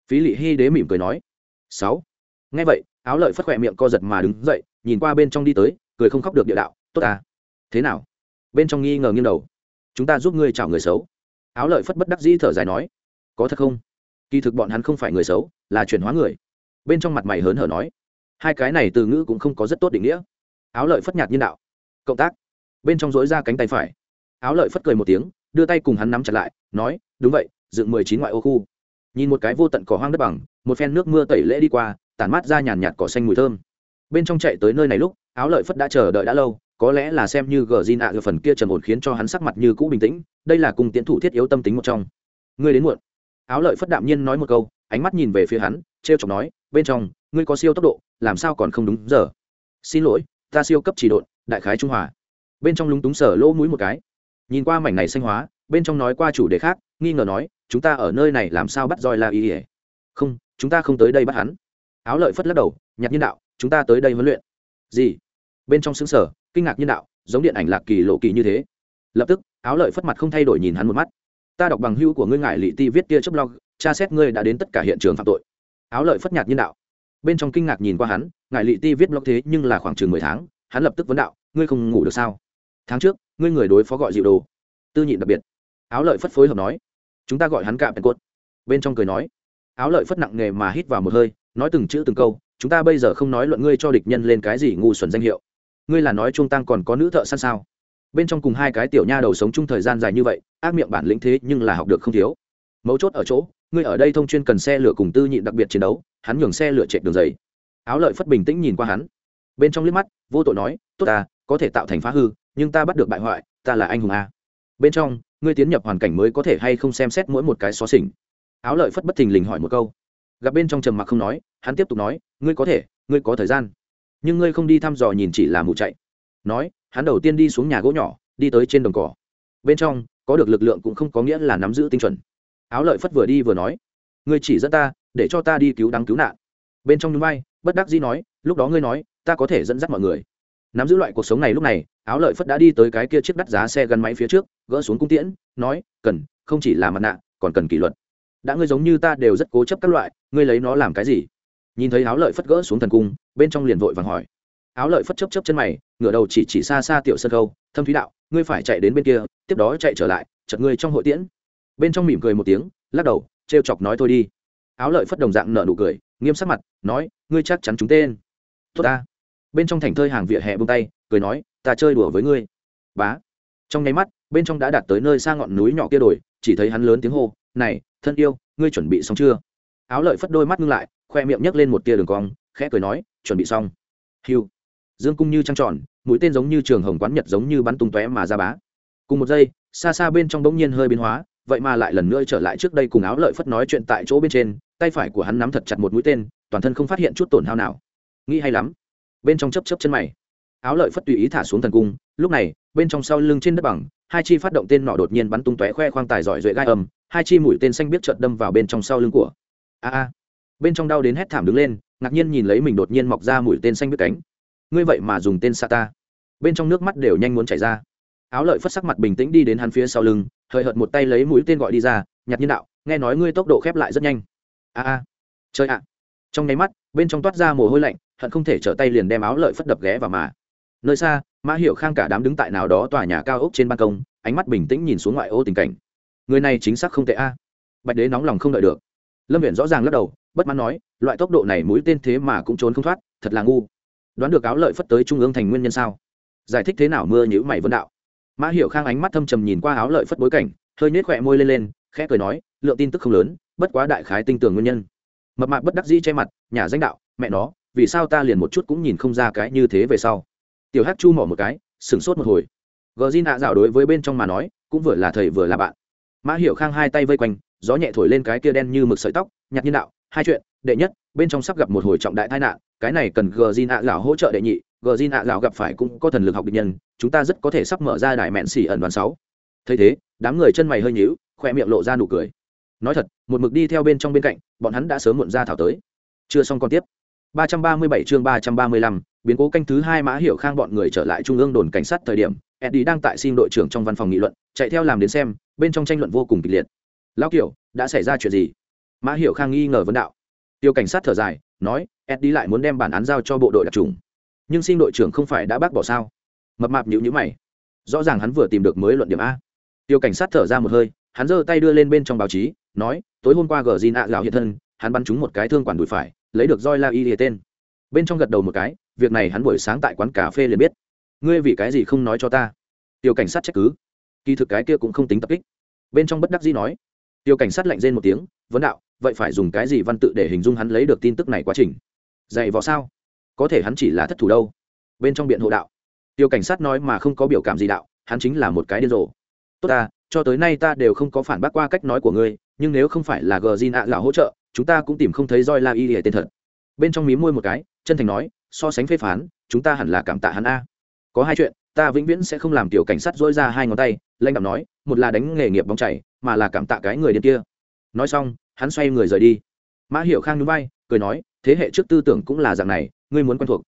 Phí Lệ Hy đế mỉm cười nói. 6. Nghe vậy, Áo Lợi Phất khỏe miệng co giật mà đứng dậy, nhìn qua bên trong đi tới, cười không khóc được địa đạo, tốt à? Thế nào? Bên trong nghi ngờ nghiêng đầu. Chúng ta giúp ngươi chảo người xấu. Áo Lợi Phất bất đắc dĩ thở dài nói, có thật không? Kỳ thực bọn hắn không phải người xấu, là chuyển hóa người. Bên trong mặt mày hớn hở nói, hai cái này từ ngữ cũng không có rất tốt định nghĩa. Áo Lợi Phất nhạt nhiên đạo, cộng tác. Bên trong dối ra cánh tay phải. Áo Lợi Phất cười một tiếng, đưa tay cùng hắn nắm chặt lại, nói, đúng vậy, dựng 19 ngoại ô khu. Nhìn một cái vô tận cỏ hoang đất bằng, một phen nước mưa tẩy lễ đi qua, tản mát ra nhàn nhạt cỏ xanh mùi thơm. Bên trong chạy tới nơi này lúc, Áo Lợi Phất đã chờ đợi đã lâu, có lẽ là xem như gờ Gina ở phần kia trầm ổn khiến cho hắn sắc mặt như cũ bình tĩnh, đây là cùng tiến thủ thiết yếu tâm tính một trong. Ngươi đến muộn. Áo Lợi Phất đạm nhiên nói một câu, ánh mắt nhìn về phía hắn, trêu chọc nói, bên trong, ngươi có siêu tốc độ, làm sao còn không đúng giờ? Xin lỗi, ta siêu cấp chỉ độn, đại khái trung hòa. Bên trong lúng túng sở lỗ mũi một cái. Nhìn qua mảnh này xanh hóa, bên trong nói qua chủ đề khác, nghi ngờ nói, chúng ta ở nơi này làm sao bắt roi la y? Không, chúng ta không tới đây bắt hắn. Áo Lợi Phất lắc đầu, nhạt nhiên đạo, chúng ta tới đây huấn luyện. Gì? Bên trong xứng sở, kinh ngạc nhiên đạo, giống điện ảnh Lạc Kỳ Lộ Kỳ như thế. Lập tức, Áo Lợi Phất mặt không thay đổi nhìn hắn một mắt. Ta đọc bằng hữu của ngươi Ngải Lị Ti viết kia chớp blog, tra xét ngươi đã đến tất cả hiện trường phạm tội. Áo Lợi Phất nhạt nhiên đạo. Bên trong kinh ngạc nhìn qua hắn, Ngải Lị Ti viết blog thế nhưng là khoảng chừng 10 tháng, hắn lập tức vấn đạo, ngươi không ngủ được sao? Tháng trước, ngươi người đối phó gọi dịu đồ. Tư nhịn đặc biệt. Áo Lợi Phất phối hợp nói, chúng ta gọi hắn cạm cốt. Bên trong cười nói. Áo Lợi Phất nặng nề mà hít vào một hơi, nói từng chữ từng câu, chúng ta bây giờ không nói luận ngươi cho địch nhân lên cái gì ngu xuẩn danh hiệu. Ngươi là nói trung tăng còn có nữ thợ săn sao? Bên trong cùng hai cái tiểu nha đầu sống chung thời gian dài như vậy, ác miệng bản lĩnh thế nhưng là học được không thiếu. Mấu chốt ở chỗ, ngươi ở đây thông chuyên cần xe lửa cùng Tư nhịn đặc biệt chiến đấu, hắn nhường xe lửa chạy đường dày. Áo Lợi Phất bình tĩnh nhìn qua hắn, bên trong liếc mắt, vô tội nói, tốt ta, có thể tạo thành phá hư, nhưng ta bắt được bại hoại, ta là anh hùng a. Bên trong, ngươi tiến nhập hoàn cảnh mới có thể hay không xem xét mỗi một cái xóa xỉnh. Áo Lợi Phất bất thình lình hỏi một câu. Gặp bên trong trầm mặc không nói, hắn tiếp tục nói, ngươi có thể, ngươi có thời gian, nhưng ngươi không đi thăm dò nhìn chỉ là mù chạy. Nói, hắn đầu tiên đi xuống nhà gỗ nhỏ, đi tới trên đồng cỏ. Bên trong, có được lực lượng cũng không có nghĩa là nắm giữ tinh chuẩn. Áo Lợi Phất vừa đi vừa nói, ngươi chỉ dẫn ta, để cho ta đi cứu đáng cứu nạn. Bên trong nhún vai, bất đắc dĩ nói, lúc đó ngươi nói, ta có thể dẫn dắt mọi người. Nắm giữ loại cuộc sống này lúc này, Áo Lợi Phất đã đi tới cái kia chiếc đắt giá xe gắn máy phía trước, gỡ xuống cung tiễn, nói, cần, không chỉ là mặt nạ, còn cần kỷ luật. Đã ngươi giống như ta đều rất cố chấp các loại, ngươi lấy nó làm cái gì? Nhìn thấy Áo Lợi Phất gỡ xuống thần cung, bên trong liền vội vàng hỏi. Áo Lợi Phất chớp chớp chân mày, ngửa đầu chỉ xa xa tiểu sân khâu, thâm thúy đạo, ngươi phải chạy đến bên kia, tiếp đó chạy trở lại, chợt ngươi trong hội tiễn. Bên trong mỉm cười một tiếng, lắc đầu, trêu chọc nói thôi đi. Áo Lợi Phất đồng dạng nở nụ cười, nghiêm sắc mặt, nói, ngươi chắc chắn chúng tên. Tốt ta. Bên trong thành thơi hàng vỉa hè buông tay, cười nói, ta chơi đùa với ngươi. Bá. Trong nháy mắt, bên trong đã đạt tới nơi xa ngọn núi nhỏ kia đồi, chỉ thấy hắn lớn tiếng hô, này, thân yêu, ngươi chuẩn bị xong chưa? Áo Lợi Phất đôi mắt ngưng lại, khoe miệng nhấc lên một tia đường cong, khẽ cười nói, chuẩn bị xong. Hiu. Dương cung như trăng tròn, mũi tên giống như trường hồng quán nhật giống như bắn tung tóe mà ra bá. Cùng một giây, xa xa bên trong bỗng nhiên hơi biến hóa, vậy mà lại lần nữa trở lại trước đây cùng Áo Lợi Phất nói chuyện tại chỗ bên trên, tay phải của hắn nắm thật chặt một mũi tên, toàn thân không phát hiện chút tổn hao nào. Nghĩ hay lắm. Bên trong chớp chớp chân mày. Áo Lợi Phất tùy ý thả xuống thần cung, lúc này, bên trong sau lưng trên đất bằng, hai chi phát động tên nọ đột nhiên bắn tung tóe khoe khoang tài giỏi duệ gai ầm, hai chi mũi tên xanh biết chợt đâm vào bên trong sau lưng của. A. Bên trong đau đến hét thảm đứng lên, ngạc nhiên nhìn lấy mình đột nhiên mọc ra mũi tên xanh biết cánh. Ngươi vậy mà dùng tên xạ ta? Bên trong nước mắt đều nhanh muốn chảy ra. Áo Lợi Phất sắc mặt bình tĩnh đi đến hắn phía sau lưng, hơi hợt một tay lấy mũi tên gọi đi ra, nhặt nhiên đạo, nghe nói ngươi tốc độ khép lại rất nhanh. A. Chơi ạ. Trong nháy mắt, bên trong toát ra mồ hôi lạnh, hận không thể trở tay liền đem Áo Lợi Phất đập ghé vào mà. Nơi xa, Mã Hiểu Khang cả đám đứng tại nào đó tòa nhà cao ốc trên ban công, ánh mắt bình tĩnh nhìn xuống ngoại ô tình cảnh. Người này chính xác không tệ a. Bạch Đế nóng lòng không đợi được. Lâm Viễn rõ ràng lắc đầu, bất mãn nói, loại tốc độ này mũi tên thế mà cũng trốn không thoát, thật là ngu. Đoán được Áo Lợi Phất tới trung ương thành nguyên nhân sao? Giải thích thế nào mưa nhíu mày vấn đạo. Mã Hiểu Khang ánh mắt thâm trầm nhìn qua Áo Lợi Phất bối cảnh, hơi nhếch khóe môi lên, khẽ cười nói, lượng tin tức không lớn, bất quá đại khái tinh tường nguyên nhân. Mập mạp bất đắc dĩ che mặt, nhà danh đạo, mẹ nó, vì sao ta liền một chút cũng nhìn không ra cái như thế về sau. Tiểu Hắc chu mỏ một cái, sửng sốt một hồi. Gina dạo đối với bên trong mà nói, cũng vừa là thầy vừa là bạn. Mã Hiểu Khang hai tay vây quanh, gió nhẹ thổi lên cái kia đen như mực sợi tóc, nhạt nhiên đạo, hai chuyện, đệ nhất, bên trong sắp gặp một hồi trọng đại tai nạn, cái này cần Gina dạo hỗ trợ đệ nhị, Gina dạo gặp phải cũng có thần lực học địch nhân, chúng ta rất có thể sắp mở ra đại mẹn xỉ ẩn đoàn 6. Thấy thế, đám người chân mày hơi nhíu, khoe miệng lộ ra nụ cười. Nói thật, một mực đi theo bên trong bên cạnh, bọn hắn đã sớm muộn ra thảo tới. Chưa xong còn tiếp. 337 chương 335, biến cố canh thứ 2. Mã Hiểu Khang bọn người trở lại trung ương đồn cảnh sát thời điểm, Eddie đang tại xin đội trưởng trong văn phòng nghị luận, chạy theo làm đến xem, bên trong tranh luận vô cùng kịch liệt. Lão Kiều, đã xảy ra chuyện gì? Mã Hiểu Khang nghi ngờ vấn đạo. Tiêu cảnh sát thở dài nói, Eddie lại muốn đem bản án giao cho bộ đội đặc trùng, nhưng xin đội trưởng không phải đã bác bỏ sao? Mập mạp nhíu nhíu mày, rõ ràng hắn vừa tìm được mới luận điểm a. Tiêu cảnh sát thở ra một hơi, hắn giơ tay đưa lên bên trong báo chí, nói, tối hôm qua Gordin ạ gạo hiện thân, hắn bắn trúng một cái thương quản đùi phải, lấy được roi la y tên. Bên trong gật đầu một cái, việc này hắn buổi sáng tại quán cà phê liền biết. Ngươi vì cái gì không nói cho ta? Tiêu cảnh sát trách cứ. Kỳ thực cái kia cũng không tính tập kích. Bên trong bất đắc dĩ nói. Tiêu cảnh sát lạnh rên một tiếng, vấn đạo, vậy phải dùng cái gì văn tự để hình dung hắn lấy được tin tức này quá trình? Dày vò sao? Có thể hắn chỉ là thất thủ đâu. Bên trong biện hộ đạo. Tiêu cảnh sát nói mà không có biểu cảm gì đạo, hắn chính là một cái điên rồ. Tốt ta, cho tới nay ta đều không có phản bác qua cách nói của ngươi, nhưng nếu không phải là Gjin ạ gạo hỗ trợ, chúng ta cũng tìm không thấy roi la y tên thật. Bên trong mím môi một cái, chân thành nói, so sánh phê phán, chúng ta hẳn là cảm tạ hắn a. Có hai chuyện, ta vĩnh viễn sẽ không làm tiểu cảnh sát dỗi ra hai ngón tay, lãnh đạo nói, một là đánh nghề nghiệp bóng chảy, mà là cảm tạ cái người điên kia. Nói xong, hắn xoay người rời đi. Mã Hiểu Khang nhún vai, cười nói, thế hệ trước tư tưởng cũng là dạng này, ngươi muốn quen thuộc.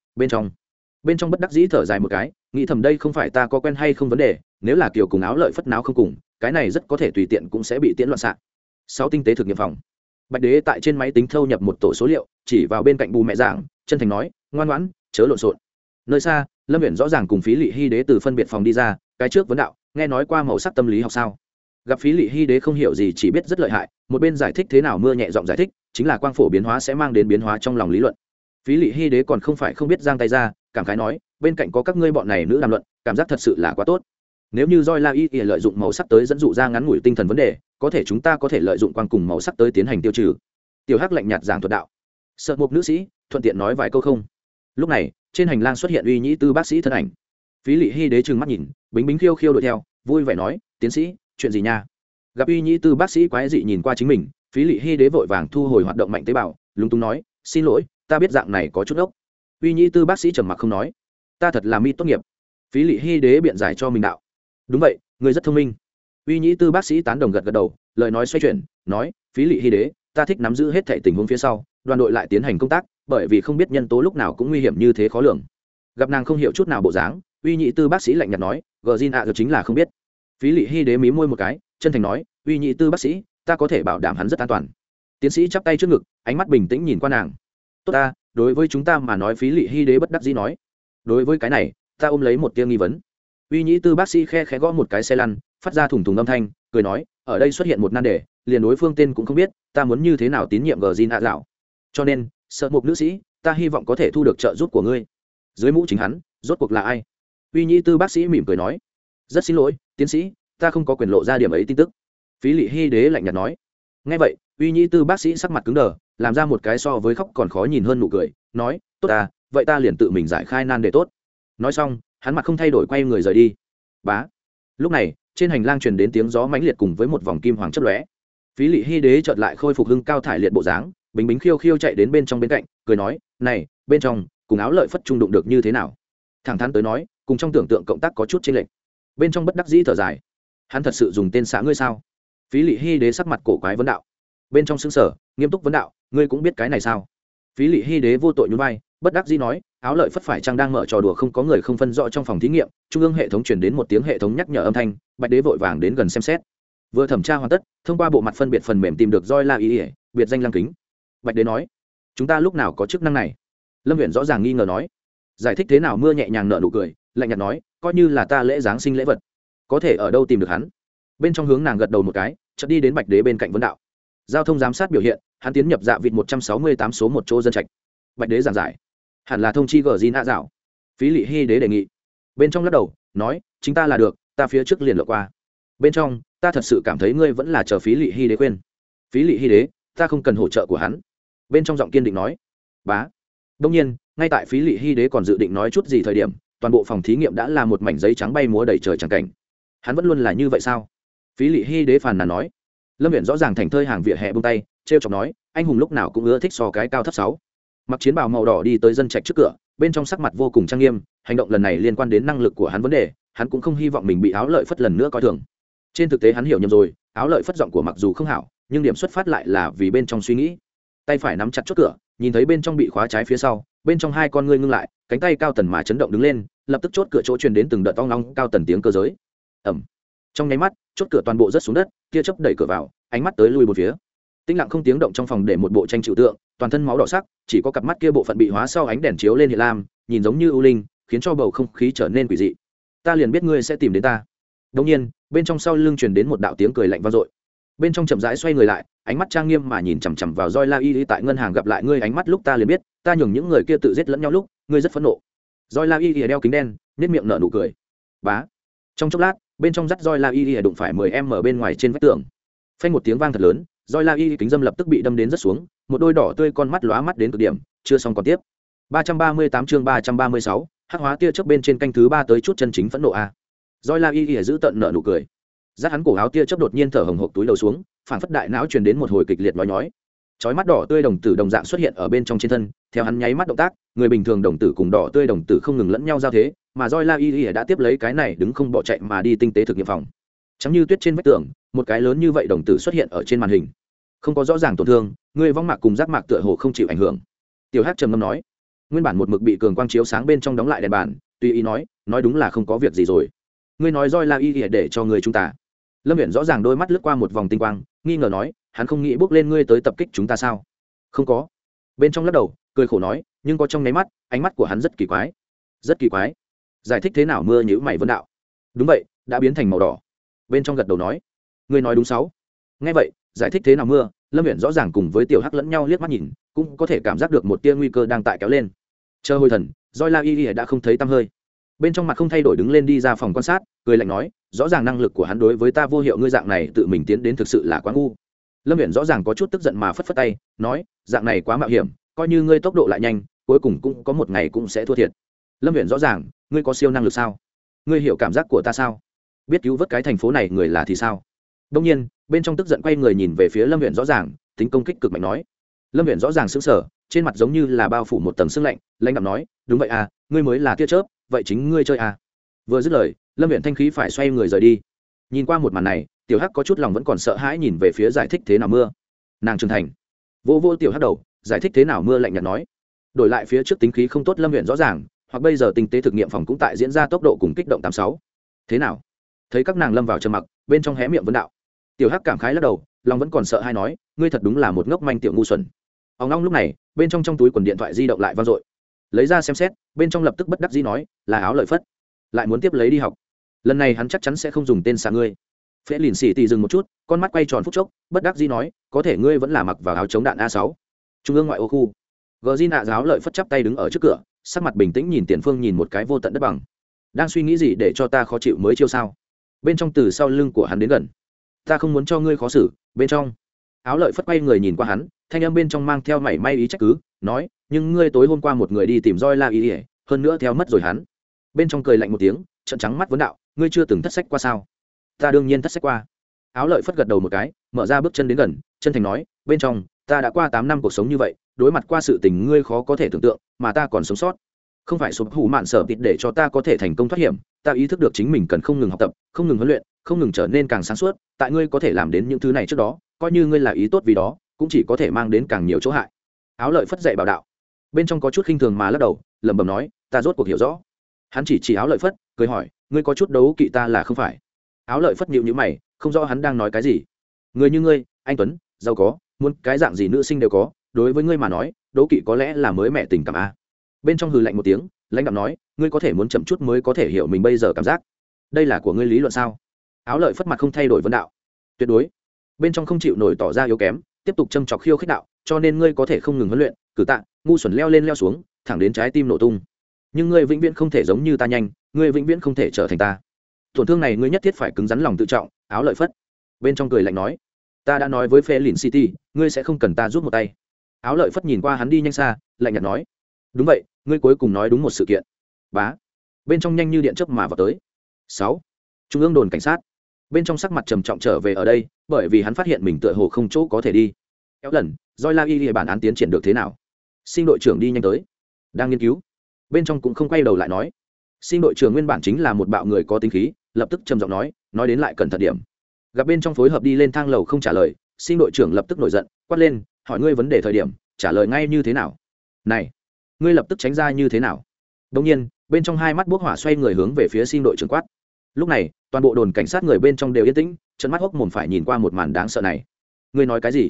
Bên trong bất đắc dĩ thở dài một cái, nghĩ thầm đây không phải ta có quen hay không vấn đề, nếu là kiểu cùng áo lợi phất náo không cùng, cái này rất có thể tùy tiện cũng sẽ bị tiễn loạn xạ. 6 tinh tế thực nghiệm phòng. Bạch Đế tại trên máy tính thâu nhập một tổ số liệu, chỉ vào bên cạnh bù mẹ giảng, chân thành nói, ngoan ngoãn, chớ lộn xộn. Nơi xa, Lâm Viễn rõ ràng cùng Phí Lệ Hy Đế từ phân biệt phòng đi ra, cái trước vấn đạo, nghe nói qua màu sắc tâm lý học sao? Gặp Phí Lệ Hy Đế không hiểu gì, chỉ biết rất lợi hại, một bên giải thích thế nào mưa nhẹ giọng giải thích, chính là quang phổ biến hóa sẽ mang đến biến hóa trong lòng lý luận. Phí Lệ Hy Đế còn không phải không biết giang tay ra, cảm khái nói, bên cạnh có các ngươi bọn này nữ đàm luận, cảm giác thật sự là quá tốt. Nếu như Joy La Y lợi dụng màu sắc tới dẫn dụ ra ngắn ngủi tinh thần vấn đề, có thể chúng ta có thể lợi dụng quang cùng màu sắc tới tiến hành tiêu trừ. Tiểu Hắc lạnh nhạt giảng thuật đạo. Sợ một nữ sĩ, thuận tiện nói vài câu không. Lúc này, trên hành lang xuất hiện uy nhĩ tư bác sĩ thân ảnh. Phí Lệ Hy Đế trừng mắt nhìn, bính bính khiêu khiêu đuổi theo, vui vẻ nói, tiến sĩ, chuyện gì nha? Gặp uy nhĩ tư bác sĩ quái dị nhìn qua chính mình, Phí Lệ Hy Đế vội vàng thu hồi hoạt động mạnh tế bào, lúng túng nói, xin lỗi, ta biết dạng này có chút ốc. Uy nhĩ tư bác sĩ trầm mặc không nói, ta thật là mi tốt nghiệp. Phí Lệ Hy Đế biện giải cho mình đạo. Đúng vậy, ngươi rất thông minh. Uy nhĩ tư bác sĩ tán đồng gật gật đầu, lời nói xoay chuyển, nói, Phí Lệ Hy Đế, ta thích nắm giữ hết thảy tình huống phía sau, đoàn đội lại tiến hành công tác, bởi vì không biết nhân tố lúc nào cũng nguy hiểm như thế khó lường. Gặp nàng không hiểu chút nào bộ dáng, uy nhĩ tư bác sĩ lạnh nhạt nói, Gjin ạ chính là không biết. Phí Lệ Hy Đế mí môi một cái, chân thành nói, uy nhĩ tư bác sĩ, ta có thể bảo đảm hắn rất an toàn. Tiến sĩ chắp tay trước ngực, ánh mắt bình tĩnh nhìn qua nàng. Tốt ta, đối với chúng ta mà nói, Phí Lệ Hy Đế bất đắc dĩ nói, đối với cái này, ta ôm lấy một tia nghi vấn. Uy nhĩ tư bác sĩ khe khẽ gõ một cái xe lăn, phát ra thủng thủng âm thanh, cười nói, ở đây xuất hiện một nan đề, liền đối phương tên cũng không biết, ta muốn như thế nào tín nhiệm Gjin ạ dạo. Cho nên, sợ một nữ sĩ, ta hy vọng có thể thu được trợ giúp của ngươi. Dưới mũ chính hắn, rốt cuộc là ai? Uy nhĩ tư bác sĩ mỉm cười nói, rất xin lỗi, tiến sĩ, ta không có quyền lộ ra điểm ấy tin tức. Phí Lệ Hy Đế lạnh nhạt nói. Nghe vậy, uy nhĩ tư bác sĩ sắc mặt cứng đờ, làm ra một cái so với khóc còn khó nhìn hơn nụ cười, nói, tốt ta, vậy ta liền tự mình giải khai nan đề tốt. Nói xong, hắn mặt không thay đổi quay người rời đi. Bá. Lúc này, trên hành lang truyền đến tiếng gió mãnh liệt cùng với một vòng kim hoàng chớp lóe. Phí Lệ Hy Đế chợt lại khôi phục hưng cao thải liệt bộ dáng, bính bính khiêu khiêu chạy đến bên cạnh, cười nói, này, bên trong, cùng áo lợi phất trung đụng được như thế nào? Thẳng thắn tới nói, cùng trong tưởng tượng cộng tác có chút chênh lệch. Bên trong bất đắc dĩ thở dài, hắn thật sự dùng tên xã ngươi sao? Phí Lệ Hy Đế sắc mặt cổ quái vấn đạo. Bên trong sững sờ, nghiêm túc vấn đạo, ngươi cũng biết cái này sao? Phí Lệ Hy Đế vô tội nhún vai, bất đắc dĩ nói, áo lợi phất phải chăng đang mở trò đùa không có người không phân rõ trong phòng thí nghiệm, trung ương hệ thống truyền đến một tiếng hệ thống nhắc nhở âm thanh, Bạch Đế vội vàng đến gần xem xét. Vừa thẩm tra hoàn tất, thông qua bộ mặt phân biệt phần mềm tìm được roi la y, biệt danh Lăng Kính. Bạch Đế nói, chúng ta lúc nào có chức năng này? Lâm Viễn rõ ràng nghi ngờ nói, giải thích thế nào mưa nhẹ nhàng nở nụ cười, lạnh nhạt nói, coi như là ta lễ giáng sinh lễ vật. Có thể ở đâu tìm được hắn? Bên trong hướng nàng gật đầu một cái, chợt đi đến Bạch Đế bên cạnh vấn đạo. Giao thông giám sát biểu hiện, hắn tiến nhập dạ vịt 168 số một chỗ dân trạch. Bạch Đế giảng giải, hẳn là thông chi Gjin ạ dạo. Phí Lệ Hy Đế đề nghị. Bên trong lắc đầu, nói, chính ta là được, ta phía trước liền lựa qua. Bên trong, ta thật sự cảm thấy ngươi vẫn là chờ Phí Lệ Hy Đế khuyên. Phí Lệ Hy Đế, ta không cần hỗ trợ của hắn. Bên trong giọng kiên định nói. Bá. Đông nhiên, ngay tại Phí Lệ Hy Đế còn dự định nói chút gì thời điểm, toàn bộ phòng thí nghiệm đã là một mảnh giấy trắng bay múa đầy trời chẳng cảnh. Hắn vẫn luôn là như vậy sao? Phí Lệ Hy Đế phàn nàn nói. Lâm Viễn rõ ràng thành thơi hàng vỉa hè buông tay, trêu chọc nói, anh hùng lúc nào cũng ưa thích so cái cao thấp 6. Mặc chiến bào màu đỏ đi tới dân trạch trước cửa, bên trong sắc mặt vô cùng trang nghiêm, hành động lần này liên quan đến năng lực của hắn vấn đề, hắn cũng không hy vọng mình bị áo lợi phất lần nữa coi thường. Trên thực tế hắn hiểu nhầm rồi, áo lợi phất giọng của mặc dù không hảo, nhưng điểm xuất phát lại là vì bên trong suy nghĩ. Tay phải nắm chặt chốt cửa, nhìn thấy bên trong bị khóa trái phía sau, bên trong hai con ngươi ngưng lại, cánh tay cao tần mà chấn động đứng lên, lập tức chốt cửa chỗ truyền đến từng đợt ong long cao tần tiếng cơ giới. Ầm. Trong nháy mắt, chốt cửa toàn bộ rớt xuống đất, tia chớp đẩy cửa vào, ánh mắt tới lui bốn phía. tĩnh lặng không tiếng động trong phòng để một bộ tranh trừu tượng, toàn thân máu đỏ sắc, chỉ có cặp mắt kia bộ phận bị hóa sau ánh đèn chiếu lên hiện lam, nhìn giống như ưu linh, khiến cho bầu không khí trở nên quỷ dị. Ta liền biết ngươi sẽ tìm đến ta. Đột nhiên, bên trong sau lưng truyền đến một đạo tiếng cười lạnh vang dội. Bên trong chậm rãi xoay người lại, ánh mắt trang nghiêm mà nhìn chằm chằm vào Joy La Y tại ngân hàng gặp lại ngươi, ánh mắt lúc ta liền biết, ta nhường những người kia tự giết lẫn nhau lúc, ngươi rất phẫn nộ. Joy La Y đeo kính đen, nhếch miệng nở nụ cười. Bá. Trong chốc lát, bên trong dắt Joy La Y đụng phải 10m bên ngoài trên vách tường. Phanh một tiếng vang thật lớn, Joy La Y kính dâm lập tức bị đâm đến rất xuống, một đôi đỏ tươi con mắt lóa mắt đến cực điểm, chưa xong còn tiếp. 338 chương 336, hắc hóa tia chớp bên trên canh thứ 3 tới chút chân chính phẫn nộ a. Joy La Y giữ tận nở nụ cười. Dắt hắn cổ áo tia chớp đột nhiên thở hổn hộc túi đầu xuống, phản phất đại não truyền đến một hồi kịch liệt nói nhói. Chói mắt đỏ tươi đồng tử đồng dạng xuất hiện ở bên trong trên thân, theo hắn nháy mắt động tác, người bình thường đồng tử cùng đỏ tươi đồng tử không ngừng lẫn nhau giao thế, mà Joy La Y đã tiếp lấy cái này đứng không bỏ chạy mà đi tinh tế thực nghiệm phòng. Trắng như tuyết trên vách tường, một cái lớn như vậy đồng tử xuất hiện ở trên màn hình. Không có rõ ràng tổn thương, người vong mạc cùng giác mạc tựa hồ không chịu ảnh hưởng. Tiểu Hắc trầm ngâm nói, nguyên bản một mực bị cường quang chiếu sáng bên trong đóng lại đèn bàn, tùy ý nói đúng là không có việc gì rồi. Ngươi nói Joy La Y để cho người chúng ta. Lâm Viễn rõ ràng đôi mắt lướt qua một vòng tinh quang, nghi ngờ nói, hắn không nghĩ bước lên ngươi tới tập kích chúng ta sao? Không có. Bên trong lắc đầu, cười khổ nói, nhưng có trong nháy mắt, ánh mắt của hắn rất kỳ quái. Rất kỳ quái. Giải thích thế nào mưa nhíu mày vấn đạo. Đúng vậy, đã biến thành màu đỏ. Bên trong gật đầu nói, ngươi nói đúng sáu. Nghe vậy, giải thích thế nào mưa, Lâm Viễn rõ ràng cùng với Tiểu Hắc lẫn nhau liếc mắt nhìn, cũng có thể cảm giác được một tia nguy cơ đang tại kéo lên. Chờ hồi thần, Joy La Y đã không thấy tăm hơi. Bên trong mặt không thay đổi đứng lên đi ra phòng quan sát, cười lạnh nói, rõ ràng năng lực của hắn đối với ta vô hiệu, ngươi dạng này tự mình tiến đến thực sự là quá ngu. Lâm Viễn rõ ràng có chút tức giận mà phất phất tay, nói, dạng này quá mạo hiểm, coi như ngươi tốc độ lại nhanh, cuối cùng cũng có một ngày cũng sẽ thua thiệt. Lâm Viễn rõ ràng, ngươi có siêu năng lực sao? Ngươi hiểu cảm giác của ta sao? Biết cứu vớt cái thành phố này người là thì sao? Đông nhiên, bên trong tức giận quay người nhìn về phía Lâm Viễn rõ ràng, tính công kích cực mạnh nói. Lâm Viễn rõ ràng sững sờ, trên mặt giống như là bao phủ một tầng sương lạnh, lãnh đạm nói, đúng vậy à, ngươi mới là tia chớp, vậy chính ngươi chơi à? Vừa dứt lời, Lâm Viễn thanh khí phải xoay người rời đi. Nhìn qua một màn này, Tiểu Hắc có chút lòng vẫn còn sợ hãi nhìn về phía giải thích thế nào mưa. Nàng trưởng thành. Vô Tiểu Hắc đầu, giải thích thế nào mưa lạnh nhạt nói. Đổi lại phía trước tính khí không tốt Lâm Viễn rõ ràng, hoặc bây giờ tinh tế thực nghiệm phòng cũng tại diễn ra tốc độ cùng kích động 86. Thế nào? Thấy các nàng lâm vào trầm mặc, bên trong hé miệng vấn đạo. Tiểu Hắc cảm khái lắc đầu, lòng vẫn còn sợ hãi nói, ngươi thật đúng là một ngốc manh tiểu ngu xuẩn. Ông long lúc này, bên trong túi quần điện thoại di động lại vang dội. Lấy ra xem xét, bên trong lập tức bất đắc dĩ nói, là Áo Lợi Phất, lại muốn tiếp lấy đi học. Lần này hắn chắc chắn sẽ không dùng tên xạ ngươi. Phễ Lìn Xỉ Tì dừng một chút, con mắt quay tròn phút chốc, bất đắc dĩ nói, có thể ngươi vẫn là mặc vào áo chống đạn A6. Trung ương ngoại ô khu. Gina Áo Lợi Phất chắp tay đứng ở trước cửa, sắc mặt bình tĩnh nhìn tiền phương nhìn một cái vô tận đất bằng. Đang suy nghĩ gì để cho ta khó chịu mới chiêu sao? Bên trong từ sau lưng của hắn đến gần. Ta không muốn cho ngươi khó xử, bên trong. Áo Lợi Phất quay người nhìn qua hắn, thanh âm bên trong mang theo mảy may ý trách cứ, nói, nhưng ngươi tối hôm qua một người đi tìm Joy La Y, hơn nữa theo mất rồi hắn. Bên trong cười lạnh một tiếng, trợn trắng mắt vấn đạo, ngươi chưa từng thất sách qua sao? Ta đương nhiên thất sách qua. Áo Lợi Phất gật đầu một cái, mở ra bước chân đến gần, chân thành nói, bên trong, ta đã qua 8 năm cuộc sống như vậy, đối mặt qua sự tình ngươi khó có thể tưởng tượng, mà ta còn sống sót. Không phải sụp hủ mạn sở tịt để cho ta có thể thành công thoát hiểm, ta ý thức được chính mình cần không ngừng học tập, không ngừng huấn luyện, không ngừng trở nên càng sáng suốt, tại ngươi có thể làm đến những thứ này trước đó, coi như ngươi là ý tốt vì đó, cũng chỉ có thể mang đến càng nhiều chỗ hại. Áo Lợi Phất dạy bảo đạo. Bên trong có chút khinh thường mà lắc đầu, lẩm bẩm nói, ta rốt cuộc hiểu rõ. Hắn chỉ Áo Lợi Phất, cười hỏi, ngươi có chút đấu kỵ ta là không phải? Áo Lợi Phất nhíu nhíu mày, không rõ hắn đang nói cái gì. Người như ngươi, anh tuấn, giàu có, muốn cái dạng gì nữ sinh đều có, đối với ngươi mà nói, đấu kỵ có lẽ là mới mẹ tình cảm a. Bên trong hừ lạnh một tiếng, lãnh đạm nói, ngươi có thể muốn chậm chút mới có thể hiểu mình bây giờ cảm giác. Đây là của ngươi lý luận sao? Áo Lợi Phất mặt không thay đổi vấn đạo. Tuyệt đối. Bên trong không chịu nổi tỏ ra yếu kém, tiếp tục châm chọc khiêu khích đạo, cho nên ngươi có thể không ngừng huấn luyện, cử tạ, ngu xuẩn leo lên leo xuống, thẳng đến trái tim nổ tung. Nhưng ngươi vĩnh viễn không thể giống như ta nhanh, ngươi vĩnh viễn không thể trở thành ta. Tổn thương này ngươi nhất thiết phải cứng rắn lòng tự trọng. Áo Lợi Phất. Bên trong cười lạnh nói, ta đã nói với Felin City, ngươi sẽ không cần ta giúp một tay. Áo Lợi Phất nhìn qua hắn đi nhanh xa, lạnh nhạt nói, đúng vậy, ngươi cuối cùng nói đúng một sự kiện. Bá. Bên trong nhanh như điện chớp mà vào tới. 6. Trung ương đồn cảnh sát. Bên trong sắc mặt trầm trọng trở về ở đây, bởi vì hắn phát hiện mình tựa hồ không chỗ có thể đi. Kéo lần, Joy La Y bản án tiến triển được thế nào? Xin đội trưởng đi nhanh tới. Đang nghiên cứu. Bên trong cũng không quay đầu lại nói. Xin đội trưởng nguyên bản chính là một bạo người có tính khí, lập tức trầm giọng nói đến lại cẩn thận điểm. Gặp bên trong phối hợp đi lên thang lầu không trả lời, xin đội trưởng lập tức nổi giận, quát lên, hỏi ngươi vấn đề thời điểm, trả lời ngay như thế nào? Này, ngươi lập tức tránh ra như thế nào? Đương nhiên, bên trong hai mắt bốc hỏa xoay người hướng về phía xin đội trưởng quát. Lúc này, toàn bộ đồn cảnh sát người bên trong đều yên tĩnh, trợn mắt hốc mồm phải nhìn qua một màn đáng sợ này. Ngươi nói cái gì?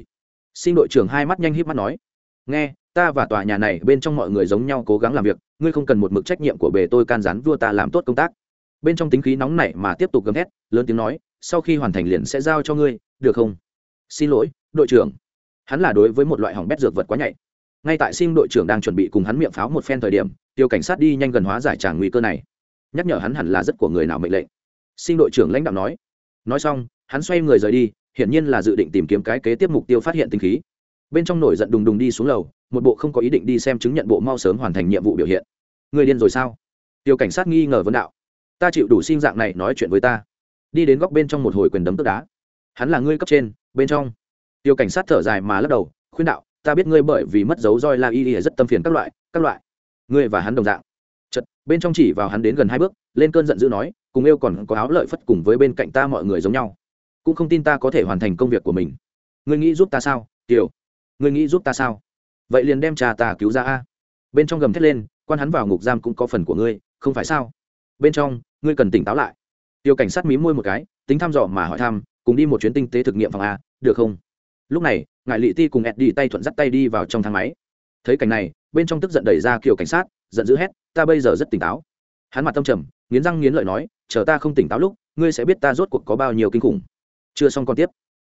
Xin đội trưởng hai mắt nhanh híp mắt nói, nghe, ta và tòa nhà này bên trong mọi người giống nhau cố gắng làm việc, ngươi không cần một mực trách nhiệm của bề tôi can gián vua ta làm tốt công tác. Bên trong tính khí nóng nảy mà tiếp tục gầm thét, lớn tiếng nói, sau khi hoàn thành liền sẽ giao cho ngươi, được không? Xin lỗi, đội trưởng. Hắn là đối với một loại hỏng bét dược vật quá nhạy. Ngay tại Sim đội trưởng đang chuẩn bị cùng hắn miệng pháo một phen thời điểm, tiêu cảnh sát đi nhanh gần hóa giải tràng nguy cơ này, nhắc nhở hắn hẳn là rất của người nào mệnh lệnh. Sim đội trưởng lãnh đạo nói. Nói xong, hắn xoay người rời đi, hiển nhiên là dự định tìm kiếm cái kế tiếp mục tiêu phát hiện tinh khí. Bên trong nổi giận đùng đùng đi xuống lầu, một bộ không có ý định đi xem chứng nhận bộ mau sớm hoàn thành nhiệm vụ biểu hiện. Người điên rồi sao? Tiêu cảnh sát nghi ngờ vấn đạo. Ta chịu đủ Sim dạng này nói chuyện với ta. Đi đến góc bên trong một hồi quyền đấm tức đá. Hắn là ngươi cấp trên, bên trong. Tiêu cảnh sát thở dài mà lắc đầu, khuyên đạo, ta biết ngươi bởi vì mất dấu roi la y rất tâm phiền các loại. Ngươi và hắn đồng dạng. Chợt, bên trong chỉ vào hắn đến gần 2 bước, lên cơn giận dữ nói, cùng yêu còn có áo lợi phất cùng với bên cạnh ta mọi người giống nhau, cũng không tin ta có thể hoàn thành công việc của mình. Ngươi nghĩ giúp ta sao, Tiêu? Ngươi nghĩ giúp ta sao? Vậy liền đem cha ta cứu ra a. Bên trong gầm thét lên, quan hắn vào ngục giam cũng có phần của ngươi, không phải sao? Bên trong, ngươi cần tỉnh táo lại. Tiêu cảnh sát mím môi một cái, tính thăm dò mà hỏi thăm, cùng đi một chuyến tinh tế thực nghiệm phòng a, được không? Lúc này, ngài Lệ Ti cùng Eddie tay thuận dắt tay đi vào trong thang máy. Thấy cảnh này, bên trong tức giận đẩy ra Kiều cảnh sát, giận dữ hét, ta bây giờ rất tỉnh táo. Hắn mặt tâm trầm, nghiến răng nghiến lợi nói, chờ ta không tỉnh táo lúc, ngươi sẽ biết ta rốt cuộc có bao nhiêu kinh khủng. Chưa xong còn tiếp.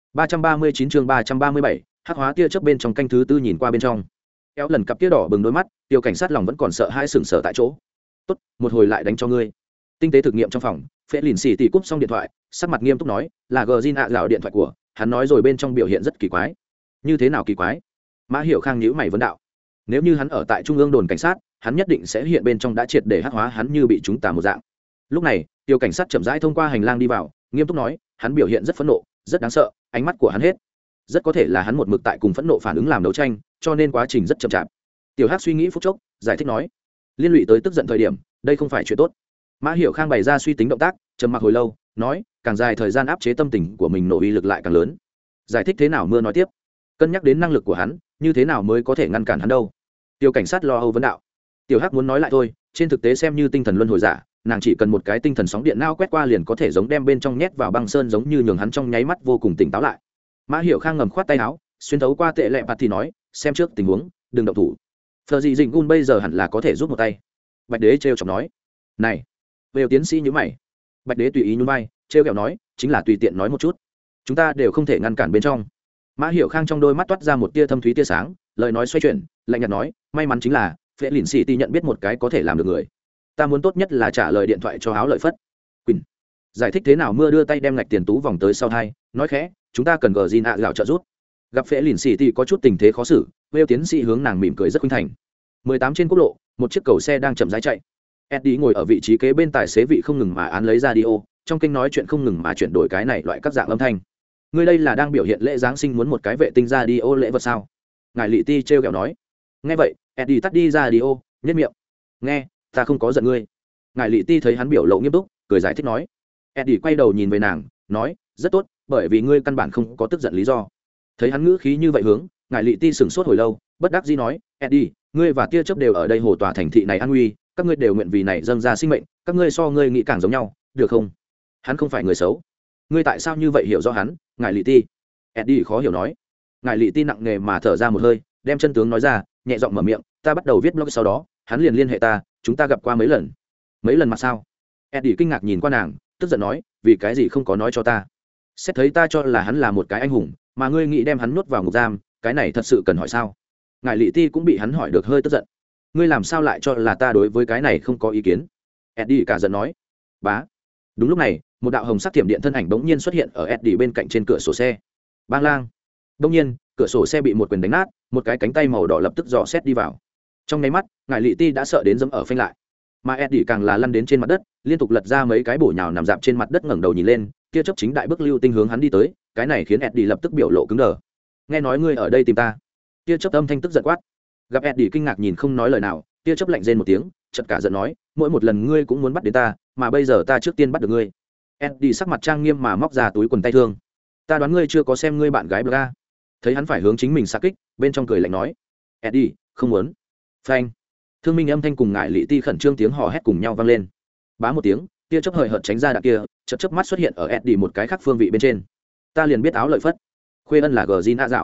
339 chương 337, hắc hóa tia chớp bên trong canh thứ tư nhìn qua bên trong. Kéo lần cặp tia đỏ bừng đôi mắt, Tiêu cảnh sát lòng vẫn còn sợ hãi sững sờ tại chỗ. Tốt, một hồi lại đánh cho ngươi. Tinh tế thực nghiệm trong phòng, Phệ Lìn Xỉ tỉ cúp xong điện thoại, sắc mặt nghiêm túc nói, là Gina gạo điện thoại của, hắn nói rồi bên trong biểu hiện rất kỳ quái. Như thế nào kỳ quái? Mã Hiểu Khang nhíu mày vấn đạo. Nếu như hắn ở tại trung ương đồn cảnh sát, hắn nhất định sẽ hiện bên trong đã triệt để hắc hóa hắn như bị chúng ta một dạng. Lúc này, Tiêu cảnh sát chậm rãi thông qua hành lang đi vào, nghiêm túc nói, hắn biểu hiện rất phẫn nộ, rất đáng sợ, ánh mắt của hắn hết. Rất có thể là hắn một mực tại cùng phẫn nộ phản ứng làm đấu tranh, cho nên quá trình rất chậm chạp. Tiểu Hắc suy nghĩ phút chốc, giải thích nói, liên lụy tới tức giận thời điểm, đây không phải chuyện tốt. Mã Hiểu Khang bày ra suy tính động tác, trầm mặc hồi lâu, nói, càng dài thời gian áp chế tâm tình của mình nổ uy lực lại càng lớn. Giải thích thế nào mưa nói tiếp, cân nhắc đến năng lực của hắn, như thế nào mới có thể ngăn cản hắn đâu? Tiêu cảnh sát lo âu vấn đạo. Tiểu Hắc muốn nói lại thôi, trên thực tế xem như tinh thần luân hồi giả, nàng chỉ cần một cái tinh thần sóng điện não quét qua liền có thể giống đem bên trong nhét vào băng sơn, giống như nhường hắn trong nháy mắt vô cùng tỉnh táo lại. Mã Hiểu Khang ngầm khoát tay áo, xuyên thấu qua tệ lệ bạt thì nói, xem trước tình huống, đừng động thủ. Phờ gì Dĩnh Gun bây giờ hẳn là có thể giúp một tay. Bạch Đế trêu chọc nói, này, Vêu tiến sĩ như mày. Bạch Đế tùy ý nhún vai, trêu ghẹo nói, chính là tùy tiện nói một chút, chúng ta đều không thể ngăn cản bên trong. Mã Hiểu Khang trong đôi mắt toát ra một tia thâm thúy tia sáng, lời nói xoay chuyển, lạnh nhạt nói, may mắn chính là Phệ Lìn Xỉ ti nhận biết một cái có thể làm được người. Ta muốn tốt nhất là trả lời điện thoại cho áo lợi phất. Quỳnh, giải thích thế nào mưa đưa tay đem ngạch tiền tú vòng tới sau thai, nói khẽ, chúng ta cần gờ Gina gạo trợ giúp. Gặp Phệ Lìn Xỉ ti có chút tình thế khó xử, Vêu tiến sĩ hướng nàng mỉm cười rất khuynh thành. 18 trên quốc lộ, một chiếc cầu xe đang chậm rãi chạy. Eddie ngồi ở vị trí kế bên tài xế vị không ngừng mà án lấy radio, trong kênh nói chuyện không ngừng mà chuyển đổi cái này loại các dạng âm thanh. Ngươi đây là đang biểu hiện lễ giáng sinh muốn một cái vệ tinh radio lễ vật sao? Ngài Lệ Ti trêu ghẹo nói. Nghe vậy, Eddie tắt đi radio, nhếch miệng. Nghe, ta không có giận ngươi. Ngài Lệ Ti thấy hắn biểu lộ nghiêm túc, cười giải thích nói. Eddie quay đầu nhìn về nàng, nói, rất tốt, bởi vì ngươi căn bản không có tức giận lý do. Thấy hắn ngữ khí như vậy hướng, Ngài Lệ Ti sững sốt hồi lâu, bất đắc dĩ nói, Eddie, ngươi và tia chớp đều ở đây hồ tòa thành thị này an nguy, các ngươi đều nguyện vì này dâng ra sinh mệnh, các ngươi so ngươi nghĩ càng giống nhau, được không? Hắn không phải người xấu. Ngươi tại sao như vậy hiểu rõ hắn? Ngài Lệ Ti. Eddie khó hiểu nói. Ngài Lệ Ti nặng nề mà thở ra một hơi, đem chân tướng nói ra, nhẹ giọng mở miệng, ta bắt đầu viết blog sau đó, hắn liền liên hệ ta, chúng ta gặp qua mấy lần. Mấy lần mà sao? Eddie kinh ngạc nhìn qua nàng, tức giận nói, vì cái gì không có nói cho ta? Xét thấy ta cho là hắn là một cái anh hùng, mà ngươi nghĩ đem hắn nuốt vào ngục giam, cái này thật sự cần hỏi sao? Ngài Lệ Ti cũng bị hắn hỏi được hơi tức giận. Ngươi làm sao lại cho là ta đối với cái này không có ý kiến? Eddie cả giận nói. Bá. Đúng lúc này, một đạo hồng sắc thiểm điện thân ảnh bỗng nhiên xuất hiện ở Eddie bên cạnh trên cửa sổ xe. Bang lang. Bỗng nhiên, cửa sổ xe bị một quyền đánh nát, một cái cánh tay màu đỏ lập tức dò xét đi vào. Trong nháy mắt, Ngài Lệ Ti đã sợ đến giẫm ở phanh lại. Mà Eddie càng là lăn đến trên mặt đất, liên tục lật ra mấy cái bổ nhào nằm dạp trên mặt đất ngẩng đầu nhìn lên, tia chớp chính đại bước lưu tinh hướng hắn đi tới, cái này khiến Eddie lập tức biểu lộ cứng đờ. Nghe nói ngươi ở đây tìm ta? Tia chớp âm thanh tức giận quát. Gặp Eddie kinh ngạc nhìn không nói lời nào, tia chớp lạnh rên một tiếng, chợt cả giận nói, mỗi một lần ngươi cũng muốn bắt đến ta, mà bây giờ ta trước tiên bắt được ngươi. Eddie sắc mặt trang nghiêm mà móc ra túi quần tay thương. Ta đoán ngươi chưa có xem ngươi bạn gái Bla. Thấy hắn phải hướng chính mình xạ kích, bên trong cười lạnh nói, Eddie, không muốn. Phanh. Thương minh âm thanh cùng Ngải Lệ Ti khẩn trương tiếng hò hét cùng nhau vang lên. Bá một tiếng, tia chớp hời hợt tránh ra đạn kia, chợt chớp mắt xuất hiện ở Eddie một cái khác phương vị bên trên. Ta liền biết áo lợi phất. Khuê ân là Gina dạo.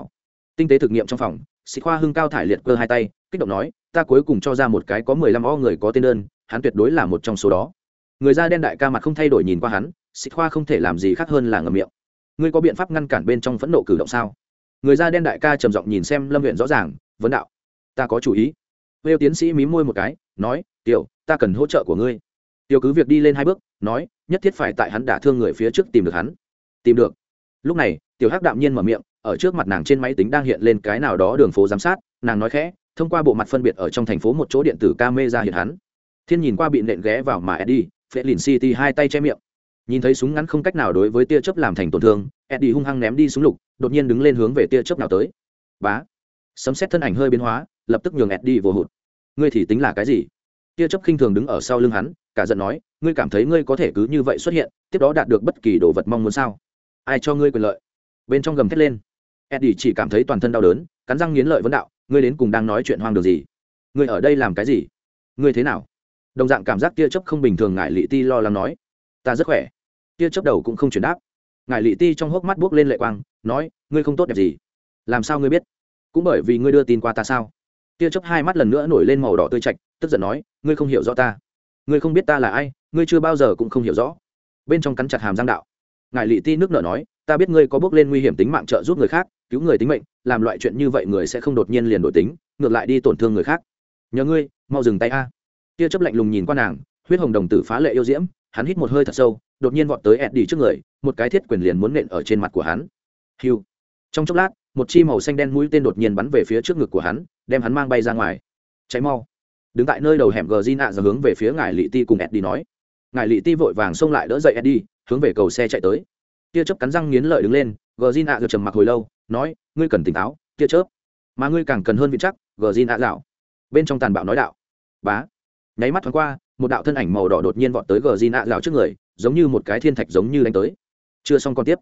Tinh tế thực nghiệm trong phòng, Sĩ Khoa Hưng cao thải liệt cơ hai tay, kích động nói, ta cuối cùng cho ra một cái có 15 o người có tên đơn, hắn tuyệt đối là một trong số đó. Người da đen đại ca mặt không thay đổi nhìn qua hắn, Sĩ Khoa không thể làm gì khác hơn là ngậm miệng. Ngươi có biện pháp ngăn cản bên trong phẫn nộ cử động sao? Người da đen đại ca trầm giọng nhìn xem Lâm Uyển rõ ràng, vấn đạo. Ta có chủ ý. Vêu tiến sĩ mím môi một cái, nói, tiểu, ta cần hỗ trợ của ngươi. Tiểu cứ việc đi lên hai bước, nói, nhất thiết phải tại hắn đả thương người phía trước tìm được hắn. Tìm được. Lúc này, tiểu hắc đạm nhiên mở miệng, ở trước mặt nàng trên máy tính đang hiện lên cái nào đó đường phố giám sát, nàng nói khẽ, thông qua bộ mặt phân biệt ở trong thành phố một chỗ điện tử camera hiện hắn. Thiên nhìn qua bị nện ghé vào mà Eddie, Felin City hai tay che miệng. Nhìn thấy súng ngắn không cách nào đối với tia chớp làm thành tổn thương, Eddie hung hăng ném đi súng lục, đột nhiên đứng lên hướng về tia chớp nào tới. Bá. Sấm sét thân ảnh hơi biến hóa, lập tức nhường Eddie vô hụt. Ngươi thì tính là cái gì? Tia chớp khinh thường đứng ở sau lưng hắn, cả giận nói, ngươi cảm thấy ngươi có thể cứ như vậy xuất hiện, tiếp đó đạt được bất kỳ đồ vật mong muốn sao? Ai cho ngươi quyền lợi? Bên trong gầm thét lên. Eddie chỉ cảm thấy toàn thân đau đớn, cắn răng nghiến lợi vấn đạo, ngươi đến cùng đang nói chuyện hoang đường gì? Ngươi ở đây làm cái gì? Ngươi thế nào? Đồng dạng cảm giác tia chớp không bình thường, ngại Lị Ti lo lắng nói, ta rất khỏe. Tia chớp đầu cũng không chuyển đáp. Ngại Lị Ti trong hốc mắt buốc lên lệ quang, nói, ngươi không tốt đẹp gì? Làm sao ngươi biết? Cũng bởi vì ngươi đưa tin qua ta sao? Tia chớp hai mắt lần nữa nổi lên màu đỏ tươi trạch, tức giận nói, ngươi không hiểu rõ ta, ngươi không biết ta là ai, ngươi chưa bao giờ cũng không hiểu rõ. Bên trong cắn chặt hàm răng đạo. Ngại Lị Ti nước nở nói, ta biết ngươi có bước lên nguy hiểm tính mạng trợ giúp người khác, cứu người tính mệnh, làm loại chuyện như vậy người sẽ không đột nhiên liền đổi tính, ngược lại đi tổn thương người khác. Nhớ ngươi, mau dừng tay a. Tia chớp lạnh lùng nhìn qua nàng, huyết hồng đồng tử phá lệ yêu diễm, hắn hít một hơi thật sâu, đột nhiên vọt tới Eddie trước người, một cái thiết quyền liền muốn nện ở trên mặt của hắn. Hưu. Trong chốc lát, một chi màu xanh đen mũi tên đột nhiên bắn về phía trước ngực của hắn, đem hắn mang bay ra ngoài. Cháy mau. Đứng tại nơi đầu hẻm Gina giờ hướng về phía ngài Lị Ti cùng Eddie nói. Ngài Lị Ti vội vàng xông lại đỡ dậy Eddie, hướng về cầu xe chạy tới. Tia chớp cắn răng nghiến lợi đứng lên, Gina giờ trầm mặc hồi lâu, nói, ngươi cần tỉnh táo, Tia chớp, mà ngươi càng cần hơn vững chắc, Gina dạo. Bên trong tàn bạo nói đạo. Bá. Nháy mắt thoáng qua, một đạo thân ảnh màu đỏ đột nhiên vọt tới Gina dạo trước người, giống như một cái thiên thạch giống như đánh tới. Chưa xong con tiếp.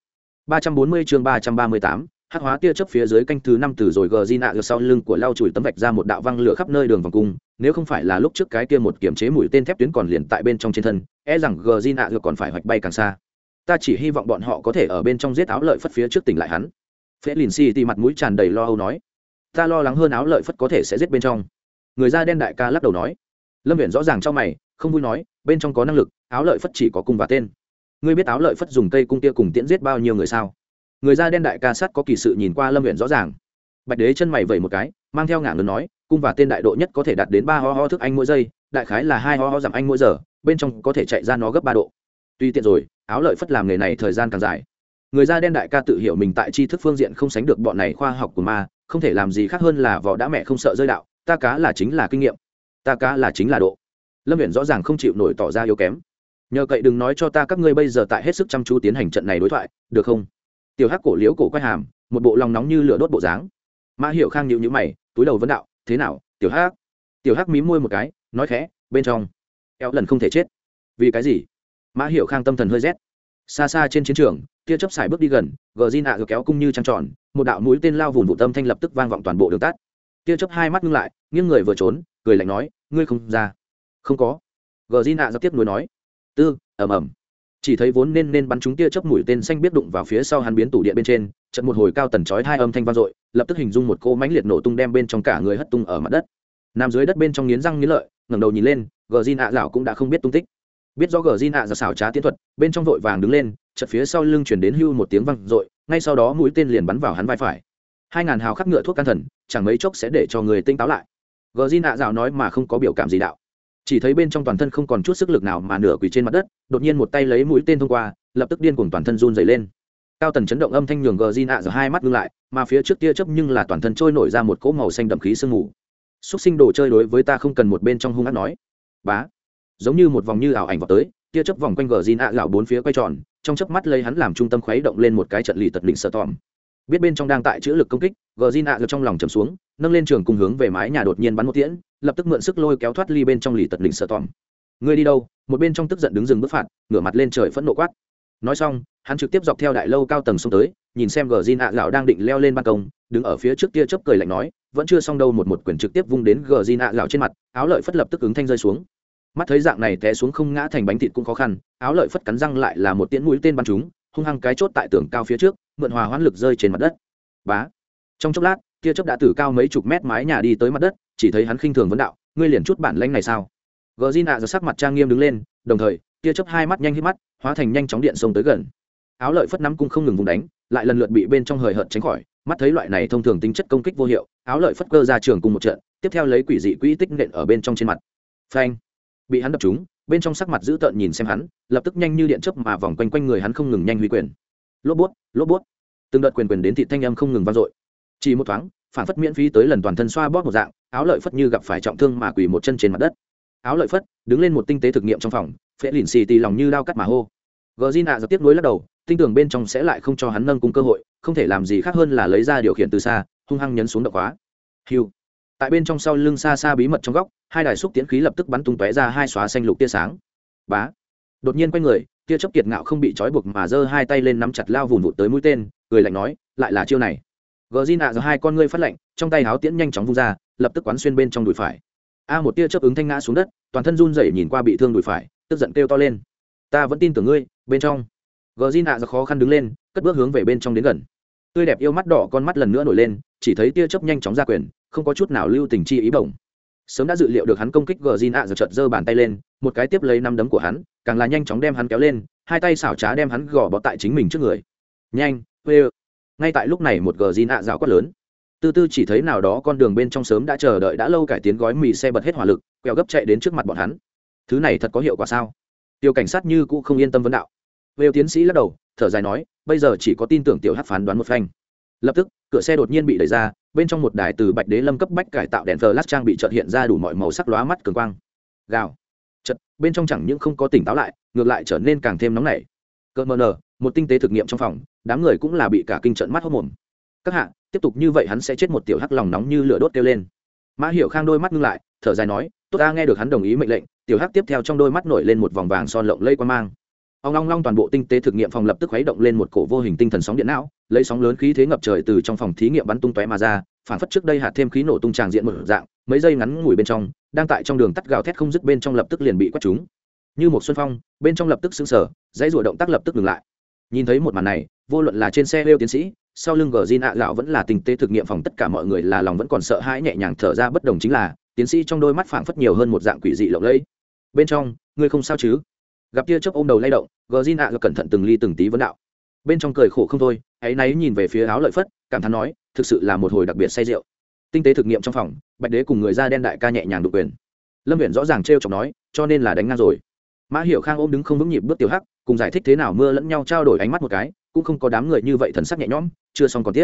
340 chương 338, hắc hóa tia chớp phía dưới canh thứ 5 từ rồi Gina ở sau lưng của lao chùi tấm vạch ra một đạo văng lửa khắp nơi đường vòng cung, nếu không phải là lúc trước cái kia một kiểm chế mũi tên thép tuyến còn liền tại bên trong trên thân, rằng Gina còn phải hoạch bay càng xa. Ta chỉ hy vọng bọn họ có thể ở bên trong giết áo lợi phất phía trước tỉnh lại hắn. Felin City mặt mũi tràn đầy lo âu nói, ta lo lắng hơn áo lợi phất có thể sẽ giết bên trong. Người da đen đại ca lắc đầu nói. Lâm Viễn rõ ràng trong mày, không vui nói, bên trong có năng lực, áo lợi phất chỉ có cung và tên. Ngươi biết áo lợi phất dùng cây cung tia cùng tiễn giết bao nhiêu người sao? Người da đen đại ca sát có kỳ sự nhìn qua Lâm Viễn rõ ràng. Bạch Đế chân mày vẩy một cái, mang theo ngả lớn nói, cung và tên đại độ nhất có thể đạt đến 3 ho thức anh mỗi giây, đại khái là 2 ho giảm anh mỗi giờ, bên trong có thể chạy ra nó gấp 3 độ. Tuy tiện rồi, áo lợi phất làm nghề này thời gian càng dài. Người da đen đại ca tự hiểu mình tại tri thức phương diện không sánh được bọn này khoa học của ma, không thể làm gì khác hơn là vỏ đã mẹ không sợ rơi đạo, ta cá là chính là kinh nghiệm, ta cá là chính là độ. Lâm Viễn rõ ràng không chịu nổi tỏ ra yếu kém. Nhờ cậy đừng nói cho ta các ngươi bây giờ tại hết sức chăm chú tiến hành trận này đối thoại, được không? Tiểu Hắc cổ liếu cổ quay hàm, một bộ lòng nóng như lửa đốt bộ dáng. Mã Hiểu Khang nhíu nhíu mày, túi đầu vấn đạo, thế nào, Tiểu Hắc? Tiểu Hắc mím môi một cái, nói khẽ, bên trong, eo lần không thể chết. Vì cái gì? Mã Hiểu Khang tâm thần hơi rét. Xa xa trên chiến trường, tia chớp xài bước đi gần, Gina kéo cung như trăng tròn, một đạo mũi tên lao vụn vụ tâm thanh lập tức vang vọng toàn bộ đường tắt. Tia chớp hai mắt ngưng lại, nghiêng người vừa trốn, cười lạnh nói, ngươi không ra. Không có. Gina giao tiếp nối nói. Ầm ầm. Chỉ thấy vốn nên bắn trúng tia chớp mũi tên xanh biết đụng vào phía sau hắn biến tủ điện bên trên, chợt một hồi cao tần chói hai âm thanh vang dội, lập tức hình dung một cô mãnh liệt nổ tung đem bên trong cả người hất tung ở mặt đất. Nằm dưới đất bên trong nghiến răng nghiến lợi, ngẩng đầu nhìn lên, Gina dạo cũng đã không biết tung tích. Biết rõ Gina giờ xảo trá tiến thuật, bên trong vội vàng đứng lên, chợt phía sau lưng truyền đến hưu một tiếng vang dội, ngay sau đó mũi tên liền bắn vào hắn vai phải. 2000 hào khắc ngựa thuốc can thần, chẳng mấy chốc sẽ để cho người tinh táo lại. Gina dạo nói mà không có biểu cảm gì đạo. Chỉ thấy bên trong toàn thân không còn chút sức lực nào mà nửa quỳ trên mặt đất, đột nhiên một tay lấy mũi tên thông qua, lập tức điên cuồng toàn thân run rẩy lên. Cao tần chấn động âm thanh nhường Gina giờ hai mắt ngưng lại, mà phía trước tia chớp nhưng là toàn thân trôi nổi ra một cỗ màu xanh đậm khí sương mù. Xúc sinh đồ chơi đối với ta không cần, một bên trong hung ác nói. Bá. Giống như một vòng như ảo ảnh vọt tới, tia chớp vòng quanh Gina gạo bốn phía quay tròn, trong chớp mắt lấy hắn làm trung tâm khuấy động lên một cái trận lì tật đỉnh sợ tòm. Biết bên trong đang tại chữa lực công kích, Gina trong lòng trầm xuống, nâng lên trường cùng hướng về mái nhà đột nhiên bắn một tiễn, lập tức mượn sức lôi kéo thoát ly bên trong lì tật đỉnh sợ tòm. Ngươi đi đâu? Một bên trong tức giận đứng dừng bước phạt, ngửa mặt lên trời phẫn nộ quát. Nói xong, hắn trực tiếp dọc theo đại lâu cao tầng xuống tới, nhìn xem Gina gạo đang định leo lên ban công, đứng ở phía trước tia chớp cười lạnh nói, vẫn chưa xong đâu, một quyền trực tiếp vung đến Gina gạo trên mặt, áo lợi phất lập tức ứng thanh rơi xuống. Mắt thấy dạng này té xuống không ngã thành bánh thịt cũng khó khăn, áo lợi phất cắn răng lại là một tiễn mũi tên bắn trúng, hung hăng cái chốt tại tường cao phía trước, mượn hòa hoãn lực rơi trên mặt đất. Bá. Trong chốc lát tia chớp đã từ cao mấy chục mét mái nhà đi tới mặt đất, chỉ thấy hắn khinh thường vấn đạo: ngươi liền chút bản lĩnh này sao? Gina giờ sắc mặt trang nghiêm đứng lên, đồng thời tia chớp hai mắt nhanh hít mắt, hóa thành nhanh chóng điện xông tới gần. Áo lợi phất nắm cung không ngừng vùng đánh, lại lần lượt bị bên trong hời hợt tránh khỏi. Mắt thấy loại này thông thường tính chất công kích vô hiệu, áo lợi phất cơ ra trường cùng một trận, tiếp theo lấy quỷ dị quỹ tích nện ở bên trong trên mặt. Phanh! Bị hắn đập trúng, bên trong sắc mặt dữ tợn nhìn xem hắn, lập tức nhanh như điện chớp mà vòng quanh quanh người hắn không ngừng nhanh huy quyền. Lốp bút, từng đợt quyền đến thịt thanh âm không ngừng vang dội. Chỉ một thoáng, phản phất miễn phí tới lần toàn thân xoa bóp một dạng, áo lợi phất như gặp phải trọng thương mà quỳ một chân trên mặt đất. Áo lợi phất đứng lên một tinh tế thực nghiệm trong phòng, phệ lìn xì tì lòng như đao cắt mà hô. Gina giật tiếp nối lắc đầu, tin tưởng bên trong sẽ lại không cho hắn nâng cung cơ hội, không thể làm gì khác hơn là lấy ra điều khiển từ xa, hung hăng nhấn xuống động khóa. Hưu. Tại bên trong sau lưng xa xa bí mật trong góc, hai đài xúc tiến khí lập tức bắn tung tóe ra hai xóa xanh lục tia sáng. Bá. Đột nhiên quay người, tia chớp kiệt ngạo không bị trói buộc mà giơ hai tay lên nắm chặt lao vụn vụt tới mũi tên, cười lạnh nói, lại là chiêu này. Gina giơ hai con ngươi phát lạnh, trong tay háo tiễn nhanh chóng vung ra, lập tức quán xuyên bên trong đùi phải. Một tia chớp ứng thanh ngã xuống đất, toàn thân run rẩy nhìn qua bị thương đùi phải, tức giận kêu to lên. Ta vẫn tin tưởng ngươi, bên trong. Gina giơ khó khăn đứng lên, cất bước hướng về bên trong đến gần. Tươi đẹp yêu mắt đỏ con mắt lần nữa nổi lên, chỉ thấy tia chớp nhanh chóng ra quyền, không có chút nào lưu tình chi ý bổng. Sớm đã dự liệu được hắn công kích, Gina giơ chợt giơ bàn tay lên, một cái tiếp lấy năm đấm của hắn, càng là nhanh chóng đem hắn kéo lên, hai tay xảo trá đem hắn gò bó tại chính mình trước người. Nhanh, quê. Ngay tại lúc này một Gina rào quát lớn. Từ từ chỉ thấy nào đó con đường bên trong sớm đã chờ đợi đã lâu cải tiến gói mì xe bật hết hỏa lực, quẹo gấp chạy đến trước mặt bọn hắn. Thứ này thật có hiệu quả sao? Tiêu cảnh sát như cũ không yên tâm vấn đạo. Vêu tiến sĩ lắc đầu, thở dài nói, bây giờ chỉ có tin tưởng tiểu hắc phán đoán một phanh. Lập tức cửa xe đột nhiên bị đẩy ra, bên trong một đài từ Bạch Đế Lâm cấp bách cải tạo đèn flash trang bị chợt hiện ra đủ mọi màu sắc lóa mắt cường quang. Gào. Chợt bên trong chẳng những không có tỉnh táo lại, ngược lại trở nên càng thêm nóng nảy. Cơn mờ nở, một tinh tế thực nghiệm trong phòng, đám người cũng là bị cả kinh trợn mắt hốt mồm. Các hạ, tiếp tục như vậy hắn sẽ chết. Một tiểu hắc lòng nóng như lửa đốt kêu lên. Mã Hiểu Khang đôi mắt ngưng lại, thở dài nói, tốt, ta nghe được hắn đồng ý mệnh lệnh. Tiểu hắc tiếp theo trong đôi mắt nổi lên một vòng vàng son lộng lẫy quang mang. Ông long long toàn bộ tinh tế thực nghiệm phòng lập tức khuấy động lên một cổ vô hình tinh thần sóng điện não, lấy sóng lớn khí thế ngập trời từ trong phòng thí nghiệm bắn tung tóe mà ra, phản phất trước đây hạt thêm khí nổ tung tràng diện một dạng, mấy giây ngắn ngủi bên trong, đang tại trong đường tắt gào thét không dứt bên trong lập tức liền bị quét trúng. Như một xuân phong, bên trong lập tức sững sờ, dãy rủa động tác lập tức dừng lại. Nhìn thấy một màn này, vô luận là trên xe Lêu tiến sĩ, sau lưng Gina gạo vẫn là tinh tế thực nghiệm phòng, tất cả mọi người là lòng vẫn còn sợ hãi nhẹ nhàng thở ra. Bất đồng chính là, tiến sĩ trong đôi mắt phảng phất nhiều hơn một dạng quỷ dị lộng lẫy. Bên trong, ngươi không sao chứ? Gặp tia chớp ôm đầu lay động, Gina cẩn thận từng ly từng tí vấn đạo. Bên trong cười khổ không thôi, áy náy nhìn về phía áo lợi phất, cảm thán nói, thực sự là một hồi đặc biệt say rượu. Tinh tế thực nghiệm trong phòng, Bạch Đế cùng người da đen đại ca nhẹ nhàng đụng quyền. Lâm Viễn rõ ràng trêu chọc nói, cho nên là đánh ngang rồi. Mã Hiểu Khang ôm đứng không vững nhịp bước tiểu hắc, cùng giải thích thế nào mưa lẫn nhau trao đổi ánh mắt một cái, cũng không có đám người như vậy thần sắc nhẹ nhõm, chưa xong còn tiếp.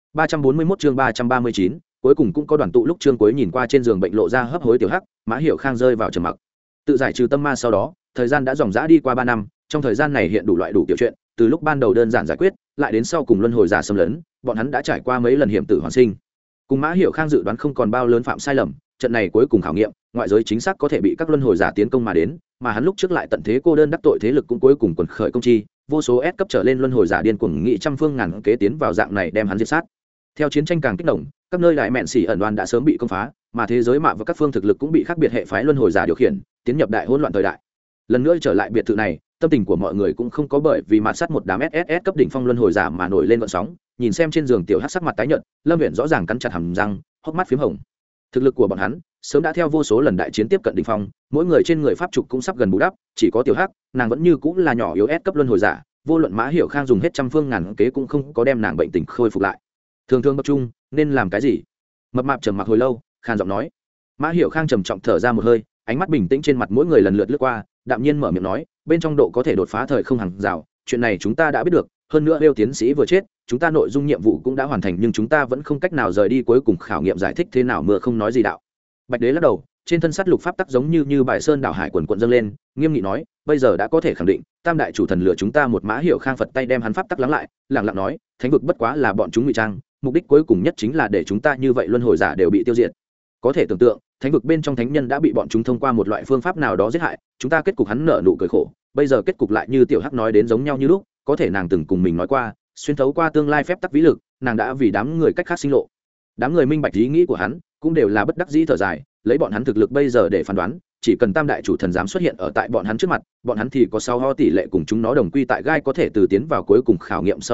341 chương 339, cuối cùng cũng có đoàn tụ. Lúc chương cuối nhìn qua trên giường bệnh lộ ra hấp hối tiểu hắc, Mã Hiểu Khang rơi vào trầm mặc. Tự giải trừ tâm ma sau đó, thời gian đã dòng dã đi qua 3 năm, trong thời gian này hiện đủ loại đủ kiểu chuyện, từ lúc ban đầu đơn giản giải quyết, lại đến sau cùng luân hồi giả xâm lấn, bọn hắn đã trải qua mấy lần hiểm tử hoàn sinh. Cùng Mã Hiểu Khang dự đoán không còn bao lớn phạm sai lầm, trận này cuối cùng khảo nghiệm, ngoại giới chính xác có thể bị các luân hồi giả tiến công mà đến, mà hắn lúc trước lại tận thế cô đơn đắc tội thế lực cũng cuối cùng quần khởi công chi, vô số S cấp trở lên luân hồi giả điên cuồng nghị trăm phương ngàn kế tiến vào dạng này đem hắn diệt sát. Theo chiến tranh càng kích động, các nơi đại mện xỉ ẩn đoan đã sớm bị công phá, mà thế giới mạ và các phương thực lực cũng bị khác biệt hệ phái luân hồi giả điều khiển, tiến nhập đại hỗn loạn thời đại. Lần nữa trở lại biệt thự này, tâm tình của mọi người cũng không có bởi vì mạt sát một đám SSS cấp đỉnh phong luân hồi giả mà nổi lên gợn sóng. Nhìn xem trên giường tiểu hắc sắc mặt tái nhợt, Lâm Viễn rõ ràng cắn chặt hàm răng, hốc mắt phím hồng. Thực lực của bọn hắn sớm đã theo vô số lần đại chiến tiếp cận đỉnh phong, mỗi người trên người pháp trục cũng sắp gần bù đắp, chỉ có tiểu hắc, nàng vẫn như cũng là nhỏ yếu S cấp luân hồi giả, vô luận Mã Hiểu Khang dùng hết trăm phương ngàn kế cũng không có đem nàng bệnh tình khôi phục lại. Thường thường tập trung, nên làm cái gì? Mập mạp trầm mặc hồi lâu, khàn giọng nói. Mã Hiểu Khang trầm trọng thở ra một hơi, ánh mắt bình tĩnh trên mặt mỗi người lần lượt lướt qua, đạm nhiên mở miệng nói, bên trong độ có thể đột phá thời không hàng rào, chuyện này chúng ta đã biết được, hơn nữa Lêu tiến sĩ vừa chết, chúng ta nội dung nhiệm vụ cũng đã hoàn thành, nhưng chúng ta vẫn không cách nào rời đi cuối cùng khảo nghiệm. Giải thích thế nào mưa không nói gì đạo. Bạch Đế lắc đầu, trên thân sắt lục pháp tắc giống như bài sơn đảo hải quần quận dâng lên, nghiêm nghị nói, bây giờ đã có thể khẳng định, tam đại chủ thần lừa chúng ta một. Mã Hiểu Khang Phật tay đem hắn pháp tắc lắng lại, lặng lặng nói, thánh vực bất quá là bọn chúng ngụy trang, mục đích cuối cùng nhất chính là để chúng ta như vậy luân hồi giả đều bị tiêu diệt. Có thể tưởng tượng, thánh vực bên trong thánh nhân đã bị bọn chúng thông qua một loại phương pháp nào đó giết hại, chúng ta kết cục. Hắn nở nụ cười khổ, bây giờ kết cục lại như tiểu hắc nói đến giống nhau như lúc, có thể nàng từng cùng mình nói qua, xuyên thấu qua tương lai phép tắc vĩ lực, nàng đã vì đám người cách khác sinh lộ. Đám người minh bạch ý nghĩ của hắn, cũng đều là bất đắc dĩ thở dài, lấy bọn hắn thực lực bây giờ để phán đoán, chỉ cần tam đại chủ thần dám xuất hiện ở tại bọn hắn trước mặt, bọn hắn thì có 6 ho tỷ lệ cùng chúng nó đồng quy tại gai, có thể từ tiến vào cuối cùng khảo nghiệm sau đó,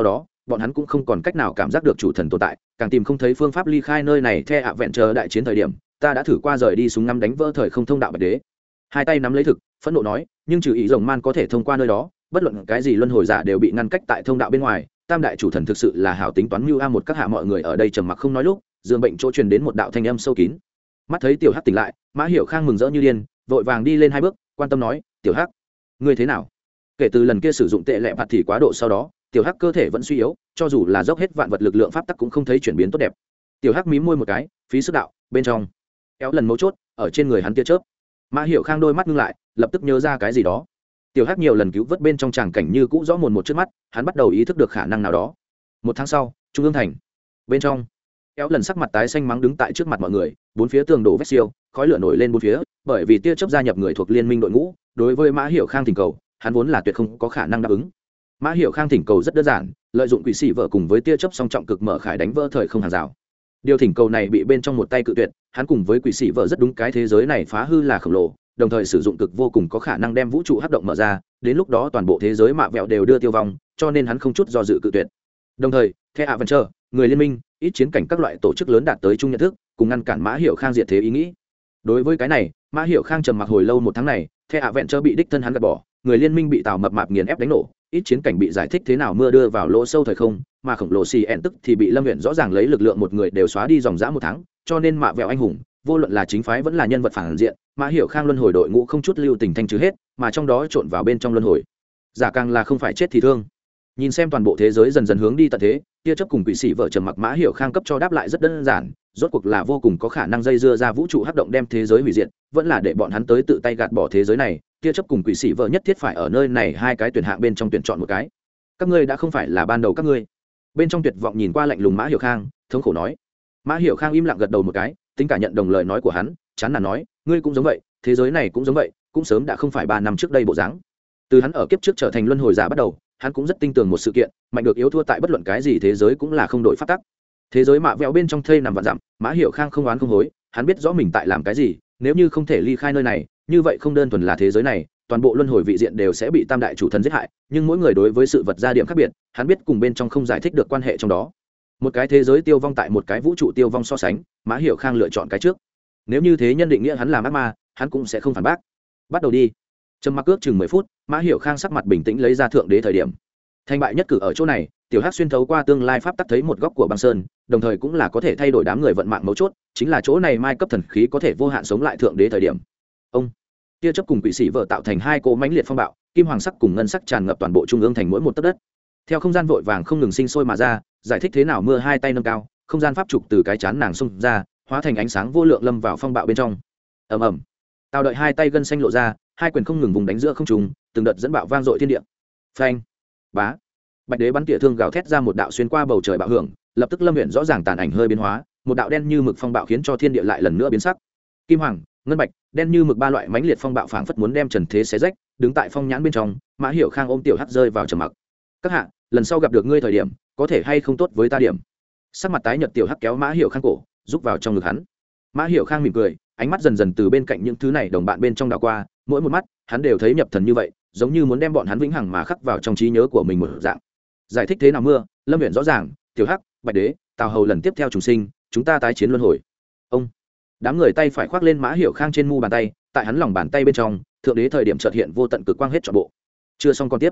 bọn hắn cũng không còn cách nào cảm giác được chủ thần tồn tại, càng tìm không thấy phương pháp ly khai nơi này. The Adventure đại chiến thời điểm, ta đã thử qua rời đi súng ngắm đánh vỡ thời không thông đạo bạch đế. Hai tay nắm lấy thực, phẫn nộ nói, nhưng trừ ý rồng man có thể thông qua nơi đó, bất luận cái gì luân hồi giả đều bị ngăn cách tại thông đạo bên ngoài. Tam đại chủ thần thực sự là hảo tính toán mưu a. Một các hạ mọi người ở đây trầm mặc không nói lúc, giường bệnh chỗ truyền đến một đạo thanh âm sâu kín. Mắt thấy tiểu hắc tỉnh lại, Mã Hiểu Khang mừng rỡ như điên, vội vàng đi lên hai bước, quan tâm nói, tiểu hắc, ngươi thế nào? Kể từ lần kia sử dụng tệ lệ phạt thì quá độ sau đó, tiểu hắc cơ thể vẫn suy yếu, cho dù là dốc hết vạn vật lực lượng pháp tắc cũng không thấy chuyển biến tốt đẹp. Tiểu hắc mím môi một cái, phí sức đạo, bên trong kéo lần mấu chốt ở trên người hắn tia chớp. Mã Hiểu Khang đôi mắt ngưng lại, lập tức nhớ ra cái gì đó. Tiểu hắc nhiều lần cứu vớt bên trong tràng cảnh như cũ rõ mồn một trước mắt, hắn bắt đầu ý thức được khả năng nào đó. Một tháng sau, trung ương thành bên trong, kéo lần sắc mặt tái xanh mắng đứng tại trước mặt mọi người, bốn phía tường đổ vết siêu, khói lửa nổi lên bốn phía, bởi vì tia chớp gia nhập người thuộc liên minh đội ngũ. Đối với Mã Hiểu Khang thỉnh cầu, hắn vốn là tuyệt không có khả năng đáp ứng. Mã Hiểu Khang thỉnh cầu rất đơn giản, lợi dụng quỷ sĩ vợ cùng với tia chớp song trọng cực mở khải đánh vỡ thời không hàng rào. Điều thỉnh cầu này bị bên trong một tay cự tuyệt, hắn cùng với quỷ sĩ vợ rất đúng cái thế giới này phá hư là khổng lồ, đồng thời sử dụng cực vô cùng có khả năng đem vũ trụ hấp động mở ra, đến lúc đó toàn bộ thế giới mạ vẹo đều đưa tiêu vong, cho nên hắn không chút do dự cự tuyệt. Đồng thời, The Adventure, người liên minh, ít chiến cảnh các loại tổ chức lớn đạt tới chung nhận thức, cùng ngăn cản Mã Hiểu Khang diệt thế ý nghĩ. Đối với cái này, Mã Hiểu Khang trầm mặc hồi lâu. Một tháng này, The Adventure bị đích thân hắn gạt bỏ, người liên minh bị Tào Mập Mạp nghiền ép đánh nổ, ít chiến cảnh bị giải thích thế nào mưa đưa vào lỗ sâu thời không, mà khổng lồ CN tức thì bị Lâm Uyển rõ ràng lấy lực lượng một người đều xóa đi dòng dã một tháng, cho nên mạ vẹo anh hùng, vô luận là chính phái vẫn là nhân vật phản diện, Mã Hiểu Khang luân hồi đội ngũ không chút lưu tình thanh trừ hết, mà trong đó trộn vào bên trong luân hồi giả càng là không phải chết thì thương. Nhìn xem toàn bộ thế giới dần dần hướng đi tận thế, tia chấp cùng quỷ sĩ vợ trầm mặc Mã Hiểu Khang cấp cho đáp lại rất đơn giản, rốt cuộc là vô cùng có khả năng dây dưa ra vũ trụ hấp động đem thế giới hủy diệt, vẫn là để bọn hắn tới tự tay gạt bỏ thế giới này. Tia chấp cùng quỷ sĩ vợ nhất thiết phải ở nơi này hai cái tuyển hạng bên trong tuyển chọn một cái. Các ngươi đã không phải là ban đầu các ngươi. Bên trong tuyệt vọng nhìn qua lạnh lùng Mã Hiểu Khang, thống khổ nói. Mã Hiểu Khang im lặng gật đầu một cái, tính cả nhận đồng lời nói của hắn, chán nản nói, ngươi cũng giống vậy, thế giới này cũng giống vậy, cũng sớm đã không phải 3 năm trước đây bộ dáng. Từ hắn ở kiếp trước trở thành luân hồi giả bắt đầu, hắn cũng rất tin tưởng một sự kiện, mạnh được yếu thua tại bất luận cái gì thế giới cũng là không đổi pháp tắc. Thế giới mạ vẹo bên trong thây nằm vạn dặm, Mã Hiểu Khang không oán không hối, hắn biết rõ mình tại làm cái gì, nếu như không thể ly khai nơi này, như vậy không đơn thuần là thế giới này, toàn bộ luân hồi vị diện đều sẽ bị tam đại chủ thần giết hại, nhưng mỗi người đối với sự vật gia điểm khác biệt, hắn biết cùng bên trong không giải thích được quan hệ trong đó. Một cái thế giới tiêu vong tại một cái vũ trụ tiêu vong so sánh, Mã Hiểu Khang lựa chọn cái trước. Nếu như thế nhân định nghĩa hắn làm ác ma, hắn cũng sẽ không phản bác. Bắt đầu đi. Trầm mặc ước chừng 10 phút, Mã Hiểu Khang sắc mặt bình tĩnh lấy ra thượng đế thời điểm. Thành bại nhất cử ở chỗ này, tiểu hắc xuyên thấu qua tương lai pháp tắc thấy một góc của băng sơn, đồng thời cũng là có thể thay đổi đám người vận mạng mấu chốt, chính là chỗ này mai cấp thần khí có thể vô hạn sống lại thượng đế thời điểm. Ông tia chấp cùng quỷ sĩ vợ tạo thành hai cỗ mãnh liệt phong bạo, kim hoàng sắc cùng ngân sắc tràn ngập toàn bộ trung ương thành mỗi một tấc đất. Theo không gian vội vàng không ngừng sinh sôi mà ra, giải thích thế nào mưa hai tay nâng cao, không gian pháp trục từ cái chán nàng xung ra, hóa thành ánh sáng vô lượng lâm vào phong bạo bên trong. Ầm ầm. Tào đợi hai tay gân xanh lộ ra, hai quyền không ngừng vùng đánh giữa không trung, từng đợt dẫn bạo vang dội thiên địa. Phanh. Bá. Bạch đế bắn tỉa thương gào thét ra một đạo xuyên qua bầu trời bạo hưởng, lập tức Lâm Uyển rõ ràng tàn ảnh hơi biến hóa, một đạo đen như mực phong bạo khiến cho thiên địa lại lần nữa biến sắc. Kim hoàng, ngân bạch, đen như mực ba loại mãnh liệt phong bạo phảng phất muốn đem trần thế xé rách, đứng tại phong nhãn bên trong, Mã Hiểu Khang ôm tiểu hắc rơi vào trầm mặc. Các hạ, lần sau gặp được ngươi thời điểm, có thể hay không tốt với ta điểm. Sắc mặt tái nhợt tiểu hắc kéo Mã Hiểu Khang cổ, rúc vào trong ngực hắn. Mã Hiểu Khang mỉm cười, ánh mắt dần dần từ bên cạnh những thứ này đồng bạn bên trong đảo qua, mỗi một mắt, hắn đều thấy nhập thần như vậy, giống như muốn đem bọn hắn vĩnh hằng mà khắc vào trong trí nhớ của mình một dạng. Giải thích thế nào mưa, Lâm Uyển rõ ràng, tiểu hắc, bạch đế, Tào Hầu lần tiếp theo trùng sinh, chúng ta tái chiến luân hồi. Ông đám người tay phải khoác lên Mã Hiểu Khang trên mu bàn tay, tại hắn lòng bàn tay bên trong, thượng đế thời điểm chợt hiện vô tận cực quang hết trọn bộ. Chưa xong con tiếp.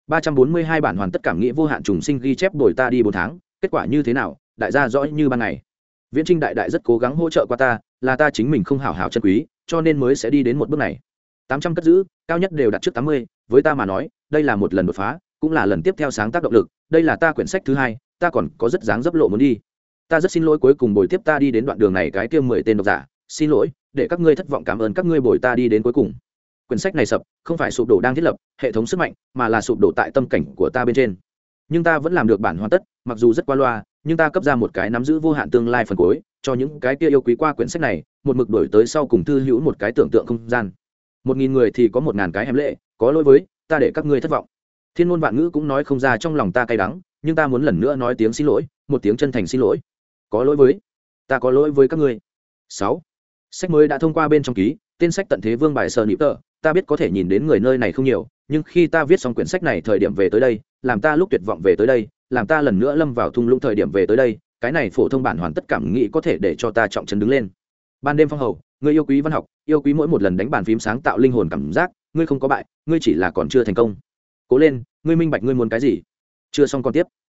342 bản hoàn tất cảm nghĩa vô hạn trùng sinh ghi chép đổi ta đi 4 tháng, kết quả như thế nào, đại gia rõ như ban ngày. Viễn Trinh đại đại rất cố gắng hỗ trợ qua ta, là ta chính mình không hảo hảo chân quý, cho nên mới sẽ đi đến một bước này. 800 cất giữ, cao nhất đều đặt trước 80, với ta mà nói, đây là một lần đột phá, cũng là lần tiếp theo sáng tác động lực, đây là ta quyển sách thứ 2, ta còn có rất dáng dấp lộ muốn đi. Ta rất xin lỗi cuối cùng bồi tiếp ta đi đến đoạn đường này cái kia 10 tên độc giả, xin lỗi, để các ngươi thất vọng, cảm ơn các ngươi bồi ta đi đến cuối cùng. Quyển sách này sập, không phải sụp đổ đang thiết lập hệ thống sức mạnh, mà là sụp đổ tại tâm cảnh của ta bên trên. Nhưng ta vẫn làm được bản hoàn tất, mặc dù rất qua loa, nhưng ta cấp ra một cái nắm giữ vô hạn tương lai phần cuối, cho những cái kia yêu quý qua quyển sách này, một mực đổi tới sau cùng thư hữu một cái tưởng tượng không gian. 1000 người thì có 1000 cái hèm lệ, có lỗi với ta để các ngươi thất vọng. Thiên ngôn vạn ngữ cũng nói không ra trong lòng ta cay đắng, nhưng ta muốn lần nữa nói tiếng xin lỗi, một tiếng chân thành xin lỗi. Có lỗi với, ta có lỗi với các ngươi. 6. Sách mới đã thông qua bên trong ký, tên sách Tận Thế Vương bài Sở Nịp Tờ, ta biết có thể nhìn đến người nơi này không nhiều, nhưng khi ta viết xong quyển sách này thời điểm về tới đây, làm ta lúc tuyệt vọng về tới đây, làm ta lần nữa lâm vào thung lũng thời điểm về tới đây, cái này phổ thông bản hoàn tất cảm nghĩ có thể để cho ta trọng trấn đứng lên. Ban đêm phong hầu, ngươi yêu quý văn học, yêu quý mỗi một lần đánh bàn phím sáng tạo linh hồn cảm giác, ngươi không có bại, ngươi chỉ là còn chưa thành công. Cố lên, ngươi minh bạch ngươi muốn cái gì. Chưa xong còn tiếp.